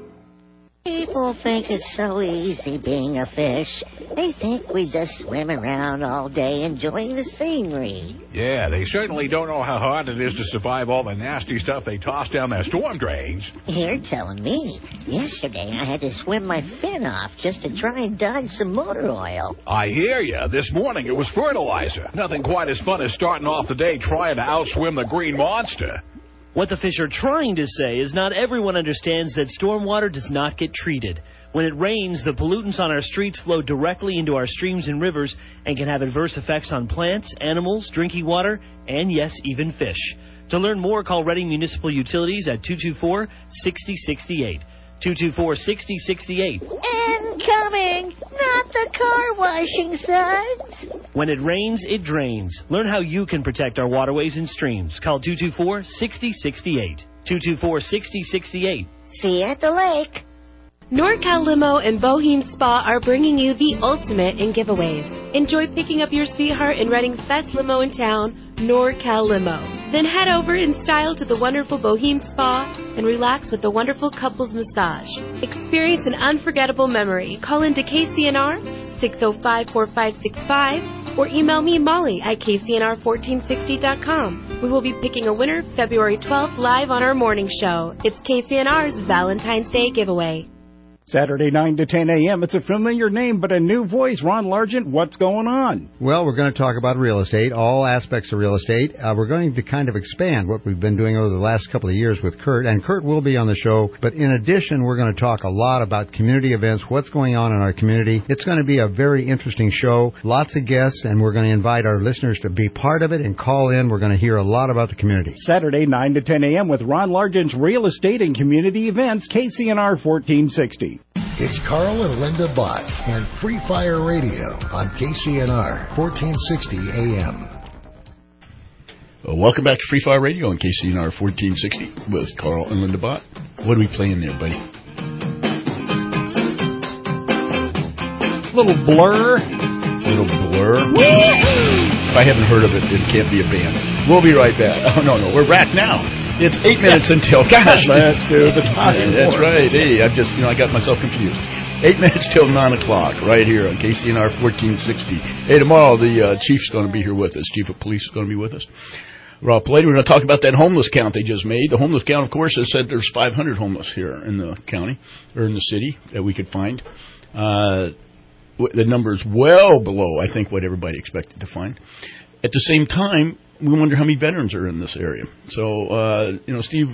People think it's so easy being a fish. They think we just swim around all day enjoying the scenery. Yeah, they certainly don't know how hard it is to survive all the nasty stuff they toss down their storm drains. You're telling me. Yesterday I had to swim my fin off just to try and dodge some motor oil. I hear ya. This morning it was fertilizer. Nothing quite as fun as starting off the day trying to outswim the green monster. What the fish are trying to say is not everyone understands that stormwater does not get treated. When it rains, the pollutants on our streets flow directly into our streams and rivers and can have adverse effects on plants, animals, drinking water, and yes, even fish. To learn more, call Redding Municipal Utilities at two two four, six zero six eight. two two four, six zero six eight. Incoming! Not the car washing suds! When it rains, it drains. Learn how you can protect our waterways and streams. Call two two four, six zero six eight. two two four, six zero six eight. See you at the lake. NorCal Limo and Bohem Spa are bringing you the ultimate in giveaways. Enjoy picking up your sweetheart in Redding's best limo in town, NorCal Limo. Then head over in style to the wonderful Bohem Spa and relax with the wonderful couples massage. Experience an unforgettable memory. Call into K C N R six oh five, four five six five or email me Molly at K C N R fourteen sixty dot com. We will be picking a winner February twelfth live on our morning show. It's K C N R's Valentine's Day giveaway. Saturday, nine to ten a.m. It's a familiar name, but a new voice. Ron Largent, what's going on? Well, we're going to talk about real estate, all aspects of real estate. Uh, we're going to kind of expand what we've been doing over the last couple of years with Kurt, and Kurt will be on the show. But in addition, we're going to talk a lot about community events, what's going on in our community. It's going to be a very interesting show, lots of guests, and we're going to invite our listeners to be part of it and call in. We're going to hear a lot about the community. Saturday, nine to ten a.m. with Ron Largent's Real Estate and Community Events, K C N R fourteen sixty. It's Carl and Linda Bott and Free Fire Radio on K C N R fourteen sixty A M. Well, welcome back to Free Fire Radio on K C N R fourteen sixty with Carl and Linda Bott. What are we playing there, buddy? Little Blur. Little Blur. If I haven't heard of it, it can't be a band. We'll be right back. Oh, no, no, we're back now. It's eight minutes until, gosh, let's do the talking. That's right. Hey, I just, you know, I got myself confused. Eight minutes till nine o'clock, right here on K C N R fourteen sixty. Hey, tomorrow the uh, chief's going to be here with us. Chief of Police is going to be with us. Rob Plady, we're going to talk about that homeless count they just made. The homeless count, of course, has said there's five hundred homeless here in the county or in the city that we could find. Uh, the number is well below, I think, what everybody expected to find. At the same time, we wonder how many veterans are in this area. So, uh, you know, Steve,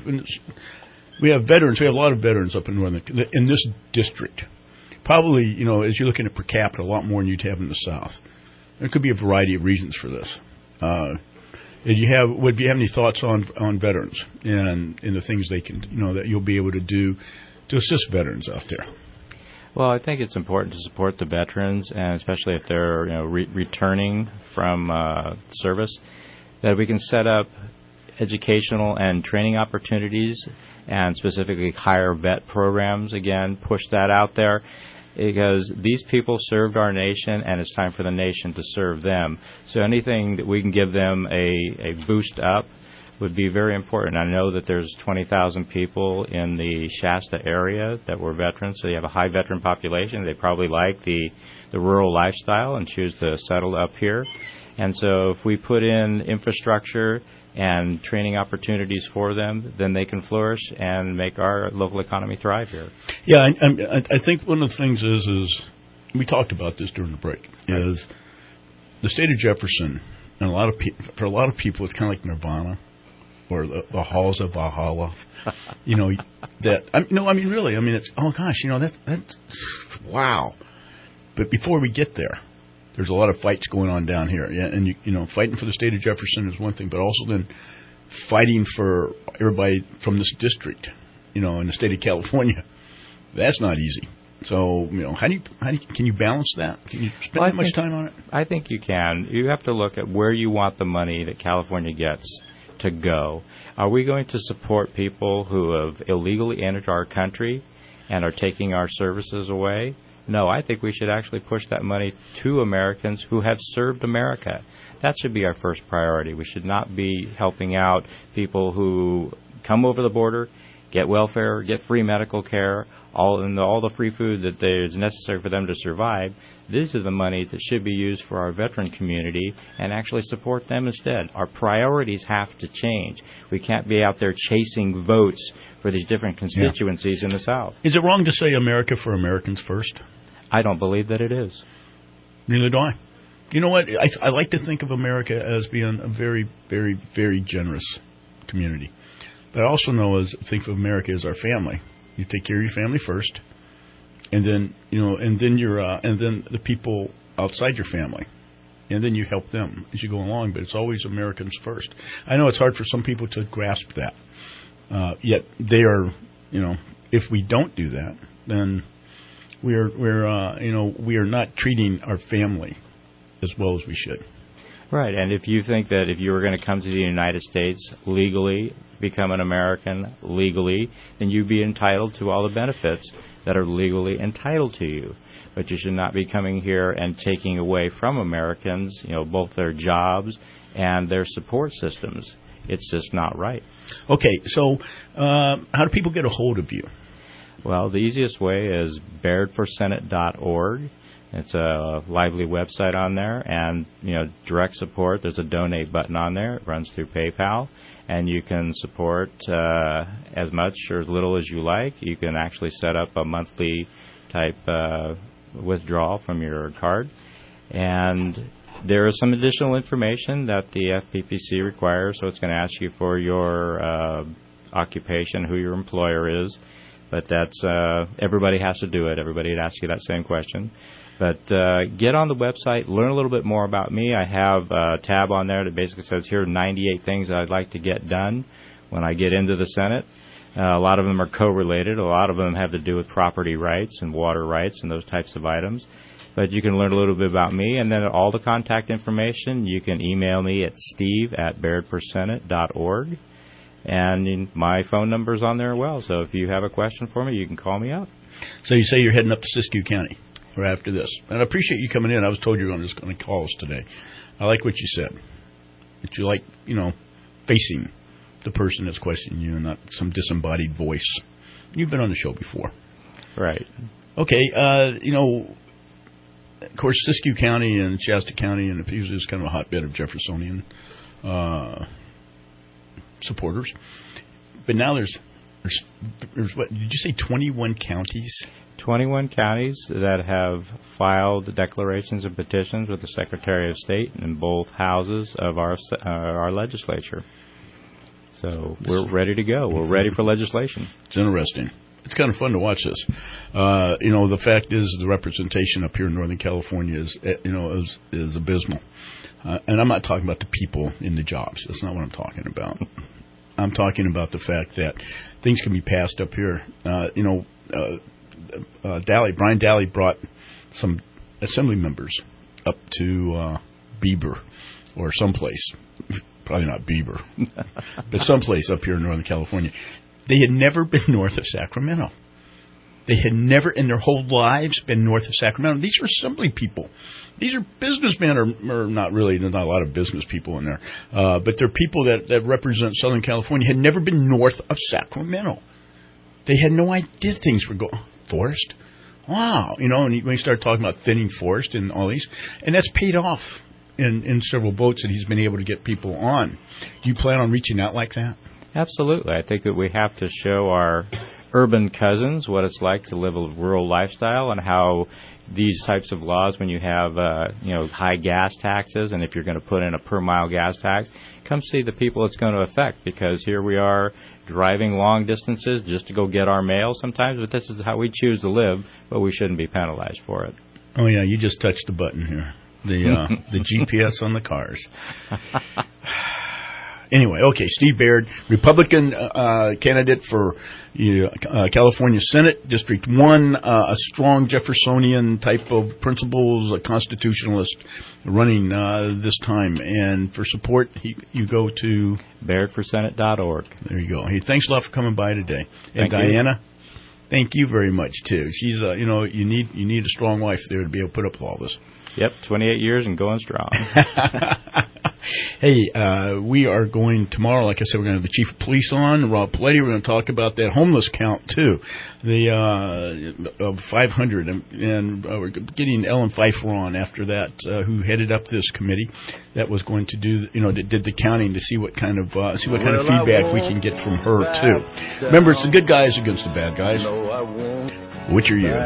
we have veterans. We have a lot of veterans up in Northern, in this district. Probably, you know, as you're looking at per capita, a lot more than you'd have in the South. There could be a variety of reasons for this. Uh, did you have, would you have any thoughts on on veterans and, and the things they can, you know, that you'll be able to do to assist veterans out there? Well, I think it's important to support the veterans, and especially if they're, you know, re- returning from uh, service, that we can set up educational and training opportunities and specifically hire vet programs, again, push that out there, because these people served our nation and it's time for the nation to serve them. So anything that we can give them a, a boost up would be very important. I know that there's twenty thousand people in the Shasta area that were veterans, so you have a high veteran population. They probably like the, the rural lifestyle and choose to settle up here. And so if we put in infrastructure and training opportunities for them, then they can flourish and make our local economy thrive here. Yeah, I, I, I think one of the things is, is we talked about this during the break, right. is the state of Jefferson, and a lot of pe- for a lot of people, it's kind of like Nirvana or the, the halls of Valhalla. You know, that, I, no, I mean, really, I mean, it's, oh gosh, you know, that, that's, wow. But before we get there, there's a lot of fights going on down here. Yeah, and, you, you know, fighting for the state of Jefferson is one thing, but also then fighting for everybody from this district, you know, in the state of California. That's not easy. So, you know, how do you, how do you, can you balance that? Can you spend well, that much think, time on it? I think you can. You have to look at where you want the money that California gets to go. Are we going to support people who have illegally entered our country and are taking our services away? No, I think we should actually push that money to Americans who have served America. That should be our first priority. We should not be helping out people who come over the border, get welfare, get free medical care, all and all the free food that is necessary for them to survive. These are the monies that should be used for our veteran community and actually support them instead. Our priorities have to change. We can't be out there chasing votes for these different constituencies yeah. in the South. Is it wrong to say America for Americans first? I don't believe that it is. Neither do I. You know what? I, I like to think of America as being a very, very, very generous community. But I also know as think of America as our family. You take care of your family first, and then you know, and then your uh, and then the people outside your family, and then you help them as you go along. But it's always Americans first. I know it's hard for some people to grasp that. Uh, yet they are, you know, if we don't do that, then we're we're uh, you know we are not treating our family as well as we should. Right, and if you think that if you were going to come to the United States legally, become an American legally, then you'd be entitled to all the benefits that are legally entitled to you. But you should not be coming here and taking away from Americans, you know, both their jobs and their support systems. It's just not right. Okay, so uh, how do people get a hold of you? Well, the easiest way is baird for senate dot org. It's a lively website on there, and, you know, direct support. There's a donate button on there. It runs through PayPal, and you can support uh, as much or as little as you like. You can actually set up a monthly type uh, withdrawal from your card. And there is some additional information that the F P P C requires, so it's going to ask you for your uh, occupation, who your employer is. But that's uh, everybody has to do it. Everybody would ask you that same question. But uh, get on the website, learn a little bit more about me. I have a tab on there that basically says, here are ninety-eight things that I'd like to get done when I get into the Senate. Uh, a lot of them are co-related. A lot of them have to do with property rights and water rights and those types of items. But you can learn a little bit about me. And then all the contact information, you can email me at steve at baird for senate dot org. And my phone number's on there as well. So if you have a question for me, you can call me up. So you say you're heading up to Siskiyou County right after this. And I appreciate you coming in. I was told you were just going to call us today. I like what you said. That you like, you know, facing the person that's questioning you and not some disembodied voice. You've been on the show before. Right. Okay. Uh, you know, of course, Siskiyou County and Shasta County and the Pews is kind of a hotbed of Jeffersonian uh supporters, but now there's, there's, there's what did you say? Twenty-one counties. Twenty-one counties that have filed declarations and petitions with the Secretary of State in both houses of our uh, our legislature. So we're ready to go. We're ready for legislation. It's interesting. It's kind of fun to watch this. Uh, you know, the fact is the representation up here in Northern California is, you know, is, is abysmal. Uh, and I'm not talking about the people in the jobs. That's not what I'm talking about. I'm talking about the fact that things can be passed up here. Uh, you know, uh, uh, Daly, Brian Daly brought some assembly members up to uh, Bieber or someplace. Probably not Bieber, but someplace up here in Northern California. They had never been north of Sacramento. They had never in their whole lives been north of Sacramento. These are assembly people. These are businessmen, or, or not really. There's not a lot of business people in there. Uh, but they're people that, that represent Southern California, had never been north of Sacramento. They had no idea things were going. Forest? Wow. You know, and when you start talking about thinning forest and all these, and that's paid off in, in several boats that he's been able to get people on. Do you plan on reaching out like that? Absolutely. I think that we have to show our urban cousins what it's like to live a rural lifestyle and how these types of laws, when you have uh, you know high gas taxes, and if you're going to put in a per mile gas tax, come see the people it's going to affect, because here we are driving long distances just to go get our mail sometimes, but this is how we choose to live, but we shouldn't be penalized for it. Oh yeah, you just touched the button here, the uh, the G P S on the cars. anyway, okay, Steve Baird, Republican uh, candidate for uh, California Senate, District one, uh, a strong Jeffersonian type of principles, a constitutionalist running uh, this time. And for support, he, you go to Baird For Senate dot org. There you go. Hey, thanks a lot for coming by today. And Thank Diana, you. thank you very much, too. She's, uh, you know, you need you need a strong wife there to be able to put up with all this. Yep, twenty-eight years and going strong. Hey, uh, we are going tomorrow, like I said, we're going to have the Chief of Police on, Rob Pletty. We're going to talk about that homeless count, too, the uh, of five hundred. And, and uh, we're getting Ellen Pfeiffer on after that, uh, who headed up this committee that was going to do, you know, that did the counting to see what kind of uh, see what kind of feedback we can get from her, too. Remember, it's the good guys against the bad guys. Which are you?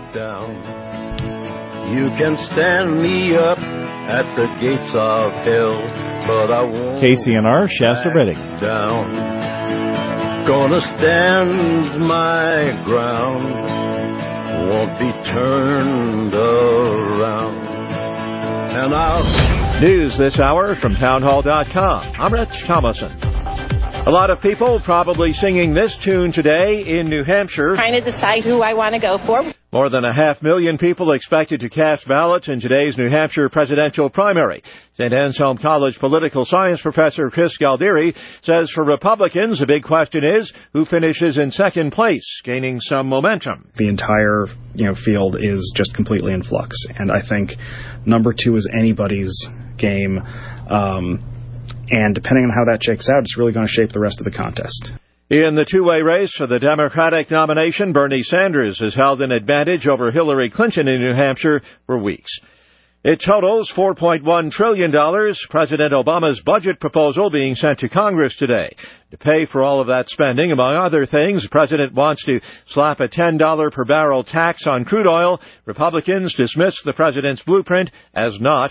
You can stand me up at the gates of hell, but I won't. K C N R, Shasta Redding. Down. Gonna stand my ground, won't be turned around. And I'll. News this hour from townhall dot com. I'm Rich Thomason. A lot of people probably singing this tune today in New Hampshire. Trying to decide who I want to go for. More than a half million people expected to cast ballots in today's New Hampshire presidential primary. Saint Anselm College political science professor Chris Galdieri says for Republicans, the big question is who finishes in second place, gaining some momentum. The entire, you know, field is just completely in flux, and I think number two is anybody's game. Um, and depending on how that shakes out, it's really going to shape the rest of the contest. In the two-way race for the Democratic nomination, Bernie Sanders has held an advantage over Hillary Clinton in New Hampshire for weeks. It totals four point one trillion dollars, President Obama's budget proposal being sent to Congress today. To pay for all of that spending, among other things, the president wants to slap a ten dollars per barrel tax on crude oil. Republicans dismissed the president's blueprint as not